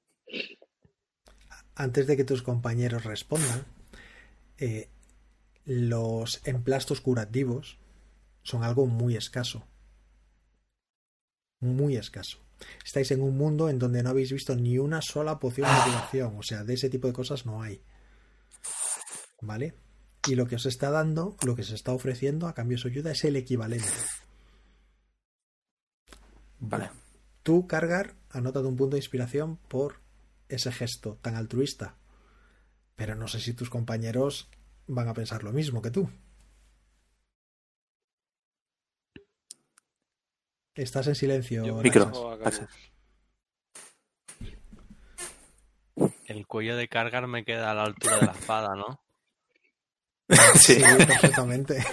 Antes de que tus compañeros respondan, eh, los emplastos curativos son algo muy escaso. Muy escaso. Estáis en un mundo en donde no habéis visto ni una sola poción de curación. O sea, de ese tipo de cosas no hay. ¿Vale? Y lo que os está dando, lo que se está ofreciendo a cambio de su ayuda es el equivalente. Vale. Tú, Kargar, anótate un punto de inspiración por ese gesto tan altruista. Pero no sé si tus compañeros van a pensar lo mismo que tú. Estás en silencio. Yo me Micro. niego a Gracias. Garus. El cuello de Kargar me queda a la altura de la espada, ¿no? Sí. Sí, perfectamente.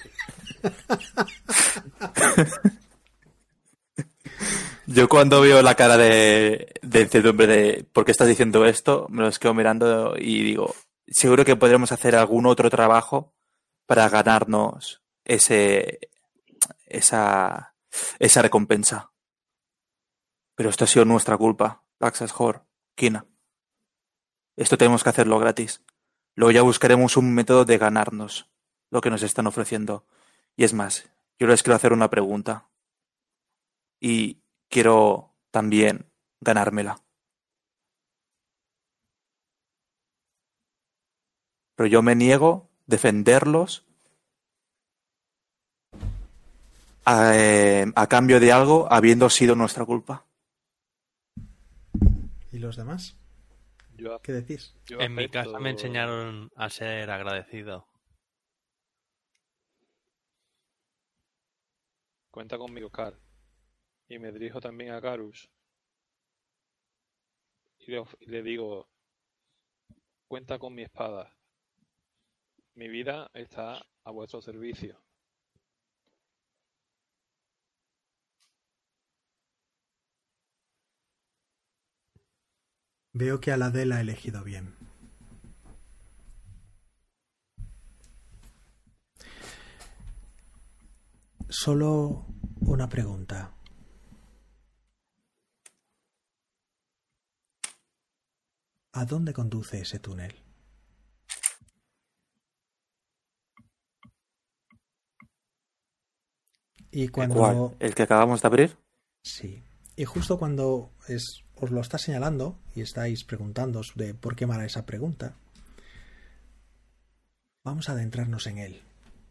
Yo cuando veo la cara de, de incertidumbre de ¿por qué estás diciendo esto? Me los quedo mirando y digo, seguro que podremos hacer algún otro trabajo para ganarnos ese esa esa recompensa. Pero esto ha sido nuestra culpa, Laxas, Hor, Kina. Esto tenemos que hacerlo gratis. Luego ya buscaremos un método de ganarnos lo que nos están ofreciendo. Y es más, yo les quiero hacer una pregunta. Y quiero también ganármela. Pero yo me niego a defenderlos a, eh, a cambio de algo habiendo sido nuestra culpa. ¿Y los demás? Yo, ¿Qué decís? yo En mi acepto- casa me enseñaron a ser agradecido. Cuenta conmigo, Car. Y me dirijo también a Garus. Y le, of- y le digo, cuenta con mi espada. Mi vida está a vuestro servicio. Veo que Aladel ha elegido bien. Solo una pregunta. ¿A dónde conduce ese túnel? Y ¿El cuando... cuál? ¿El que acabamos de abrir? Sí. Y justo cuando es, os lo está señalando y estáis preguntándoos de por qué mala esa pregunta, vamos a adentrarnos en él.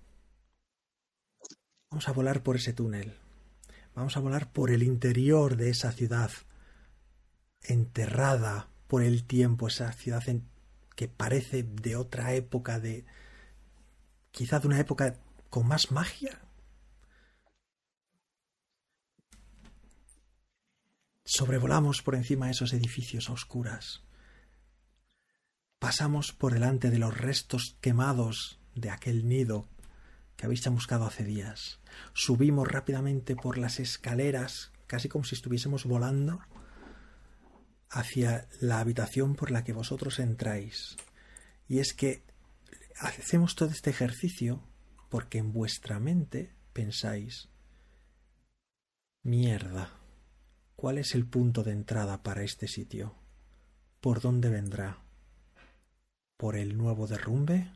Vamos a volar por ese túnel. Vamos a volar por el interior de esa ciudad, enterrada por el tiempo, esa ciudad en, que parece de otra época, de quizá de una época con más magia. Sobrevolamos por encima de esos edificios a oscuras. Pasamos por delante de los restos quemados de aquel nido que habéis chamuscado hace días. Subimos rápidamente por las escaleras, casi como si estuviésemos volando, hacia la habitación por la que vosotros entráis. Y es que hacemos todo este ejercicio porque en vuestra mente pensáis: mierda, ¿cuál es el punto de entrada para este sitio? ¿Por dónde vendrá? ¿Por el nuevo derrumbe?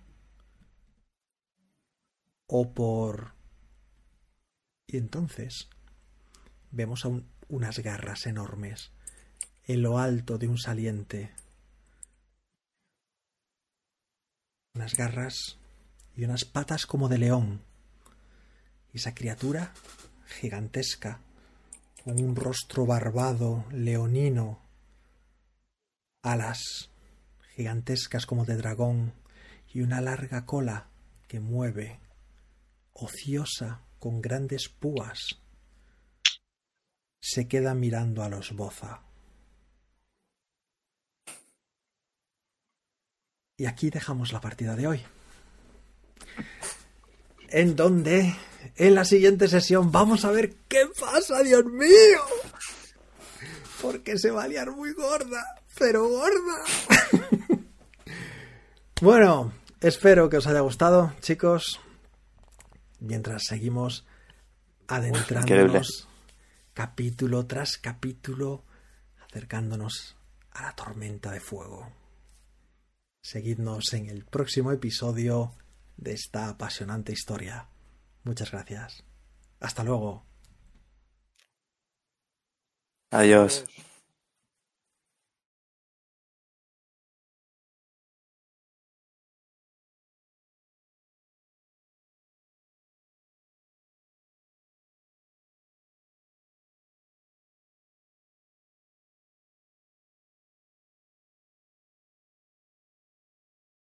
¿O por...? Y entonces vemos a un, unas garras enormes en lo alto de un saliente. Unas garras y unas patas como de león. Y esa criatura gigantesca, con un rostro barbado, leonino, alas gigantescas como de dragón y una larga cola que mueve, ociosa, con grandes púas, se queda mirando a los Boza. Y aquí dejamos la partida de hoy. En donde, en la siguiente sesión, vamos a ver qué pasa, Dios mío. Porque se va a liar muy gorda, pero gorda. Bueno, espero que os haya gustado, chicos. Mientras seguimos adentrándonos capítulo tras capítulo, acercándonos a la tormenta de fuego. Seguidnos en el próximo episodio de esta apasionante historia. Muchas gracias. Hasta luego. Adiós.